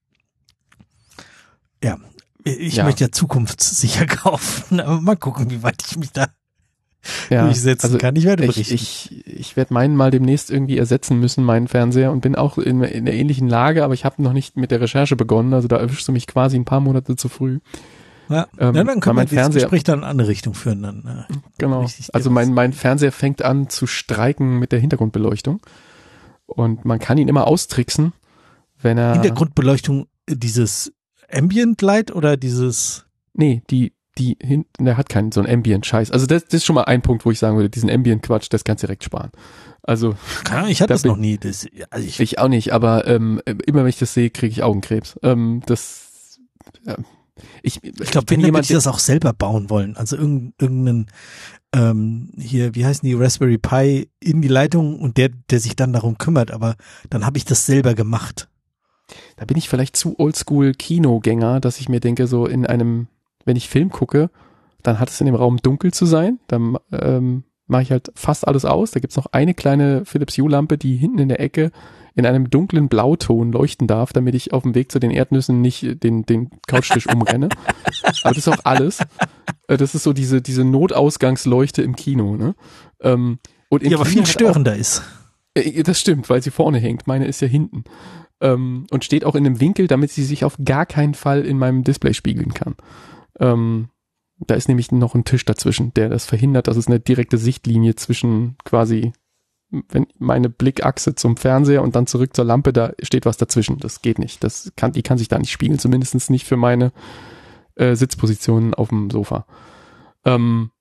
ja, ich Ja. möchte ja zukunftssicher kaufen, aber mal gucken, wie weit ich mich da Ja, durchsetzen also kann. Ich werde ich, berichten. ich, ich werde meinen mal demnächst irgendwie ersetzen müssen, meinen Fernseher, und bin auch in, in einer ähnlichen Lage, aber ich habe noch nicht mit der Recherche begonnen, also da erwischst du mich quasi ein paar Monate zu früh. Ja, Ähm, ja dann können mein wir das Fernseher, Gespräch dann in eine andere Richtung führen. Dann, äh, genau. Also mein, mein Fernseher fängt an zu streiken mit der Hintergrundbeleuchtung. Und man kann ihn immer austricksen, wenn er... Hintergrundbeleuchtung, dieses Ambient Light oder dieses... Nee, die, die hinten, der hat keinen so einen Ambient-Scheiß. Also das, das ist schon mal ein Punkt, wo ich sagen würde, diesen Ambient-Quatsch, das kannst du direkt sparen. Also... Keine Ahnung, ich hatte da das bin, noch nie. Das, also ich, ich auch nicht, aber ähm, immer wenn ich das sehe, kriege ich Augenkrebs. Ähm, das... Ja. Ich, ich glaube, wenn, dann würde ich das auch selber bauen wollen. Also irgendeinen, irgendeinen ähm, hier, wie heißen die, Raspberry Pi in die Leitung und der, der sich dann darum kümmert, aber dann habe ich das selber gemacht. Da bin ich vielleicht zu oldschool Kinogänger, dass ich mir denke, so in einem, wenn ich Film gucke, dann hat es in dem Raum dunkel zu sein, dann ähm, mache ich halt fast alles aus. Da gibt's noch eine kleine Philips Hue-Lampe, die hinten in der Ecke in einem dunklen Blauton leuchten darf, damit ich auf dem Weg zu den Erdnüssen nicht den, den Couchtisch umrenne. Aber das ist auch alles. Das ist so diese, diese Notausgangsleuchte im Kino, ne? Ähm, und im die aber Kino viel störender auch, ist. Äh, das stimmt, weil sie vorne hängt. Meine ist ja hinten. Ähm, und steht auch in einem Winkel, damit sie sich auf gar keinen Fall in meinem Display spiegeln kann. Ähm, da ist nämlich noch ein Tisch dazwischen, der das verhindert, dass es eine direkte Sichtlinie zwischen quasi, wenn meine Blickachse zum Fernseher und dann zurück zur Lampe, da steht was dazwischen. Das geht nicht. Das kann, die kann sich da nicht spiegeln, zumindest nicht für meine äh, Sitzpositionen auf dem Sofa. Ähm,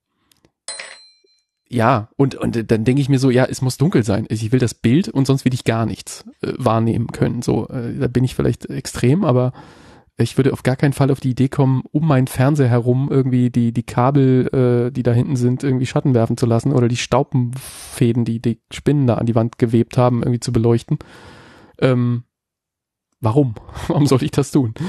ja, und, und dann denke ich mir so, ja, es muss dunkel sein. Ich will das Bild und sonst will ich gar nichts äh, wahrnehmen können. So, äh, da bin ich vielleicht extrem, aber ich würde auf gar keinen Fall auf die Idee kommen, um meinen Fernseher herum irgendwie die, die Kabel, äh, die da hinten sind, irgendwie Schatten werfen zu lassen oder die Staubfäden, die die Spinnen da an die Wand gewebt haben, irgendwie zu beleuchten. Ähm, warum? Warum sollte ich das tun?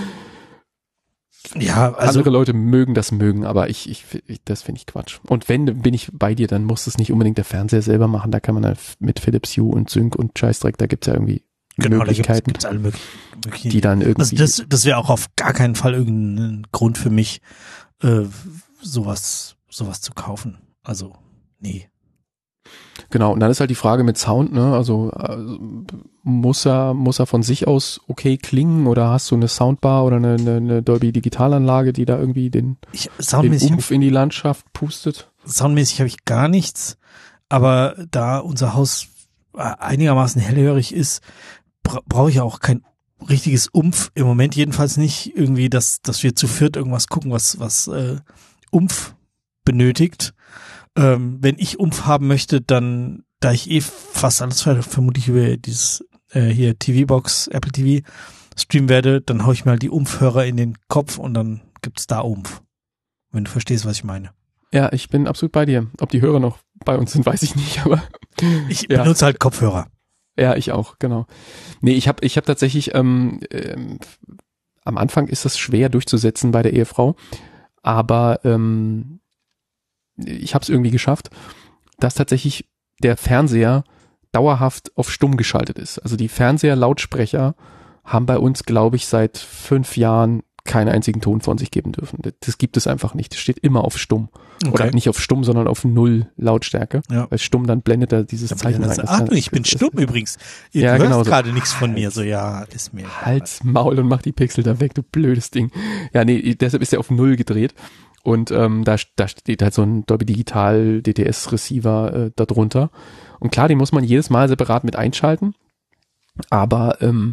Ja, also andere Leute mögen das mögen, aber ich, ich, ich das finde ich Quatsch. Und wenn, bin ich bei dir, dann muss es nicht unbedingt der Fernseher selber machen. Da kann man halt mit Philips Hue und Sync und Scheißdreck, da gibt's ja irgendwie genau, Möglichkeiten, da gibt's, gibt's alle möglichen, die dann irgendwie. Also das, das wäre auch auf gar keinen Fall irgendein Grund für mich, äh, sowas, sowas zu kaufen. Also, nee. Genau, und dann ist halt die Frage mit Sound, ne, also, also muss er, muss er von sich aus okay klingen oder hast du eine Soundbar oder eine, eine, eine Dolby Digitalanlage, die da irgendwie den, ich, den Umf in die Landschaft pustet? Soundmäßig habe ich gar nichts, aber da unser Haus einigermaßen hellhörig ist, bra- brauche ich auch kein richtiges Umf, im Moment jedenfalls nicht irgendwie, dass, dass wir zu viert irgendwas gucken, was, was äh, Umf benötigt. Ähm, wenn ich Umf haben möchte, dann, da ich eh fast alles vermutlich über dieses äh, hier T V-Box, Apple T V streamen werde, dann hau ich mir halt die Umf-Hörer in den Kopf und dann gibt's da Umf. Wenn du verstehst, was ich meine. Ja, ich bin absolut bei dir. Ob die Hörer noch bei uns sind, weiß ich nicht, aber ich ja. benutze halt Kopfhörer. Ja, ich auch, genau. Nee, ich habe ich hab tatsächlich, ähm, ähm, am Anfang ist das schwer durchzusetzen bei der Ehefrau, aber ähm, ich habe es irgendwie geschafft, dass tatsächlich der Fernseher dauerhaft auf stumm geschaltet ist. Also die Fernseher-Lautsprecher haben bei uns, glaube ich, seit fünf Jahren keinen einzigen Ton von sich geben dürfen. Das gibt es einfach nicht. Das steht immer auf stumm. Okay. Oder nicht auf stumm, sondern auf null Lautstärke. Ja. Weil stumm, dann blendet er dieses Zeichen rein. Ach, ich bin stumm übrigens. Ihr ja, hörst genau gerade so. nichts von mir. So, ja, ist mir. Halt's Maul und mach die Pixel da weg, du blödes Ding. Ja, nee, deshalb ist er auf null gedreht. Und ähm, da, da steht halt so ein Dolby Digital D T S Receiver äh, da drunter. Und klar, den muss man jedes Mal separat mit einschalten. Aber ähm,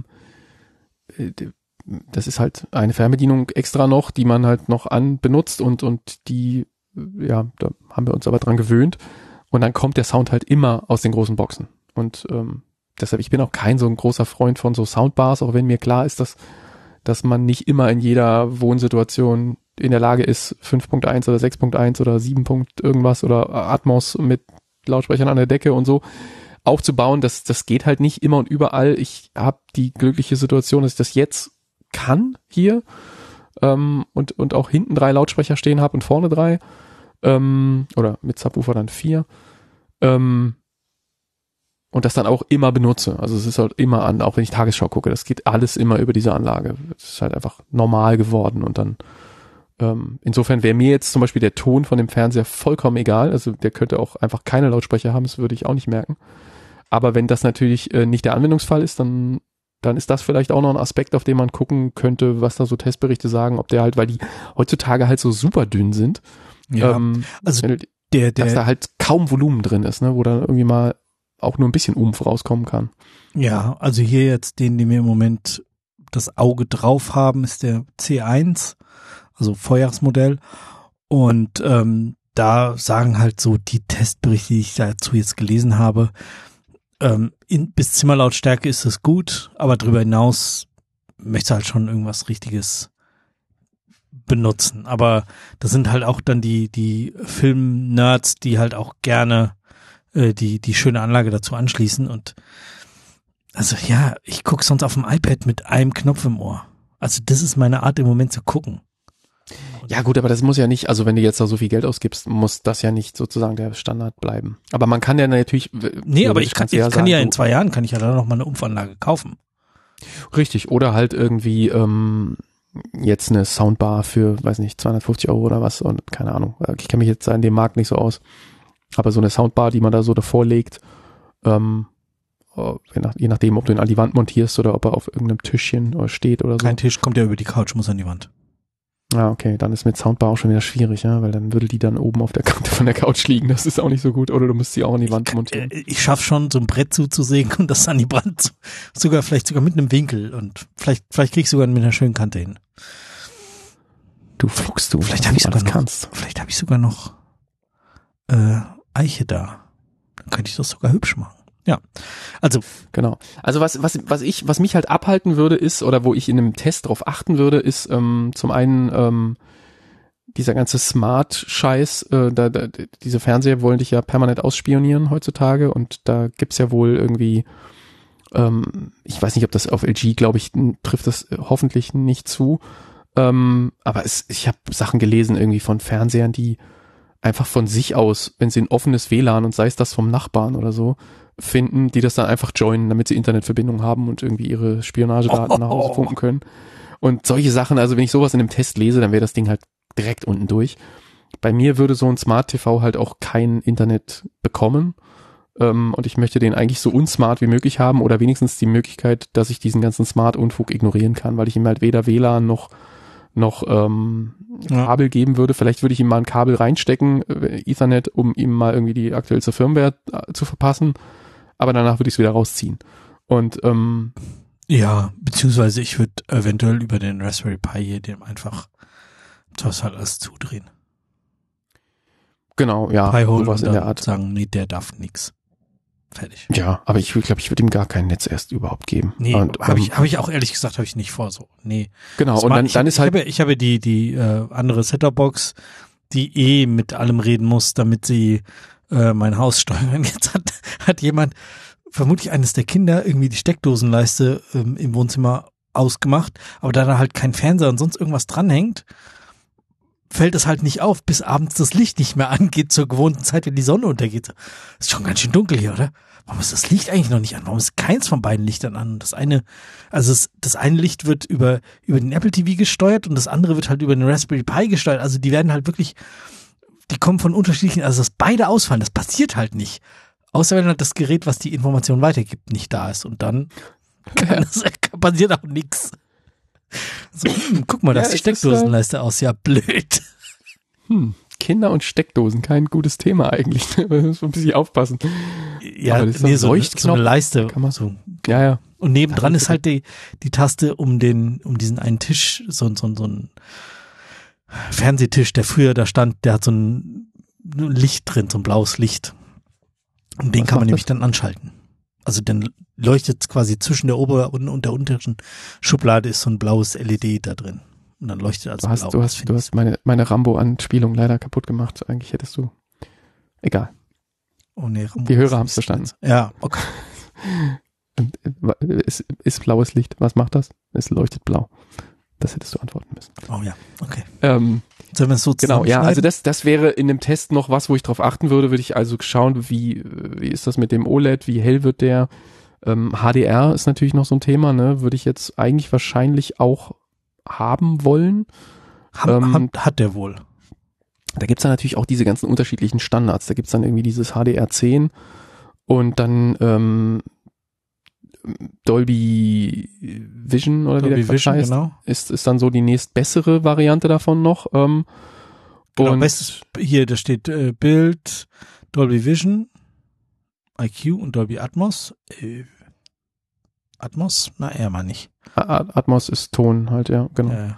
das ist halt eine Fernbedienung extra noch, die man halt noch an benutzt und und die, ja, da haben wir uns aber dran gewöhnt. Und dann kommt der Sound halt immer aus den großen Boxen. Und ähm, deshalb, ich bin auch kein so ein großer Freund von so Soundbars, auch wenn mir klar ist, dass dass man nicht immer in jeder Wohnsituation in der Lage ist, fünf Punkt eins oder sechs Punkt eins oder sieben Punkt irgendwas oder Atmos mit Lautsprechern an der Decke und so aufzubauen. Das, das geht halt nicht immer und überall. Ich habe die glückliche Situation, dass ich das jetzt kann hier ähm, und, und auch hinten drei Lautsprecher stehen habe und vorne drei ähm, oder mit Subwoofer dann vier ähm, und das dann auch immer benutze. Also es ist halt immer an, auch wenn ich Tagesschau gucke, das geht alles immer über diese Anlage. Es ist halt einfach normal geworden und dann Ähm, insofern wäre mir jetzt zum Beispiel der Ton von dem Fernseher vollkommen egal. Also der könnte auch einfach keine Lautsprecher haben, das würde ich auch nicht merken. Aber wenn das natürlich äh, nicht der Anwendungsfall ist, dann dann ist das vielleicht auch noch ein Aspekt, auf den man gucken könnte, was da so Testberichte sagen, ob der halt, weil die heutzutage halt so super dünn sind, Ja, ähm, also wenn du- der, dass da der, halt kaum Volumen drin ist, ne, wo dann irgendwie mal auch nur ein bisschen Umf rauskommen kann. ja, also hier jetzt den, den wir im Moment das Auge drauf haben, ist der C eins, also Vorjahresmodell. Und ähm, da sagen halt so die Testberichte, die ich dazu jetzt gelesen habe, ähm, in, bis Zimmerlautstärke ist es gut, aber darüber hinaus möchte halt schon irgendwas Richtiges benutzen. Aber das sind halt auch dann die die Film-Nerds, die halt auch gerne äh, die die schöne Anlage dazu anschließen. Und also ja, ich gucke sonst auf dem iPad mit einem Knopf im Ohr. Also das ist meine Art im Moment zu gucken. Ja gut, aber das muss ja nicht, also wenn du jetzt da so viel Geld ausgibst, muss das ja nicht sozusagen der Standard bleiben. Aber man kann ja natürlich... Nee, aber ich kann, ich kann sagen, ja in du- zwei Jahren, kann ich ja dann noch mal eine Umfanlage kaufen. Richtig, oder halt irgendwie ähm, jetzt eine Soundbar für, weiß nicht, zweihundertfünfzig Euro oder was und keine Ahnung. Ich kenne mich jetzt in dem Markt nicht so aus. Aber so eine Soundbar, die man da so davor legt, ähm, je, nach, je nachdem, ob du ihn an die Wand montierst oder ob er auf irgendeinem Tischchen steht oder so. Kein Tisch, kommt ja über die Couch, muss an die Wand. Ja, okay, dann ist mit Soundbar auch schon wieder schwierig, ja, weil dann würde die dann oben auf der Kante von der Couch liegen. Das ist auch nicht so gut. Oder du musst sie auch an die Wand montieren. Äh, Ich schaff schon, so ein Brett zuzusägen und das an die Wand zu, sogar vielleicht sogar mit einem Winkel und vielleicht vielleicht krieg ich sogar mit einer schönen Kante hin. Du Fuchs, du. Vielleicht habe ich was du sogar alles noch, kannst. vielleicht habe ich sogar noch äh, Eiche da. Dann könnte ich das sogar hübsch machen. Ja, also Genau. Also was, was, was ich, was mich halt abhalten würde ist, oder wo ich in einem Test drauf achten würde, ist ähm, zum einen ähm, dieser ganze Smart-Scheiß, äh, da, da, diese Fernseher wollen dich ja permanent ausspionieren heutzutage und da gibt's ja wohl irgendwie, ähm, ich weiß nicht, ob das auf L G, glaube ich, n- trifft das hoffentlich nicht zu, ähm, aber es, ich habe Sachen gelesen irgendwie von Fernsehern, die einfach von sich aus, wenn sie ein offenes W L A N und sei es das vom Nachbarn oder so, finden, die das dann einfach joinen, damit sie Internetverbindung haben und irgendwie ihre Spionagedaten Oh. nach Hause funken können. Und solche Sachen, also wenn ich sowas in einem Test lese, dann wäre das Ding halt direkt unten durch. Bei mir würde so ein Smart T V halt auch kein Internet bekommen. Ähm, und ich möchte den eigentlich so unsmart wie möglich haben oder wenigstens die Möglichkeit, dass ich diesen ganzen Smart-Unfug ignorieren kann, weil ich ihm halt weder W L A N noch noch ähm, Ja. Kabel geben würde. Vielleicht würde ich ihm mal ein Kabel reinstecken, äh, Ethernet, um ihm mal irgendwie die aktuellste Firmware äh, zu verpassen. Aber danach würde ich es wieder rausziehen. Und ähm, ja, beziehungsweise ich würde eventuell über den Raspberry Pi hier dem einfach das halt alles zudrehen. genau, ja, Pi holen sowas und in der dann Art. sagen, nee, der darf nix. Fertig. Ja, aber ich glaube, ich würde ihm gar kein Netz erst überhaupt geben. Nee, und, habe ähm, ich, hab ich auch ehrlich gesagt, habe ich nicht vor so. Nee. Genau, Das und war- dann, ich, dann ist ich halt, habe, ich habe die, die äh, andere Set-Top-Box, die eh mit allem reden muss, damit sie äh, mein Haus steuern. Jetzt hat, hat jemand, vermutlich eines der Kinder, irgendwie die Steckdosenleiste ähm, im Wohnzimmer ausgemacht, aber da da halt kein Fernseher und sonst irgendwas dranhängt, fällt es halt nicht auf, bis abends das Licht nicht mehr angeht zur gewohnten Zeit, wenn die Sonne untergeht. Ist schon ganz schön dunkel hier, oder? Warum ist das Licht eigentlich noch nicht an? Warum ist keins von beiden Lichtern an? Das eine, also es, das eine Licht wird über über den Apple T V gesteuert und das andere wird halt über den Raspberry Pi gesteuert. Also die werden halt wirklich, die kommen von unterschiedlichen, also dass beide ausfallen, das passiert halt nicht. Außer wenn halt das Gerät, was die Information weitergibt, nicht da ist. Und dann kann das, passiert auch nichts. So, hm, guck mal, da Ja, ist die es ist, Steckdosenleiste aus. Ja, blöd. hm, Kinder und Steckdosen, kein gutes Thema eigentlich. Man muss ein bisschen aufpassen. Ja, Aber das ist nee, ein so, eine- Leuchtknopf. so eine Leiste. Kann man- so. Ja, ja. Und nebendran Das ist ist halt die, die Taste um den, um diesen einen Tisch, so, so, so ein Fernsehtisch, der früher da stand, der hat so ein Licht drin, so ein blaues Licht. Und den Was kann man macht nämlich das? dann anschalten. Also dann leuchtet quasi zwischen der Ober- und, und der unteren Schublade ist so ein blaues L E D da drin. Und dann leuchtet als Du hast, blau. du Das hast, find du ich- hast meine, meine Rambo-Anspielung leider kaputt gemacht. Eigentlich hättest du, egal. Oh, nee, Rambo Die Hörer ist- haben's verstanden. Ja, okay. Und, äh, Es ist blaues Licht. Was macht das? Es leuchtet blau. Das hättest du antworten müssen. Oh ja, okay. Ähm, Sollen wir es so genau, ja, also zusammenschneiden? das, das wäre in dem Test noch was, wo ich drauf achten würde, würde ich also schauen, wie, wie ist das mit dem O L E D, wie hell wird der? Ähm, H D R ist natürlich noch so ein Thema, ne? Würde ich jetzt eigentlich wahrscheinlich auch haben wollen. Hat, ähm, hat, hat der wohl. Da gibt's dann natürlich auch diese ganzen unterschiedlichen Standards. Da gibt's dann irgendwie dieses H D R zehn und dann ähm, Dolby Vision oder Dolby wie der Vision, heißt, genau. ist, ist dann so die nächstbessere Variante davon noch. Ähm, Genau, und bestes, hier, da steht äh, Bild, Dolby Vision, I Q und Dolby Atmos. Äh, Atmos? Na, eher mal nicht. Atmos ist Ton halt, ja, genau. Äh,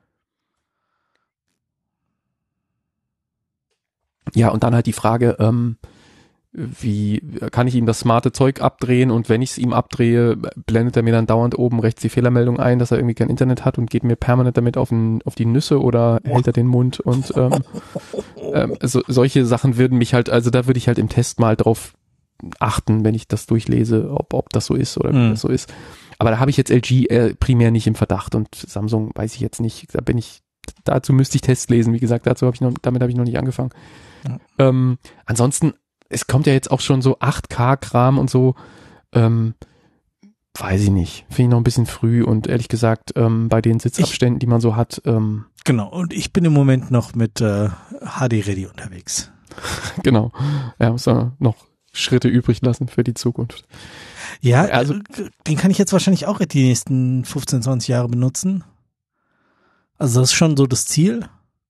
Ja, und dann halt die Frage, ähm, wie kann ich ihm das smarte Zeug abdrehen und wenn ich es ihm abdrehe, blendet er mir dann dauernd oben rechts die Fehlermeldung ein, dass er irgendwie kein Internet hat und geht mir permanent damit auf, den, auf die Nüsse oder hält er den Mund und ähm, ähm, so, solche Sachen würden mich halt, also da würde ich halt im Test mal drauf achten, wenn ich das durchlese, ob, ob das so ist oder wie Mhm. das so ist. Aber da habe ich jetzt L G äh, primär nicht im Verdacht und Samsung weiß ich jetzt nicht, da bin ich, dazu müsste ich Tests lesen, wie gesagt, dazu habe ich noch, damit habe ich noch nicht angefangen. Mhm. Ähm, ansonsten es kommt ja jetzt auch schon so acht K-Kram und so, ähm, weiß ich nicht, finde ich noch ein bisschen früh und ehrlich gesagt, ähm, bei den Sitzabständen, ich, die man so hat, ähm, genau, und ich bin im Moment noch mit äh, H D-Ready unterwegs. Genau, ja, muss man noch Schritte übrig lassen für die Zukunft. Ja, also den kann ich jetzt wahrscheinlich auch die nächsten fünfzehn, zwanzig Jahre benutzen. Also das ist schon so das Ziel.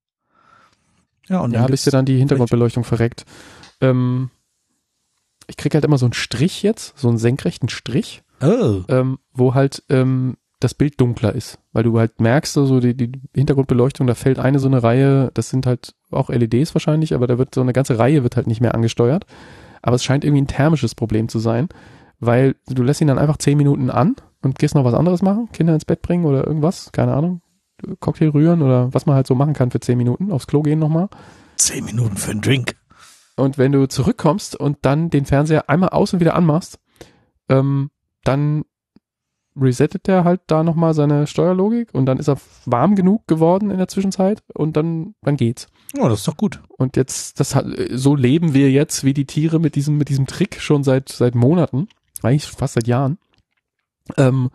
Ja, und ja, bis dir dann die Hintergrundbeleuchtung verreckt. Ähm, ich krieg halt immer so einen Strich jetzt, so einen senkrechten Strich, oh. ähm, wo halt ähm, das Bild dunkler ist, weil du halt merkst, also die, die Hintergrundbeleuchtung, da fällt eine so eine Reihe, das sind halt auch L E Ds wahrscheinlich, aber da wird so eine ganze Reihe wird halt nicht mehr angesteuert. Aber es scheint irgendwie ein thermisches Problem zu sein, weil du lässt ihn dann einfach zehn Minuten an und gehst noch was anderes machen, Kinder ins Bett bringen oder irgendwas, keine Ahnung, Cocktail rühren oder was man halt so machen kann für zehn Minuten, aufs Klo gehen nochmal. Zehn Minuten für einen Drink. Und wenn du zurückkommst und dann den Fernseher einmal aus und wieder anmachst, ähm, dann resettet der halt da nochmal seine Steuerlogik und dann ist er warm genug geworden in der Zwischenzeit und dann, dann geht's. Oh, das ist doch gut. Und jetzt, das hat, so leben wir jetzt wie die Tiere mit diesem, mit diesem Trick schon seit, seit Monaten, eigentlich fast seit Jahren. Ähm,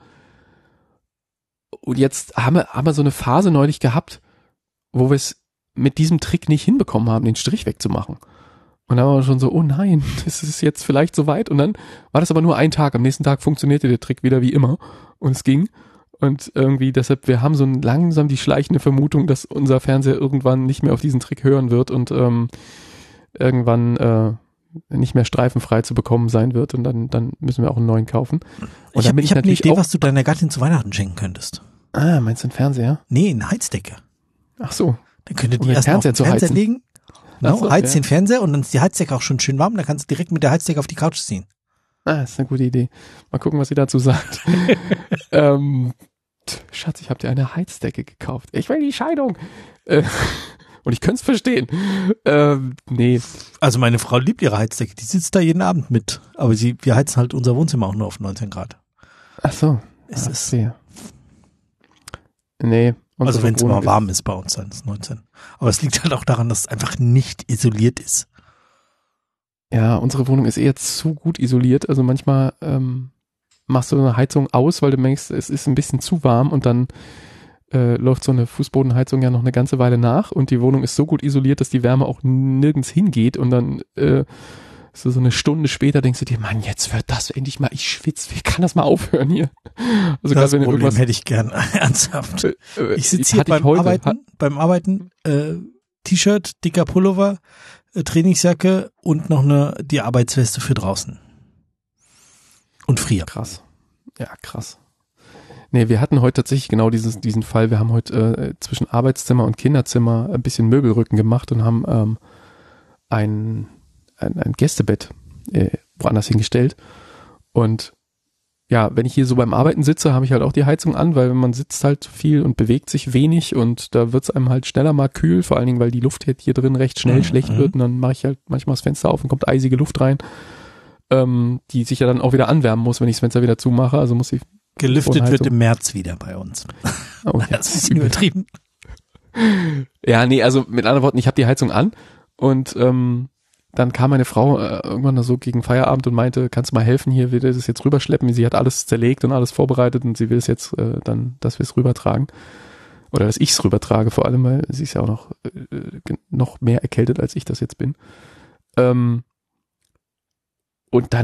und jetzt haben wir, haben wir so eine Phase neulich gehabt, wo wir es mit diesem Trick nicht hinbekommen haben, den Strich wegzumachen. Und dann waren wir schon so, oh nein, das ist jetzt vielleicht soweit. Und dann war das aber nur ein Tag. Am nächsten Tag funktionierte der Trick wieder wie immer. Und es ging. Und irgendwie deshalb, wir haben so langsam die schleichende Vermutung, dass unser Fernseher irgendwann nicht mehr auf diesen Trick hören wird und ähm, irgendwann äh, nicht mehr streifenfrei zu bekommen sein wird. Und dann, dann müssen wir auch einen neuen kaufen. Und ich habe ich hab eine Idee, auch, was du deiner Gattin zu Weihnachten schenken könntest. Ah, meinst du einen Fernseher? Nee, eine Heizdecke. Ach so. Dann könntet Um ihr den erst mal auf Fernseher den zu Fernseher heizen. legen. Genau, Ach so, heizt ja. den Fernseher und dann ist die Heizdecke auch schon schön warm. Dann kannst du direkt mit der Heizdecke auf die Couch ziehen. Ah, ist eine gute Idee. Mal gucken, was sie dazu sagt. ähm, Schatz, ich habe dir eine Heizdecke gekauft. Ich will die Scheidung. Äh, und ich könnte es verstehen. Ähm, nee. Also meine Frau liebt ihre Heizdecke. Die sitzt da jeden Abend mit. Aber sie, wir heizen halt unser Wohnzimmer auch nur auf neunzehn Grad. Ach so. Es Ach, ist, nee. Nee. also wenn es Wohnung immer warm ist bei uns, dann ist es neunzehn. Aber es liegt halt auch daran, dass es einfach nicht isoliert ist. Ja, unsere Wohnung ist eher zu gut isoliert. Also manchmal ähm, machst du eine Heizung aus, weil du merkst, es ist ein bisschen zu warm und dann äh, läuft so eine Fußbodenheizung ja noch eine ganze Weile nach und die Wohnung ist so gut isoliert, dass die Wärme auch nirgends hingeht und dann äh, so, so eine Stunde später denkst du dir, Mann, jetzt wird das endlich mal, ich schwitze, wie kann das mal aufhören hier? Also Das gerade wenn du Problem irgendwas, hätte ich gern, ernsthaft. äh, Ich sitze hier hatte ich beim heute, Arbeiten, beim Arbeiten, äh, T-Shirt, dicker Pullover, äh, Trainingsjacke und noch eine, die Arbeitsweste für draußen. Und Frier. Krass. Ja, krass. Nee, wir hatten heute tatsächlich genau dieses, diesen Fall. Wir haben heute äh, zwischen Arbeitszimmer und Kinderzimmer ein bisschen Möbelrücken gemacht und haben ähm, ein, ein, ein Gästebett äh, woanders hingestellt. Und ja, wenn ich hier so beim Arbeiten sitze, habe ich halt auch die Heizung an, weil man sitzt halt viel und bewegt sich wenig und da wird es einem halt schneller mal kühl, vor allen Dingen, weil die Luft hier drin recht schnell Mhm. schlecht wird und dann mache ich halt manchmal das Fenster auf und kommt eisige Luft rein, ähm, die sich ja dann auch wieder anwärmen muss, wenn ich das Fenster wieder zumache, also muss ich Gelüftet wird Wohnheizung. im März wieder bei uns. Oh, ja, Das ist ein bisschen übertrieben. Ja, nee, also mit anderen Worten, ich habe die Heizung an und ähm, dann kam meine Frau äh, irgendwann so gegen Feierabend und meinte, kannst du mal helfen, hier will das jetzt rüberschleppen. Sie hat alles zerlegt und alles vorbereitet und sie will es jetzt äh, dann, dass wir es rübertragen. Oder dass ich es rübertrage vor allem, weil sie ist ja auch noch, äh, noch mehr erkältet, als ich das jetzt bin. Ähm, und dann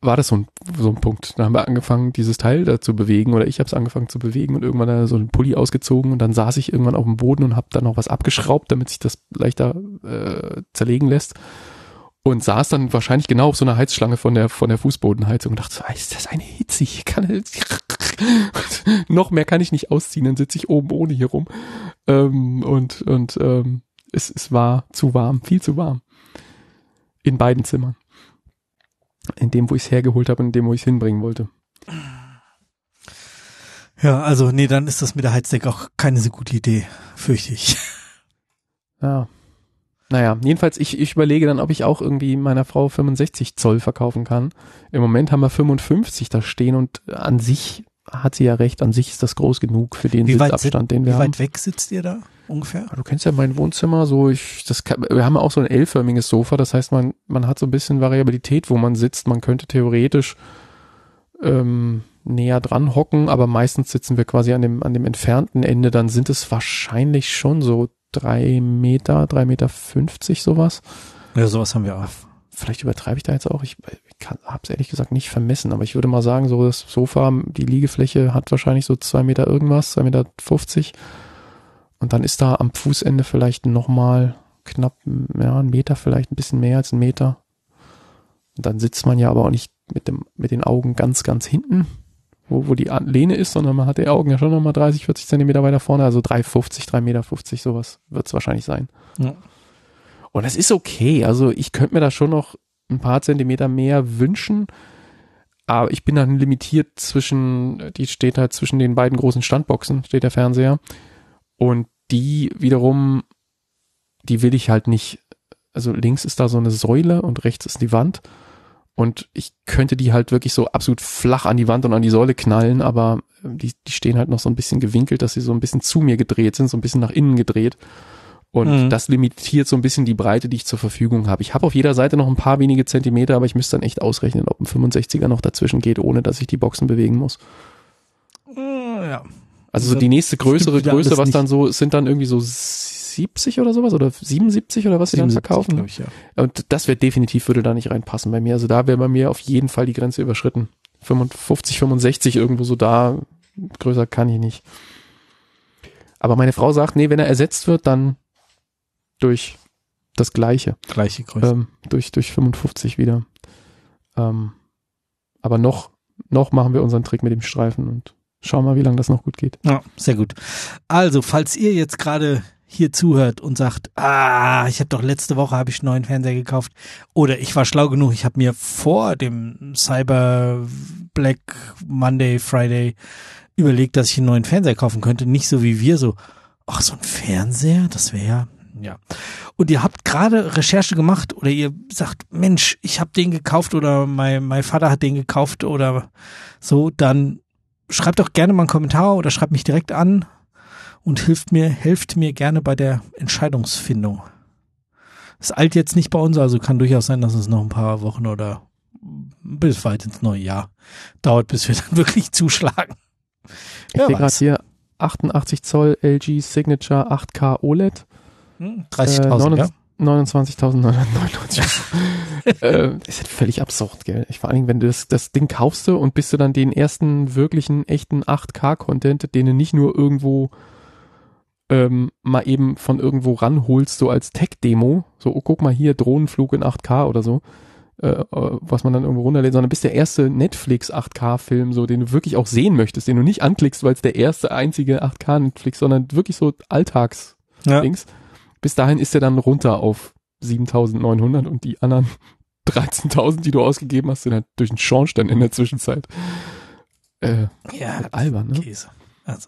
war das so ein, so ein Punkt. Da haben wir angefangen, dieses Teil da zu bewegen oder ich habe es angefangen zu bewegen und irgendwann da so einen Pulli ausgezogen und dann saß ich irgendwann auf dem Boden und habe dann noch was abgeschraubt, damit sich das leichter äh, zerlegen lässt und saß dann wahrscheinlich genau auf so einer Heizschlange von der von der Fußbodenheizung und dachte, ist das eine Hitze? Ich kann noch mehr kann ich nicht ausziehen, dann sitze ich oben ohne hier rum ähm, und und ähm, es, es war zu warm, viel zu warm in beiden Zimmern. In dem, wo ich es hergeholt habe und in dem, wo ich es hinbringen wollte. Ja, also nee, dann ist das mit der Heizdecke auch keine so gute Idee, fürchte ich. Ja. Naja, jedenfalls, ich, ich überlege dann, ob ich auch irgendwie meiner Frau fünfundsechzig Zoll verkaufen kann. Im Moment haben wir fünfundfünfzig da stehen und an sich hat sie ja recht, an sich ist das groß genug für den wie Sitzabstand, den wir wie haben. Wie weit weg sitzt ihr da ungefähr? Du kennst ja mein Wohnzimmer, so ich, das kann, wir haben ja auch so ein L-förmiges Sofa, das heißt, man, man hat so ein bisschen Variabilität, wo man sitzt. Man könnte theoretisch ähm, näher dran hocken, aber meistens sitzen wir quasi an dem, an dem entfernten Ende, dann sind es wahrscheinlich schon so drei Meter, drei Meter fünfzig sowas. Ja, sowas haben wir auch. Vielleicht übertreibe ich da jetzt auch, ich, ich habe es ehrlich gesagt nicht vermessen, aber ich würde mal sagen, so das Sofa, die Liegefläche hat wahrscheinlich so zwei Meter irgendwas, zwei Meter fünfzig und dann ist da am Fußende vielleicht nochmal knapp, ja, ein Meter, vielleicht ein bisschen mehr als ein Meter und dann sitzt man ja aber auch nicht mit dem mit den Augen ganz, ganz hinten, wo, wo die Lehne ist, sondern man hat die Augen ja schon nochmal dreißig, vierzig Zentimeter weiter vorne, also drei Meter fünfzig, drei Meter fünfzig, sowas wird es wahrscheinlich sein. Ja. Und das ist okay, also ich könnte mir da schon noch ein paar Zentimeter mehr wünschen, aber ich bin dann limitiert zwischen, die steht halt zwischen den beiden großen Standboxen, steht der Fernseher und die wiederum, die will ich halt nicht, also links ist da so eine Säule und rechts ist die Wand und ich könnte die halt wirklich so absolut flach an die Wand und an die Säule knallen, aber die, die stehen halt noch so ein bisschen gewinkelt, dass sie so ein bisschen zu mir gedreht sind, so ein bisschen nach innen gedreht. Und mhm. das limitiert so ein bisschen die Breite, die ich zur Verfügung habe. Ich habe auf jeder Seite noch ein paar wenige Zentimeter, aber ich müsste dann echt ausrechnen, ob ein fünfundsechziger noch dazwischen geht, ohne dass ich die Boxen bewegen muss. Ja. Also so die nächste größere Größe, was dann so, sind dann irgendwie so siebzig oder sowas oder siebenundsiebzig oder was sie dann verkaufen. Ich, ja. Und das wäre definitiv, würde da nicht reinpassen bei mir. Also da wäre bei mir auf jeden Fall die Grenze überschritten. fünfundfünfzig, fünfundsechzig irgendwo so da, größer kann ich nicht. Aber meine Frau sagt, nee, wenn er ersetzt wird, dann durch das Gleiche. Gleiche Größe. Ähm, durch, durch fünfundfünfzig wieder. Ähm, aber noch, noch machen wir unseren Trick mit dem Streifen und schauen mal, wie lange das noch gut geht. Ja, sehr gut. Also, falls ihr jetzt gerade hier zuhört und sagt, ah, ich habe doch letzte Woche habe ich einen neuen Fernseher gekauft oder ich war schlau genug, ich habe mir vor dem Cyber Black Monday, Friday überlegt, dass ich einen neuen Fernseher kaufen könnte. Nicht so wie wir so, ach, so ein Fernseher, das wäre ja Ja. Und ihr habt gerade Recherche gemacht oder ihr sagt, Mensch, ich habe den gekauft oder mein, mein Vater hat den gekauft oder so, dann schreibt doch gerne mal einen Kommentar oder schreibt mich direkt an und hilft mir, helft mir gerne bei der Entscheidungsfindung. Es eilt jetzt nicht bei uns, also kann durchaus sein, dass es noch ein paar Wochen oder bis weit ins neue Jahr dauert, bis wir dann wirklich zuschlagen. Ich sehe gerade hier achtundachtzig Zoll L G Signature acht K O L E D. dreißigtausend, äh, ja? neunundzwanzigtausendneunhundertneunundneunzig. äh, ist halt völlig absurd, gell? Ich, vor allem, wenn du das, das Ding kaufst du und bist du dann den ersten wirklichen, echten acht K-Content, den du nicht nur irgendwo ähm, mal eben von irgendwo ranholst, so als Tech-Demo, so, oh, guck mal hier, Drohnenflug in acht K oder so, äh, was man dann irgendwo runterlädt, sondern bist der erste Netflix acht K-Film, so, den du wirklich auch sehen möchtest, den du nicht anklickst, weil es der erste, einzige acht K-Netflix, sondern wirklich so Alltags-Dings. Ja. Bis dahin ist er dann runter auf siebentausendneunhundert und die anderen dreizehntausend, die du ausgegeben hast, sind halt durch den Schornstein in der Zwischenzeit. Äh, ja, albern, ne? Käse. Also.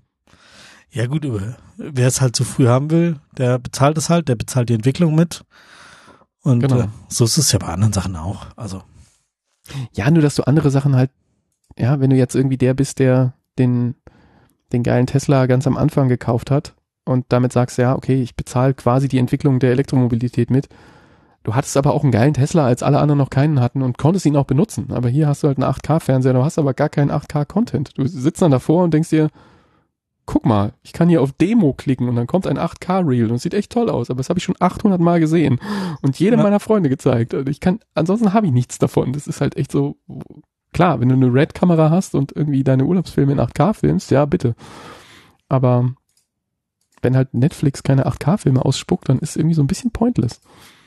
Ja gut, wer es halt zu früh haben will, der bezahlt es halt, der bezahlt die Entwicklung mit. Und genau. äh, so ist es ja bei anderen Sachen auch. Also. Ja, nur dass du andere Sachen halt, ja, wenn du jetzt irgendwie der bist, der den, den geilen Tesla ganz am Anfang gekauft hat, und damit sagst du, ja, okay, ich bezahle quasi die Entwicklung der Elektromobilität mit. Du hattest aber auch einen geilen Tesla, als alle anderen noch keinen hatten und konntest ihn auch benutzen. Aber hier hast du halt einen acht K-Fernseher, du hast aber gar keinen acht K-Content. Du sitzt dann davor und denkst dir, guck mal, ich kann hier auf Demo klicken und dann kommt ein acht K-Reel und es sieht echt toll aus, aber das habe ich schon achthundert Mal gesehen und jedem ja. meiner Freunde gezeigt. Und ich kann, ansonsten habe ich nichts davon. Das ist halt echt so, klar, wenn du eine Red-Kamera hast und irgendwie deine Urlaubsfilme in acht K filmst, ja, bitte. Aber wenn halt Netflix keine acht K-Filme ausspuckt, dann ist es irgendwie so ein bisschen pointless.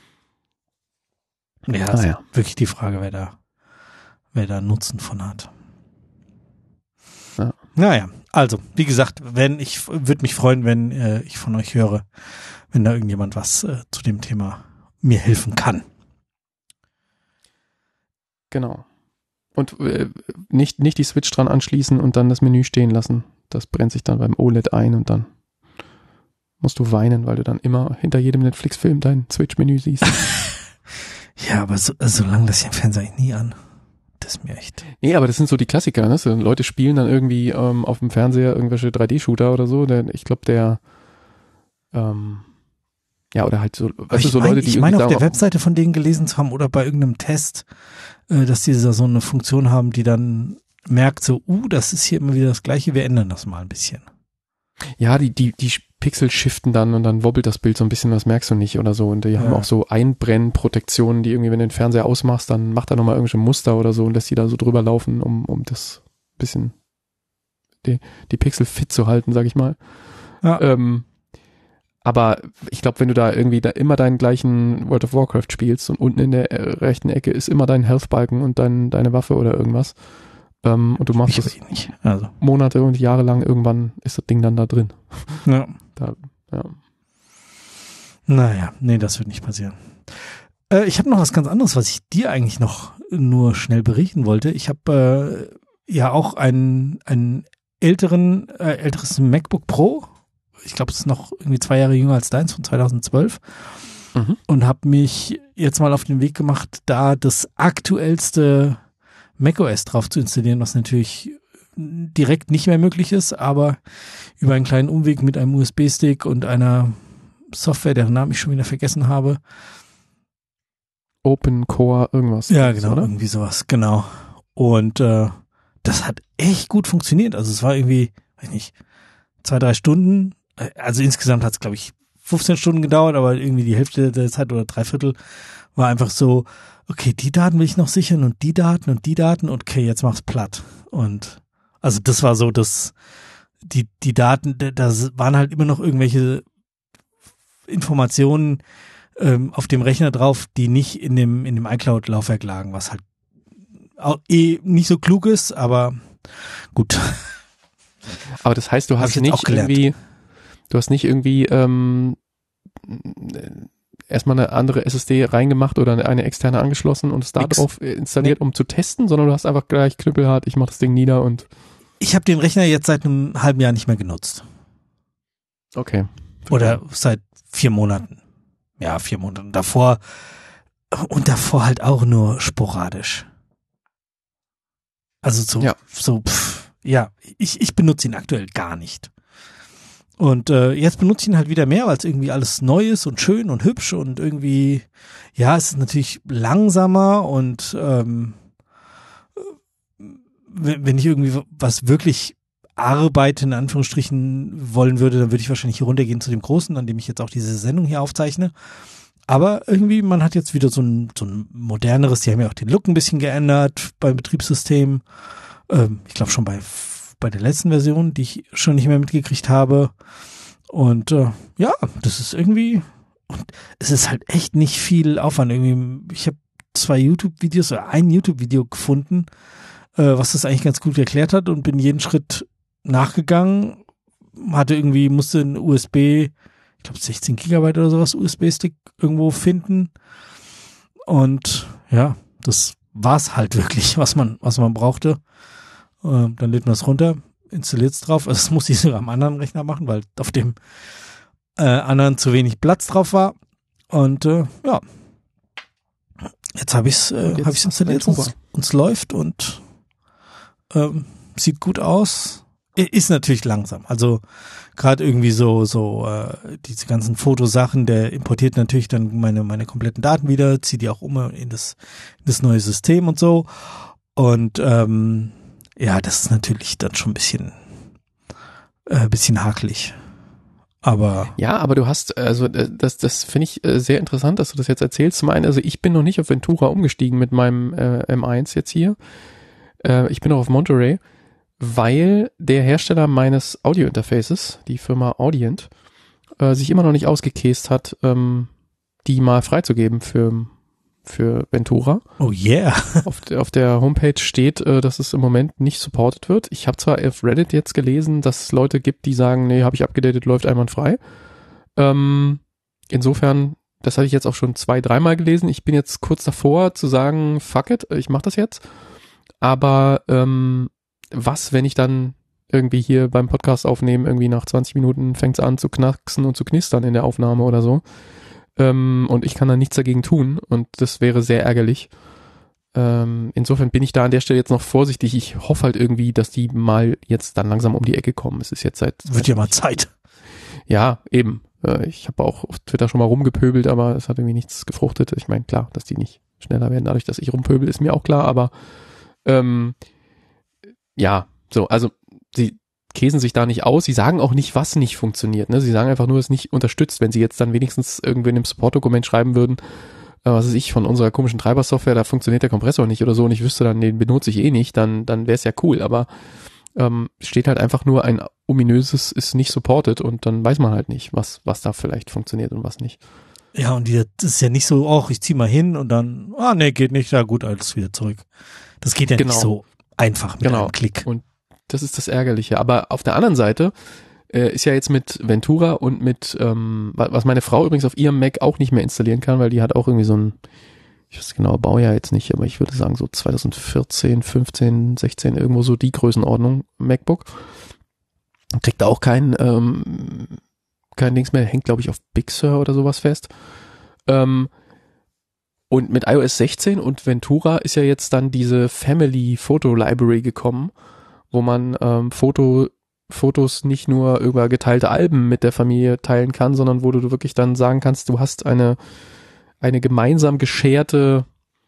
Ja, ah, ja. Wirklich die Frage, wer da, wer da Nutzen von hat. Ja. Naja, also, wie gesagt, wenn ich würde mich freuen, wenn äh, ich von euch höre, wenn da irgendjemand was äh, zu dem Thema mir helfen kann. Genau. Und äh, nicht, nicht die Switch dran anschließen und dann das Menü stehen lassen. Das brennt sich dann beim O L E D ein und dann musst du weinen, weil du dann immer hinter jedem Netflix-Film dein Switch-Menü siehst. Ja, aber so, solange das ja im Fernseher eigentlich nie an. Das ist mir echt. Nee, aber das sind so die Klassiker, ne? So, Leute spielen dann irgendwie ähm, auf dem Fernseher irgendwelche drei D-Shooter oder so. Der, ich glaube, der ähm, ja, oder halt so, weißt du, so mein, Leute, die ich meine, auf der Webseite von denen gelesen zu haben oder bei irgendeinem Test, äh, dass die so eine Funktion haben, die dann merkt so, uh, das ist hier immer wieder das Gleiche, wir ändern das mal ein bisschen. Ja, die, die, die Pixel shiften dann und dann wobbelt das Bild so ein bisschen, das merkst du nicht oder so. Und die ja. haben auch so Einbrennprotektionen, die irgendwie, wenn du den Fernseher ausmachst, dann macht er nochmal irgendwelche Muster oder so und lässt die da so drüber laufen, um, um das bisschen die, die Pixel fit zu halten, sag ich mal. Ja. Ähm, aber ich glaube, wenn du da irgendwie da immer deinen gleichen World of Warcraft spielst und unten in der rechten Ecke ist immer dein Health-Balken und dein, deine Waffe oder irgendwas, Ähm, und du machst das eh nicht. Also. Monate und Jahre lang, irgendwann ist das Ding dann da drin. Ja. Da, ja. Naja, nee, das wird nicht passieren. Äh, ich habe noch was ganz anderes, was ich dir eigentlich noch nur schnell berichten wollte. Ich habe äh, ja auch einen, einen älteren, äh, älteres MacBook Pro. Ich glaube, es ist noch irgendwie zwei Jahre jünger als deins, von zweitausendzwölf. Mhm. Und habe mich jetzt mal auf den Weg gemacht, da das aktuellste macOS drauf zu installieren, was natürlich direkt nicht mehr möglich ist, aber über einen kleinen Umweg mit einem U S B-Stick und einer Software, deren Namen ich schon wieder vergessen habe. Open Core irgendwas. Ja, genau, oder? Irgendwie sowas, genau. Und äh, das hat echt gut funktioniert. Also es war irgendwie, weiß nicht, zwei, drei Stunden. Also insgesamt hat es, glaube ich, fünfzehn Stunden gedauert, aber irgendwie die Hälfte der Zeit oder drei Viertel war einfach so, okay, die Daten will ich noch sichern und die Daten und die Daten und okay, jetzt mach's platt. Und also das war so, dass die die Daten, da waren halt immer noch irgendwelche Informationen ähm, auf dem Rechner drauf, die nicht in dem in dem iCloud-Laufwerk lagen, was halt auch eh nicht so klug ist, aber gut. Aber das heißt, du hast nicht irgendwie, du hast nicht irgendwie ähm, erstmal eine andere S S D reingemacht oder eine externe angeschlossen und es da drauf installiert, nee. um zu testen, sondern du hast einfach gleich knüppelhart, ich mach das Ding nieder und... Ich habe den Rechner jetzt seit einem halben Jahr nicht mehr genutzt. Okay. Oder seit vier Monaten. Ja, vier Monate. Davor, und davor halt auch nur sporadisch. Also so, ja, so pff, ja ich, ich benutze ihn aktuell gar nicht. Und äh, jetzt benutze ich ihn halt wieder mehr, weil es irgendwie alles neu ist und schön und hübsch und irgendwie, ja, es ist natürlich langsamer und ähm, wenn, wenn ich irgendwie was wirklich arbeite, in Anführungsstrichen, wollen würde, dann würde ich wahrscheinlich hier runtergehen zu dem Großen, an dem ich jetzt auch diese Sendung hier aufzeichne. Aber irgendwie, man hat jetzt wieder so ein, so ein moderneres, die haben ja auch den Look ein bisschen geändert beim Betriebssystem. Ähm, ich glaube schon bei bei der letzten Version, die ich schon nicht mehr mitgekriegt habe. Und äh, ja, das ist irgendwie, und es ist halt echt nicht viel Aufwand. Irgendwie, ich habe zwei YouTube-Videos oder ein YouTube-Video gefunden, äh, was das eigentlich ganz gut erklärt hat und bin jeden Schritt nachgegangen. Hatte irgendwie, musste ein U S B, ich glaube sechzehn Gigabyte oder sowas, U S B-Stick irgendwo finden. Und ja, das war's halt wirklich, was man, was man brauchte. Dann lädt man es runter, installiert es drauf. Also das muss ich sogar am anderen Rechner machen, weil auf dem äh, anderen zu wenig Platz drauf war. Und äh, ja, jetzt habe ich es äh, hab ich's installiert und es läuft und ähm, sieht gut aus. Ist natürlich langsam. Also gerade irgendwie so so äh, diese ganzen Fotosachen, der importiert natürlich dann meine meine kompletten Daten wieder, zieht die auch um in das in das neue System und so. Und ähm, ja, das ist natürlich dann schon ein bisschen äh, bisschen hakelig. Aber ja, aber du hast, also das, das finde ich sehr interessant, dass du das jetzt erzählst. Zum einen, also ich bin noch nicht auf Ventura umgestiegen mit meinem äh, M eins jetzt hier. Äh, ich bin noch auf Monterey, weil der Hersteller meines Audio-Interfaces, die Firma Audient, äh, sich immer noch nicht ausgekäst hat, ähm, die mal freizugeben für für Ventura. Oh yeah. Auf, der, auf der Homepage steht, äh, dass es im Moment nicht supported wird. Ich habe zwar auf Reddit jetzt gelesen, dass es Leute gibt, die sagen, nee, habe ich abgedatet, läuft einwandfrei. Ähm, insofern, das hatte ich jetzt auch schon zwei, dreimal gelesen. Ich bin jetzt kurz davor zu sagen, fuck it, ich mache das jetzt. Aber ähm, was, wenn ich dann irgendwie hier beim Podcast aufnehmen, irgendwie nach zwanzig Minuten fängt es an zu knacksen und zu knistern in der Aufnahme oder so. Ähm, und ich kann da nichts dagegen tun und das wäre sehr ärgerlich. Ähm, insofern bin ich da an der Stelle jetzt noch vorsichtig. Ich hoffe halt irgendwie, dass die mal jetzt dann langsam um die Ecke kommen. Es ist jetzt seit... Wird ja mal Zeit. Ja, eben. Äh, ich habe auch auf Twitter schon mal rumgepöbelt, aber es hat irgendwie nichts gefruchtet. Ich meine, klar, dass die nicht schneller werden, dadurch, dass ich rumpöbel, ist mir auch klar, aber ähm, ja, so, also sie käsen sich da nicht aus, sie sagen auch nicht, was nicht funktioniert, ne? Sie sagen einfach nur, es nicht unterstützt. Wenn sie jetzt dann wenigstens irgendwie in einem Support-Dokument schreiben würden, äh, was weiß ich, von unserer komischen Treibersoftware, da funktioniert der Kompressor nicht oder so und ich wüsste dann, den benutze ich eh nicht, dann dann wäre es ja cool, aber ähm, steht halt einfach nur ein ominöses, ist nicht supported und dann weiß man halt nicht, was was da vielleicht funktioniert und was nicht. Ja, und die, das ist ja nicht so, ach, ich zieh mal hin und dann, ah, nee, geht nicht, ja gut, alles wieder zurück. Das geht ja Genau. nicht so einfach mit Genau. einem Klick. Und das ist das Ärgerliche. Aber auf der anderen Seite äh, ist ja jetzt mit Ventura und mit, ähm, was meine Frau übrigens auf ihrem Mac auch nicht mehr installieren kann, weil die hat auch irgendwie so ein, ich weiß genau, Baujahr jetzt nicht, aber ich würde sagen so zwanzig vierzehn, fünfzehn, sechzehn, irgendwo so die Größenordnung MacBook. Kriegt da auch kein, ähm, kein Dings mehr, hängt glaube ich auf Big Sur oder sowas fest. Ähm, Und mit i O S sechzehn und Ventura ist ja jetzt dann diese Family Photo Library gekommen, wo man ähm, Foto, Fotos nicht nur über geteilte Alben mit der Familie teilen kann, sondern wo du wirklich dann sagen kannst, du hast eine, eine gemeinsam gescherte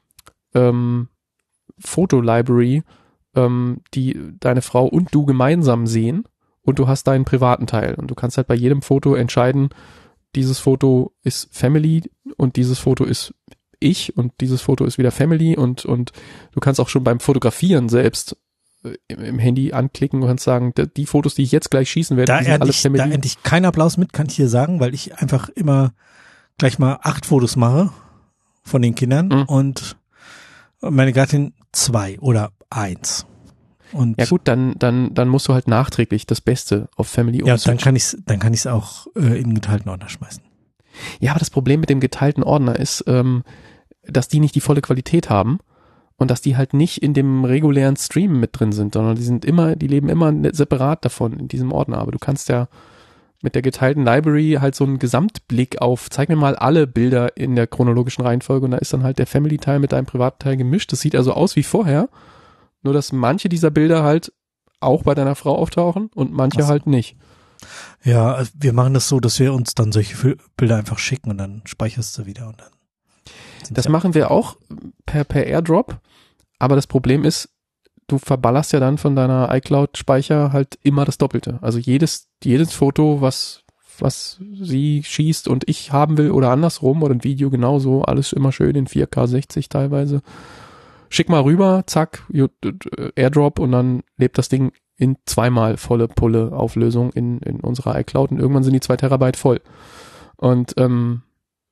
ähm, Foto Library, ähm, die deine Frau und du gemeinsam sehen und du hast deinen privaten Teil und du kannst halt bei jedem Foto entscheiden, dieses Foto ist Family und dieses Foto ist ich und dieses Foto ist wieder Family und und du kannst auch schon beim Fotografieren selbst äh, im, im Handy anklicken und kannst sagen, die Fotos, die ich jetzt gleich schießen werde, Da die sind alle endlich, Family. da endlich kein Applaus mit, kann ich hier sagen, weil ich einfach immer gleich mal acht Fotos mache von den Kindern Mhm. und meine Gattin zwei oder eins. Und Ja gut, dann dann dann musst du halt nachträglich das Beste auf Family ja, dann umswitchen. kann ich's, dann kann ich's auch äh, in den geteilten Ordner schmeißen. Ja, aber das Problem mit dem geteilten Ordner ist, ähm, dass die nicht die volle Qualität haben und dass die halt nicht in dem regulären Stream mit drin sind, sondern die sind immer, die leben immer separat davon in diesem Ordner. Aber du kannst ja mit der geteilten Library halt so einen Gesamtblick auf, zeig mir mal alle Bilder in der chronologischen Reihenfolge und da ist dann halt der Family-Teil mit deinem privaten Teil gemischt. Das sieht also aus wie vorher, nur dass manche dieser Bilder halt auch bei deiner Frau auftauchen und manche Ach so. halt nicht. Ja, also wir machen das so, dass wir uns dann solche Fil- Bilder einfach schicken und dann speicherst du wieder und dann. sind Das sie- machen wir auch per, per Airdrop, aber das Problem ist, du verballerst ja dann von deiner iCloud-Speicher halt immer das Doppelte. Also jedes, jedes Foto, was, was sie schießt und ich haben will oder andersrum oder ein Video genauso, alles immer schön in vier K sechzig teilweise. Schick mal rüber, zack, Airdrop und dann lebt das Ding in zweimal volle Pulle Auflösung in, in unserer iCloud und irgendwann sind die zwei Terabyte voll. Und ähm,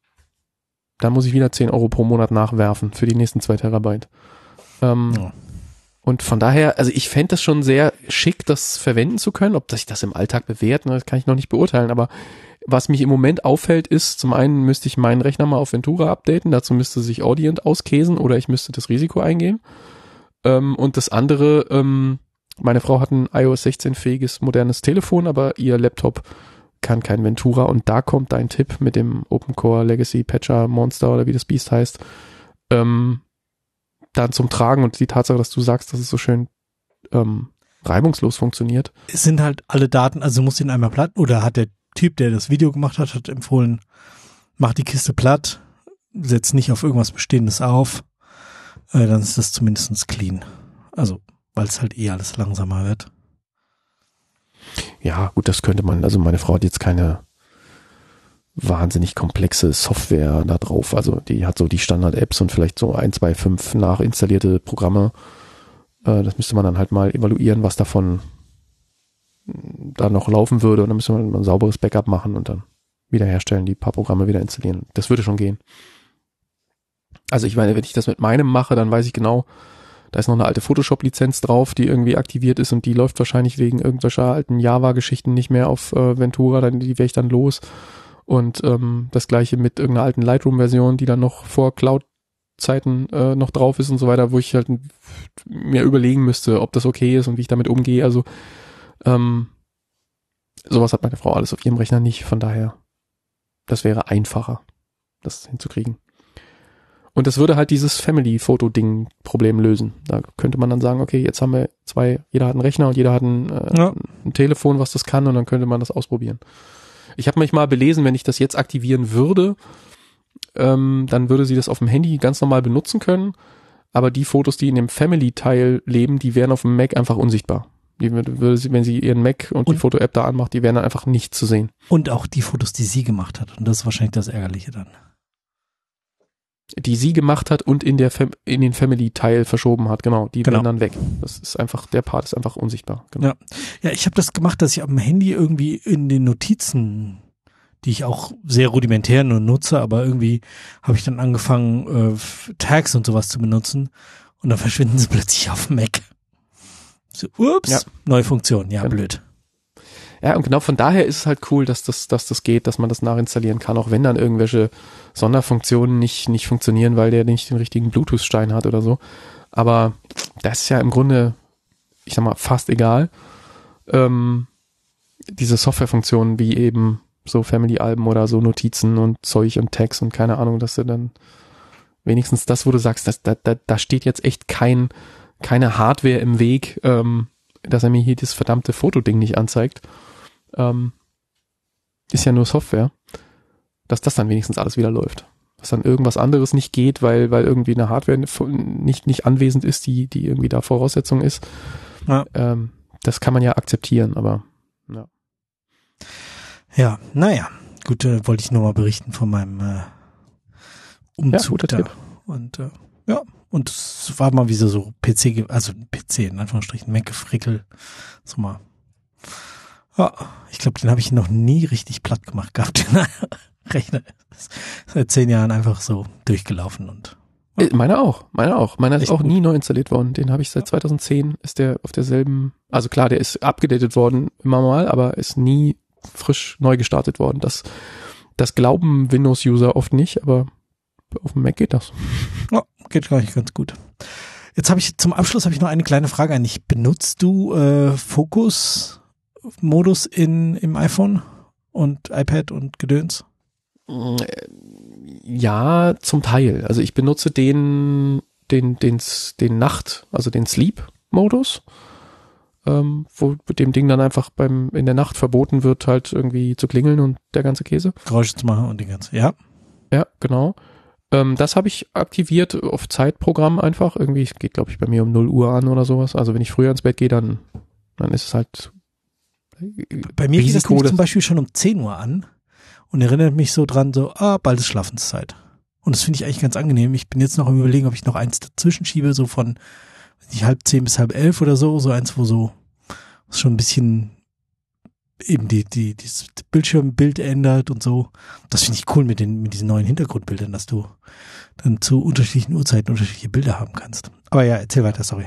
da muss ich wieder zehn Euro pro Monat nachwerfen für die nächsten zwei Terabyte. Ähm, Ja. Und von daher, also ich fände das schon sehr schick, das verwenden zu können. Ob sich das im Alltag bewährt, ne, das kann ich noch nicht beurteilen. Aber was mich im Moment auffällt, ist, zum einen müsste ich meinen Rechner mal auf Ventura updaten. Dazu müsste sich Audient auskäsen oder ich müsste das Risiko eingehen. Ähm, und das andere, ähm, meine Frau hat ein i O S sechzehn-fähiges modernes Telefon, aber ihr Laptop kann kein Ventura. Und da kommt dein Tipp mit dem OpenCore Legacy Patcher Monster oder wie das Biest heißt, ähm, dann zum Tragen und die Tatsache, dass du sagst, dass es so schön ähm, reibungslos funktioniert. Es sind halt alle Daten, also du musst ihn einmal platt, oder hat der Typ, der das Video gemacht hat, hat empfohlen, mach die Kiste platt, setz nicht auf irgendwas Bestehendes auf, äh, dann ist das zumindest clean. Also, weil es halt eh alles langsamer wird. Ja, gut, das könnte man, also meine Frau hat jetzt keine wahnsinnig komplexe Software da drauf, also die hat so die Standard-Apps und vielleicht so ein, zwei, fünf nachinstallierte Programme. Äh, das müsste man dann halt mal evaluieren, was davon da noch laufen würde, und dann müsste man ein sauberes Backup machen und dann wiederherstellen, die paar Programme wieder installieren. Das würde schon gehen. Also ich meine, wenn ich das mit meinem mache, dann weiß ich genau, da ist noch eine alte Photoshop-Lizenz drauf, die irgendwie aktiviert ist, und die läuft wahrscheinlich wegen irgendwelcher alten Java-Geschichten nicht mehr auf äh, Ventura, dann die wäre ich dann los. Und ähm, das gleiche mit irgendeiner alten Lightroom-Version, die dann noch vor Cloud-Zeiten äh, noch drauf ist und so weiter, wo ich halt mir überlegen müsste, ob das okay ist und wie ich damit umgehe. Also ähm, sowas hat meine Frau alles auf ihrem Rechner nicht, von daher, das wäre einfacher, das hinzukriegen. Und das würde halt dieses Family-Foto-Ding-Problem lösen. Da könnte man dann sagen, okay, jetzt haben wir zwei, jeder hat einen Rechner und jeder hat ein, äh, ja. ein Telefon, was das kann, und dann könnte man das ausprobieren. Ich habe mich mal belesen, wenn ich das jetzt aktivieren würde, ähm, dann würde sie das auf dem Handy ganz normal benutzen können, aber die Fotos, die in dem Family-Teil leben, die wären auf dem Mac einfach unsichtbar. Die würde sie, wenn sie ihren Mac und, und die Foto-App da anmacht, die wären dann einfach nicht zu sehen. Und auch die Fotos, die sie gemacht hat. Und das ist wahrscheinlich das Ärgerliche dann. Die sie gemacht hat und in der Fam- in den Family-Teil verschoben hat, genau, die genau. werden dann weg. Das ist einfach, der Part ist einfach unsichtbar. Genau. Ja, ja, ich habe das gemacht, dass ich am Handy irgendwie in den Notizen, die ich auch sehr rudimentär nur nutze, aber irgendwie habe ich dann angefangen, äh, Tags und sowas zu benutzen, und dann verschwinden sie plötzlich auf dem Mac. So, ups, ja. Neue Funktion, ja, ja, blöd. Ja, und genau von daher ist es halt cool, dass das, dass das geht, dass man das nachinstallieren kann, auch wenn dann irgendwelche Sonderfunktionen nicht, nicht funktionieren, weil der nicht den richtigen Bluetooth-Stein hat oder so. Aber das ist ja im Grunde, ich sag mal, fast egal. Ähm, diese Softwarefunktionen wie eben so Family-Alben oder so Notizen und Zeug und Tags und keine Ahnung, dass du dann wenigstens das, wo du sagst, dass, da, da, da steht jetzt echt kein, keine Hardware im Weg, ähm, dass er mir hier das verdammte Fotoding nicht anzeigt. Ähm, ist ja nur Software, dass das dann wenigstens alles wieder läuft. Dass dann irgendwas anderes nicht geht, weil, weil irgendwie eine Hardware nicht, nicht anwesend ist, die, die irgendwie da Voraussetzung ist. Ja. Ähm, das kann man ja akzeptieren, aber ja. Ja, naja, gut, äh, wollte ich nur mal berichten von meinem äh, Umzug ja, da. Tipp. Und äh, ja, und es war mal wieder so P C, also P C in Anführungsstrichen, Mac-Gefrickel, so mal. Ja, ich glaube, den habe ich noch nie richtig platt gemacht gehabt, den Rechner. Ist seit zehn Jahren einfach so durchgelaufen und. Ja. Meiner auch, meiner auch. Meiner ist Echt auch gut. nie neu installiert worden. Den habe ich seit zweitausendzehn, ist der auf derselben, also klar, der ist abgedatet worden immer mal, aber ist nie frisch neu gestartet worden. Das, das glauben Windows-User oft nicht, aber auf dem Mac geht das. Ja, geht gar nicht ganz gut. Jetzt habe ich zum Abschluss habe ich noch eine kleine Frage an dich. Benutzt du äh, Fokus-Modus in im iPhone und iPad und Gedöns? Ja, zum Teil. Also ich benutze den den den den Nacht, also den Sleep-Modus, ähm, wo dem Ding dann einfach beim in der Nacht verboten wird, halt irgendwie zu klingeln und der ganze Käse. Geräusche zu machen und die ganze, ja. Ja, genau. Ähm, das habe ich aktiviert auf Zeitprogramm einfach. Irgendwie, es geht, glaube ich, bei mir um null Uhr an oder sowas. Also wenn ich früher ins Bett gehe, dann, dann ist es halt bei mir geht es nämlich zum Beispiel schon um zehn Uhr an und erinnert mich so dran, so, ah, bald ist Schlafenszeit. Und das finde ich eigentlich ganz angenehm. Ich bin jetzt noch am Überlegen, ob ich noch eins dazwischen schiebe, so von nicht halb zehn bis halb elf oder so, so eins, wo so schon ein bisschen eben die, die, dieses Bildschirmbild ändert und so. Das finde ich cool mit den, mit diesen neuen Hintergrundbildern, dass du dann zu unterschiedlichen Uhrzeiten unterschiedliche Bilder haben kannst. Aber ja, erzähl weiter, sorry.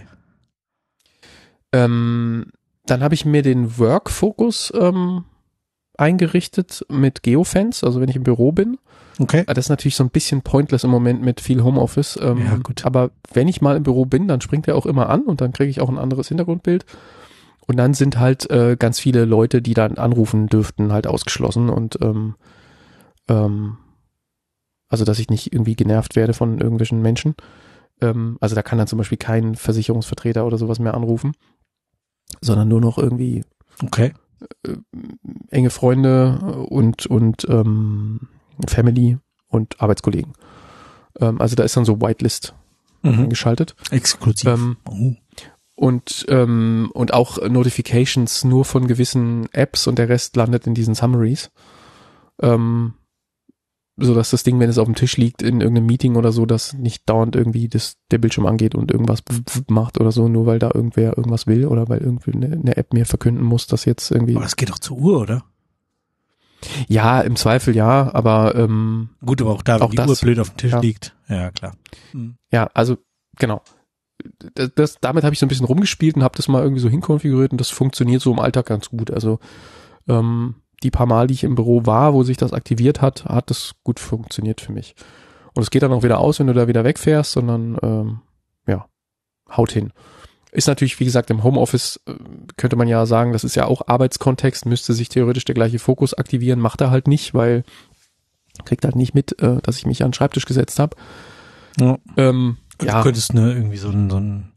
Ähm, dann habe ich mir den Work-Fokus ähm, eingerichtet mit Geofence, also wenn ich im Büro bin. Okay. Das ist natürlich so ein bisschen pointless im Moment mit viel Homeoffice. Ähm, ja, gut. Aber wenn ich mal im Büro bin, dann springt er auch immer an und dann kriege ich auch ein anderes Hintergrundbild. Und dann sind halt äh, ganz viele Leute, die dann anrufen dürften, halt ausgeschlossen und ähm, ähm, also dass ich nicht irgendwie genervt werde von irgendwelchen Menschen. Ähm, also da kann dann zum Beispiel kein Versicherungsvertreter oder sowas mehr anrufen, sondern nur noch irgendwie okay. äh, enge Freunde und und ähm, Family und Arbeitskollegen. Ähm, also da ist dann so Whitelist mhm. geschaltet. Exklusiv. Ähm, oh. und ähm, und auch Notifications nur von gewissen Apps und der Rest landet in diesen Summaries. Ähm, so dass das Ding, wenn es auf dem Tisch liegt in irgendeinem Meeting oder so, dass nicht dauernd irgendwie das, der Bildschirm angeht und irgendwas macht oder so, nur weil da irgendwer irgendwas will oder weil irgendwie eine, eine App mir verkünden muss, dass jetzt irgendwie... Aber das geht doch zur Uhr, oder? Ja, im Zweifel ja, aber ähm, gut, aber auch da, wenn auch die das, Uhr blöd auf dem Tisch ja. liegt. Ja, klar. Mhm. Ja, also genau. Das, das, damit habe ich so ein bisschen rumgespielt und habe das mal irgendwie so hinkonfiguriert und das funktioniert so im Alltag ganz gut. Also ähm, die paar Mal, die ich im Büro war, wo sich das aktiviert hat, hat das gut funktioniert für mich. Und es geht dann auch wieder aus, wenn du da wieder wegfährst, sondern ähm, ja, haut hin. Ist natürlich, wie gesagt, im Homeoffice äh, könnte man ja sagen, das ist ja auch Arbeitskontext, müsste sich theoretisch der gleiche Fokus aktivieren, macht er halt nicht, weil kriegt halt nicht mit, äh, dass ich mich an den Schreibtisch gesetzt habe. Ja. Ähm, ja. Du könntest ne, irgendwie so ein, so ein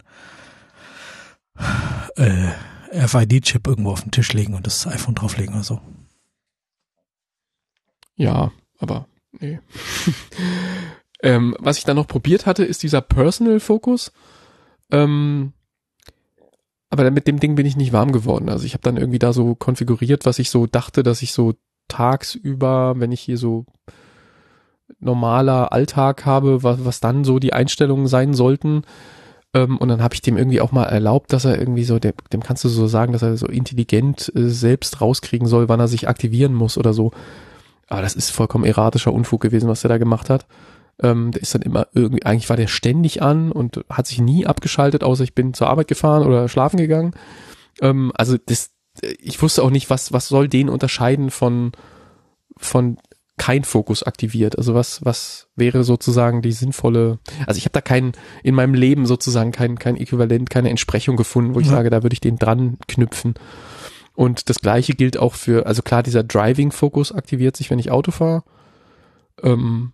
äh, R F I D-Chip irgendwo auf den Tisch legen und das iPhone drauflegen oder so. Ja, aber nee. ähm, was ich dann noch probiert hatte, ist dieser Personal Focus. Ähm, aber mit dem Ding bin ich nicht warm geworden. Also ich habe dann irgendwie da so konfiguriert, was ich so dachte, dass ich so tagsüber, wenn ich hier so normaler Alltag habe, was, was dann so die Einstellungen sein sollten. Ähm, und dann habe ich dem irgendwie auch mal erlaubt, dass er irgendwie so, der, dem kannst du so sagen, dass er so intelligent äh, selbst rauskriegen soll, wann er sich aktivieren muss oder so. Aber das ist vollkommen erratischer Unfug gewesen, was der da gemacht hat. Ähm, der ist dann immer irgendwie, eigentlich war der ständig an und hat sich nie abgeschaltet, außer ich bin zur Arbeit gefahren oder schlafen gegangen. Ähm, also das, ich wusste auch nicht, was, was soll den unterscheiden von, von kein Fokus aktiviert. Also was, was wäre sozusagen die sinnvolle, also ich habe da keinen, in meinem Leben sozusagen kein, kein Äquivalent, keine Entsprechung gefunden, wo ich ja. sage, da würde ich den dran knüpfen. Und das Gleiche gilt auch für, also klar, dieser Driving-Fokus aktiviert sich, wenn ich Auto fahre. Ähm,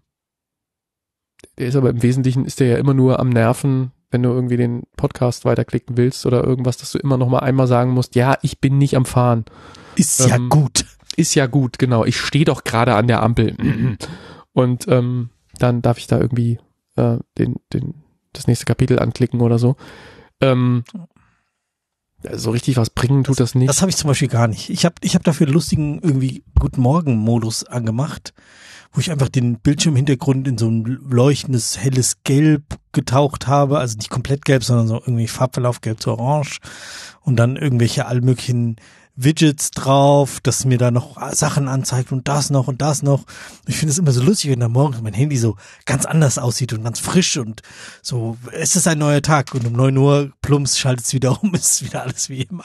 der ist aber im Wesentlichen, ist der ja immer nur am Nerven, wenn du irgendwie den Podcast weiterklicken willst oder irgendwas, dass du immer noch mal einmal sagen musst, ja, ich bin nicht am Fahren. Ist ähm, ja gut. Ist ja gut, genau. Ich stehe doch gerade an der Ampel. Und ähm, dann darf ich da irgendwie äh, den, den, das nächste Kapitel anklicken oder so. Ähm, so richtig was bringen tut das nicht. Das habe ich zum Beispiel gar nicht. Ich habe ich hab dafür einen lustigen irgendwie Guten Morgen-Modus angemacht, wo ich einfach den Bildschirmhintergrund in so ein leuchtendes, helles Gelb getaucht habe. Also nicht komplett gelb, sondern so irgendwie Farbverlauf gelb zu orange. Und dann irgendwelche all möglichen Widgets drauf, dass mir da noch Sachen anzeigt und das noch und das noch. Ich finde es immer so lustig, wenn da morgens mein Handy so ganz anders aussieht und ganz frisch und so, es ist ein neuer Tag und um neun Uhr plumps schaltet es wieder um, ist wieder alles wie immer.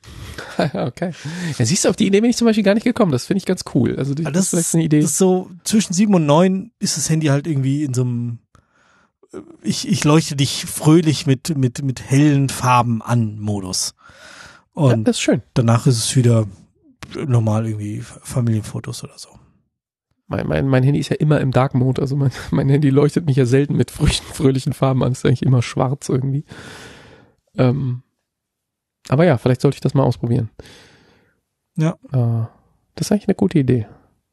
Okay. Ja, siehst du, auf die Idee bin ich zum Beispiel gar nicht gekommen. Das finde ich ganz cool. Also das, das ist vielleicht eine Idee. Das ist so, zwischen sieben und neun ist das Handy halt irgendwie in so einem, ich, ich leuchte dich fröhlich mit, mit, mit hellen Farben an Modus. Und ja, das ist schön. Danach ist es wieder normal irgendwie Familienfotos oder so. Mein, mein, mein Handy ist ja immer im Dark Mode, also mein, mein Handy leuchtet mich ja selten mit fröhlichen, fröhlichen Farben an, ist eigentlich immer schwarz irgendwie. Ähm, aber ja, vielleicht sollte ich das mal ausprobieren. Ja. Äh, das ist eigentlich eine gute Idee.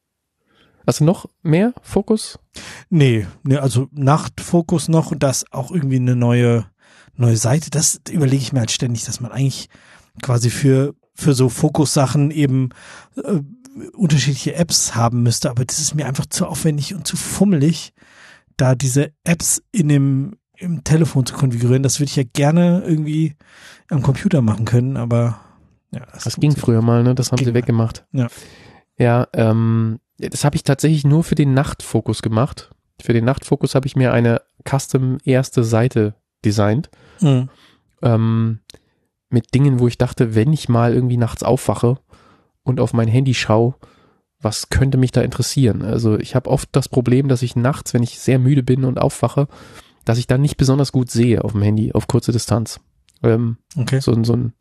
Also noch mehr Fokus? Nee, nee, also Nachtfokus noch und das auch irgendwie eine neue, neue Seite. Das überlege ich mir halt ständig, dass man eigentlich quasi für für so Fokussachen eben äh, unterschiedliche Apps haben müsste, aber das ist mir einfach zu aufwendig und zu fummelig, da diese Apps in dem im Telefon zu konfigurieren. Das würde ich ja gerne irgendwie am Computer machen können, aber ja. Das, das ging früher mal, ne? Das haben sie weggemacht. Ja. Ja, ähm, das habe ich tatsächlich nur für den Nachtfokus gemacht. Für den Nachtfokus habe ich mir eine Custom erste Seite designt. Mhm. Ähm, mit Dingen, wo ich dachte, wenn ich mal irgendwie nachts aufwache und auf mein Handy schaue, was könnte mich da interessieren? Also ich habe oft das Problem, dass ich nachts, wenn ich sehr müde bin und aufwache, dass ich dann nicht besonders gut sehe auf dem Handy, auf kurze Distanz. Ähm, okay. So, so ein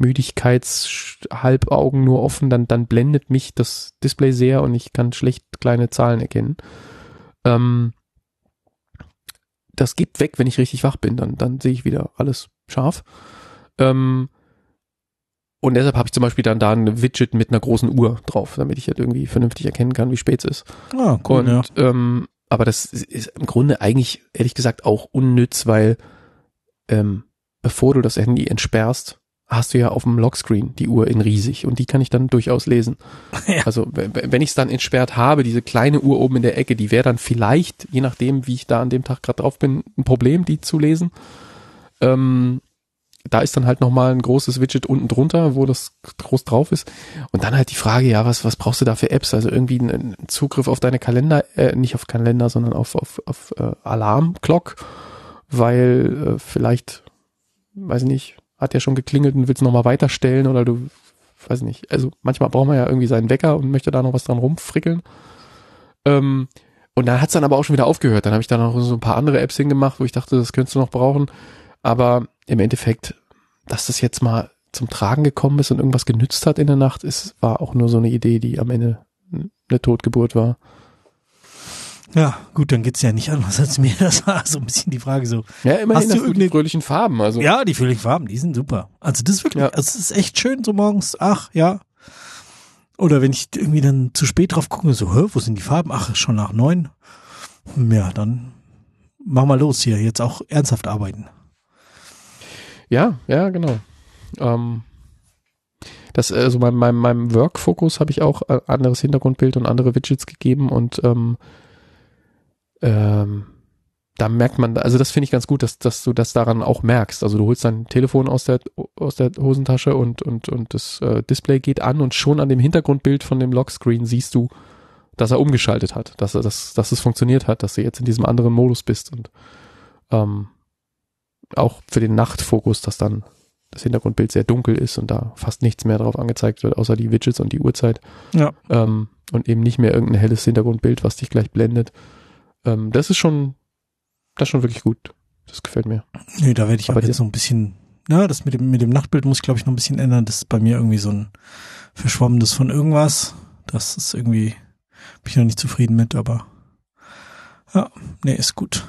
Müdigkeitshalbaugen nur offen, dann, dann blendet mich das Display sehr und ich kann schlecht kleine Zahlen erkennen. Ähm, das geht weg, wenn ich richtig wach bin, dann, dann sehe ich wieder alles scharf. Ähm, und deshalb habe ich zum Beispiel dann da ein Widget mit einer großen Uhr drauf, damit ich halt irgendwie vernünftig erkennen kann, wie spät es ist. Ah, cool, und, ja. ähm, aber das ist im Grunde eigentlich, ehrlich gesagt, auch unnütz, weil ähm, bevor du das Handy entsperrst, hast du ja auf dem Lockscreen die Uhr in riesig und die kann ich dann durchaus lesen. Ja. Also wenn ich es dann entsperrt habe, diese kleine Uhr oben in der Ecke, die wäre dann vielleicht, je nachdem, wie ich da an dem Tag gerade drauf bin, ein Problem, die zu lesen. Ähm, da ist dann halt nochmal ein großes Widget unten drunter, wo das groß drauf ist. Und dann halt die Frage, ja, was was brauchst du da für Apps? Also irgendwie einen Zugriff auf deine Kalender, äh, nicht auf Kalender, sondern auf auf auf äh, Alarm-Clock, weil äh, vielleicht, weiß ich nicht, hat ja schon geklingelt und willst nochmal weiterstellen oder du, weiß nicht, also manchmal braucht man ja irgendwie seinen Wecker und möchte da noch was dran rumfrickeln. Ähm, und dann hat's dann aber auch schon wieder aufgehört. Dann habe ich da noch so ein paar andere Apps hingemacht, wo ich dachte, das könntest du noch brauchen. Aber im Endeffekt, dass das jetzt mal zum Tragen gekommen ist und irgendwas genützt hat in der Nacht, ist, war auch nur so eine Idee, die am Ende eine Totgeburt war. Ja, gut, dann geht's ja nicht anders als mir. Das war so ein bisschen die Frage so. Ja, immerhin hast du hast du die fröhlichen Farben. Also. Ja, die fröhlichen Farben, die sind super. Also das ist wirklich, Ja. also es ist echt schön so morgens, ach, ja. Oder wenn ich irgendwie dann zu spät drauf gucke, so, hä, wo sind die Farben? Ach, schon nach neun. Ja, dann mach mal los hier, jetzt auch ernsthaft arbeiten. Ja, ja, genau. Ähm, das, also meinem, meinem, meinem Work-Fokus habe ich auch ein anderes Hintergrundbild und andere Widgets gegeben und ähm, ähm, da merkt man, also das finde ich ganz gut, dass, dass du das daran auch merkst. Also du holst dein Telefon aus der aus der Hosentasche und und und das äh, Display geht an und schon an dem Hintergrundbild von dem Lockscreen siehst du, dass er umgeschaltet hat, dass er das, dass es funktioniert hat, dass du jetzt in diesem anderen Modus bist und ähm, auch für den Nachtfokus, dass dann das Hintergrundbild sehr dunkel ist und da fast nichts mehr drauf angezeigt wird, außer die Widgets und die Uhrzeit. Ja. Ähm, und eben nicht mehr irgendein helles Hintergrundbild, was dich gleich blendet. Ähm, das ist schon, das ist schon wirklich gut. Das gefällt mir. Nee, da werde ich aber, Aber jetzt so ein bisschen, na, das mit dem, mit dem Nachtbild muss ich glaube ich noch ein bisschen ändern. Das ist bei mir irgendwie so ein verschwommenes von irgendwas. Das ist irgendwie, bin ich noch nicht zufrieden mit, aber ja, nee, ist gut.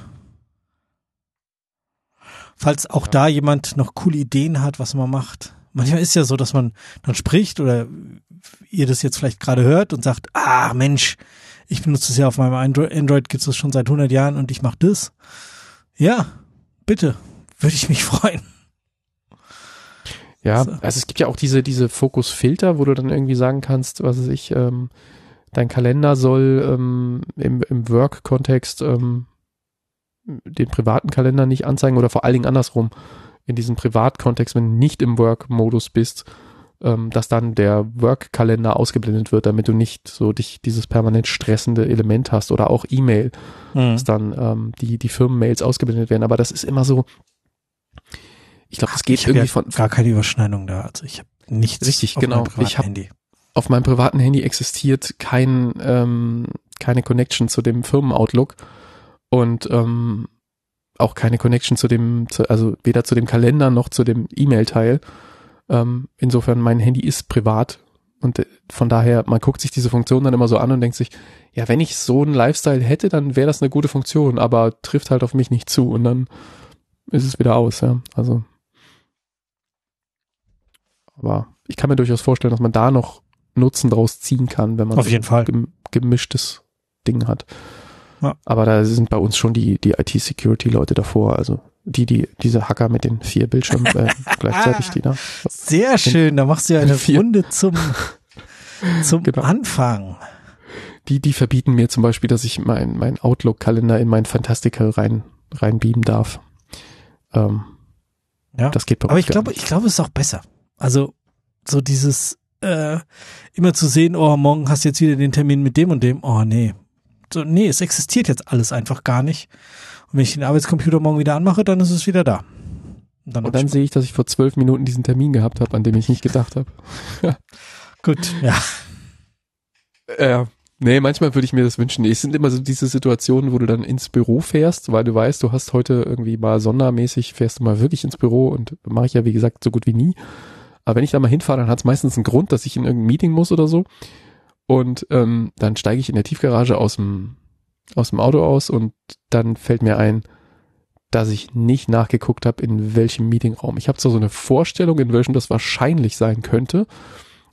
Falls auch Ja. da jemand noch coole Ideen hat, was man macht. Manchmal ist ja so, dass man dann spricht oder ihr das jetzt vielleicht gerade hört und sagt, ah Mensch, ich benutze es ja auf meinem Android, Android gibt es das schon seit hundert Jahren und ich mache das. Ja, bitte, würde ich mich freuen. Ja, So. also es gibt ja auch diese, diese Fokusfilter, wo du dann irgendwie sagen kannst, was weiß ich, ähm, dein Kalender soll ähm, im, im Work-Kontext ähm, den privaten Kalender nicht anzeigen oder vor allen Dingen andersrum, in diesem Privatkontext, wenn du nicht im Work-Modus bist, ähm, dass dann der Work-Kalender ausgeblendet wird, damit du nicht so dich dieses permanent stressende Element hast oder auch E-Mail, Mhm. dass dann ähm, die, die Firmenmails ausgeblendet werden. Aber das ist immer so, ich glaube, das geht Ich hab irgendwie ja von, gar keine Überschneidung da. Also ich habe nichts Richtig, auf genau. meinem privaten Ich hab- Handy. auf meinem privaten Handy existiert kein, ähm, keine Connection zu dem Firmen-Outlook und ähm, auch keine Connection zu dem, zu, also weder zu dem Kalender noch zu dem E-Mail-Teil. Ähm, insofern, mein Handy ist privat und äh, von daher, man guckt sich diese Funktion dann immer so an und denkt sich, ja, wenn ich so einen Lifestyle hätte, dann wäre das eine gute Funktion, aber trifft halt auf mich nicht zu und dann ist es wieder aus, ja, also aber ich kann mir durchaus vorstellen, dass man da noch Nutzen draus ziehen kann, wenn man Auf so jeden Fall. gem- gemischtes Ding hat. Ja. Aber da sind bei uns schon die, die I T-Security-Leute davor, also die, die, diese Hacker mit den vier Bildschirmen äh, gleichzeitig, die da. Sehr schön, da machst du ja eine Vier. Runde zum, zum Genau. Anfang. Die, die verbieten mir zum Beispiel, dass ich mein, mein Outlook-Kalender in mein Fantastical rein, reinbeamen darf. Ähm, Ja. das geht bei uns Aber ich gar glaube, nicht. ich glaube, es ist auch besser. Also so dieses äh, immer zu sehen, oh, morgen hast du jetzt wieder den Termin mit dem und dem. Oh, nee. So, nee, es existiert jetzt alles einfach gar nicht. Und wenn ich den Arbeitscomputer morgen wieder anmache, dann ist es wieder da. Und dann, Und dann sehe ich, dass ich vor zwölf Minuten diesen Termin gehabt habe, an dem ich nicht gedacht habe. gut, ja. Ja. Nee, manchmal würde ich mir das wünschen. Es sind immer so diese Situationen, wo du dann ins Büro fährst, weil du weißt, du hast heute irgendwie mal sondermäßig, fährst du mal wirklich ins Büro und mache ich ja, wie gesagt, so gut wie nie. Aber wenn ich da mal hinfahre, dann hat es meistens einen Grund, dass ich in irgendein Meeting muss oder so. Und ähm, dann steige ich in der Tiefgarage aus dem, aus dem Auto aus und dann fällt mir ein, dass ich nicht nachgeguckt habe, in welchem Meetingraum. Ich habe zwar so eine Vorstellung, in welchem das wahrscheinlich sein könnte,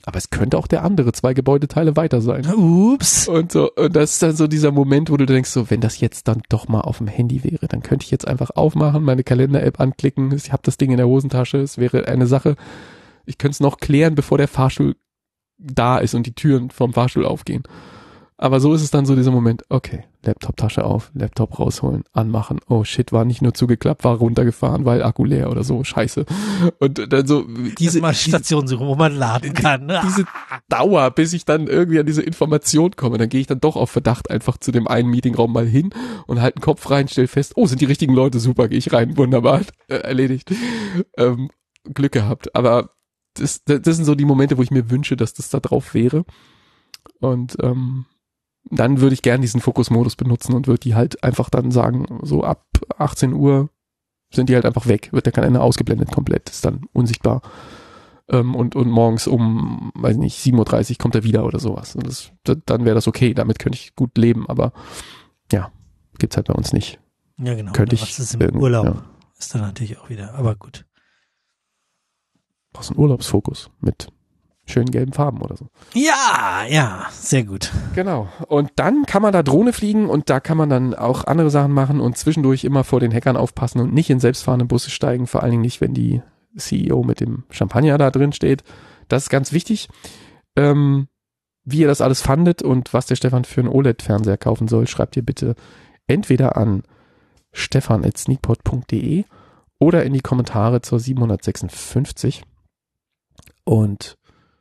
aber es könnte auch der andere zwei Gebäudeteile weiter sein. Ups. Und so, und das ist dann so dieser Moment, wo du denkst, so, wenn das jetzt dann doch mal auf dem Handy wäre, dann könnte ich jetzt einfach aufmachen, meine Kalender-App anklicken, ich habe das Ding in der Hosentasche, es wäre eine Sache, ich könnte es noch klären, bevor der Fahrstuhl da ist und die Türen vom Fahrstuhl aufgehen. Aber so ist es dann so dieser Moment, okay, Laptop-Tasche auf, Laptop rausholen, anmachen, oh shit, war nicht nur zugeklappt, war runtergefahren, weil Akku leer oder so, scheiße. Und dann so diese mal Station suchen, wo man laden kann. Diese Dauer, bis ich dann irgendwie an diese Information komme, dann gehe ich dann doch auf Verdacht einfach zu dem einen Meetingraum mal hin und halt den Kopf rein, stell fest, oh, sind die richtigen Leute, super, gehe ich rein, wunderbar, äh, erledigt. Ähm, Glück gehabt, aber das, das sind so die Momente, wo ich mir wünsche, dass das da drauf wäre. Und ähm, dann würde ich gern diesen Fokusmodus benutzen und würde die halt einfach dann sagen, so ab achtzehn Uhr sind die halt einfach weg, wird der Kalender ausgeblendet komplett, ist dann unsichtbar. Ähm, und, und morgens um, weiß nicht, sieben Uhr dreißig kommt er wieder oder sowas. Und das, das, dann wäre das okay, damit könnte ich gut leben, aber ja, gibt's halt bei uns nicht. Ja, genau. Könnte ich was ist im Urlaub? Ja. Ist dann natürlich auch wieder, aber gut. Brauchst einen Urlaubsfokus mit schönen gelben Farben oder so. Ja, ja, sehr gut. Genau. Und dann kann man da Drohne fliegen und da kann man dann auch andere Sachen machen und zwischendurch immer vor den Hackern aufpassen und nicht in selbstfahrende Busse steigen, vor allen Dingen nicht, wenn die C E O mit dem Champagner da drin steht. Das ist ganz wichtig. Ähm, wie ihr das alles fandet und was der Stefan für einen O L E D-Fernseher kaufen soll, schreibt ihr bitte entweder an stefan at sneakpot punkt de oder in die Kommentare zur siebenhundertsechsundfünfzig. Und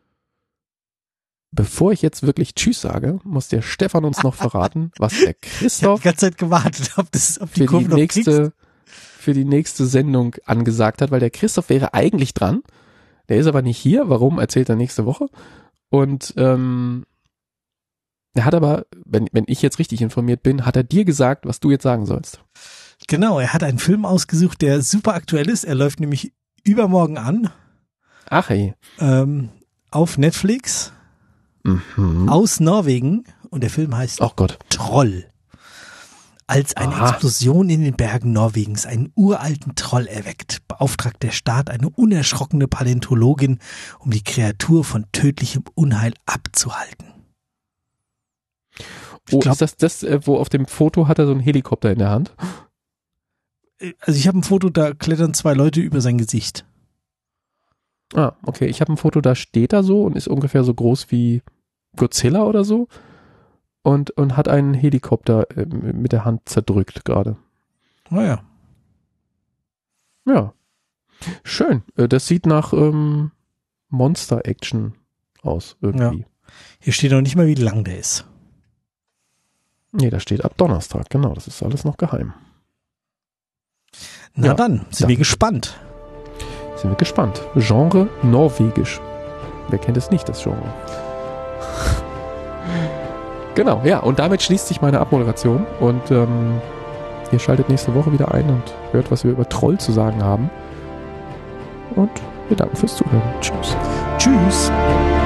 bevor ich jetzt wirklich Tschüss sage, muss der Stefan uns noch verraten, was der Christoph ich hab die ganze Zeit gewartet, ob das, ob die für Kurve die noch nächste, für die nächste Sendung angesagt hat, weil der Christoph wäre eigentlich dran. Der ist aber nicht hier. Warum, erzählt er nächste Woche. Und ähm, er hat aber, wenn, wenn ich jetzt richtig informiert bin, hat er dir gesagt, was du jetzt sagen sollst. Genau, er hat einen Film ausgesucht, der super aktuell ist. Er läuft nämlich übermorgen an. Ach hey. Ähm, auf Netflix. Mhm. Aus Norwegen. Und der Film heißt Ach Gott. Troll. Als eine Aha. Explosion in den Bergen Norwegens einen uralten Troll erweckt, beauftragt der Staat eine unerschrockene Paläontologin, um die Kreatur von tödlichem Unheil abzuhalten. Oh, glaub, ist das das, wo auf dem Foto hat er so einen Helikopter in der Hand? Also ich habe ein Foto, da klettern zwei Leute über sein Gesicht. Ah, okay. Ich habe ein Foto, da steht er so und ist ungefähr so groß wie Godzilla oder so und, und hat einen Helikopter äh, mit der Hand zerdrückt gerade. Naja. Ja. Schön. Äh, das sieht nach ähm, Monster-Action aus irgendwie. Ja. Hier steht noch nicht mal, wie lang der ist. Nee, da steht ab Donnerstag. Genau, das ist alles noch geheim. Na Ja, dann, sind dann. wir gespannt. Sind wir gespannt. Genre norwegisch. Wer kennt es nicht, das Genre? Genau, ja, und damit schließt sich meine Abmoderation und ähm, ihr schaltet nächste Woche wieder ein und hört, was wir über Troll zu sagen haben. Und wir danken fürs Zuhören. Tschüss. Tschüss.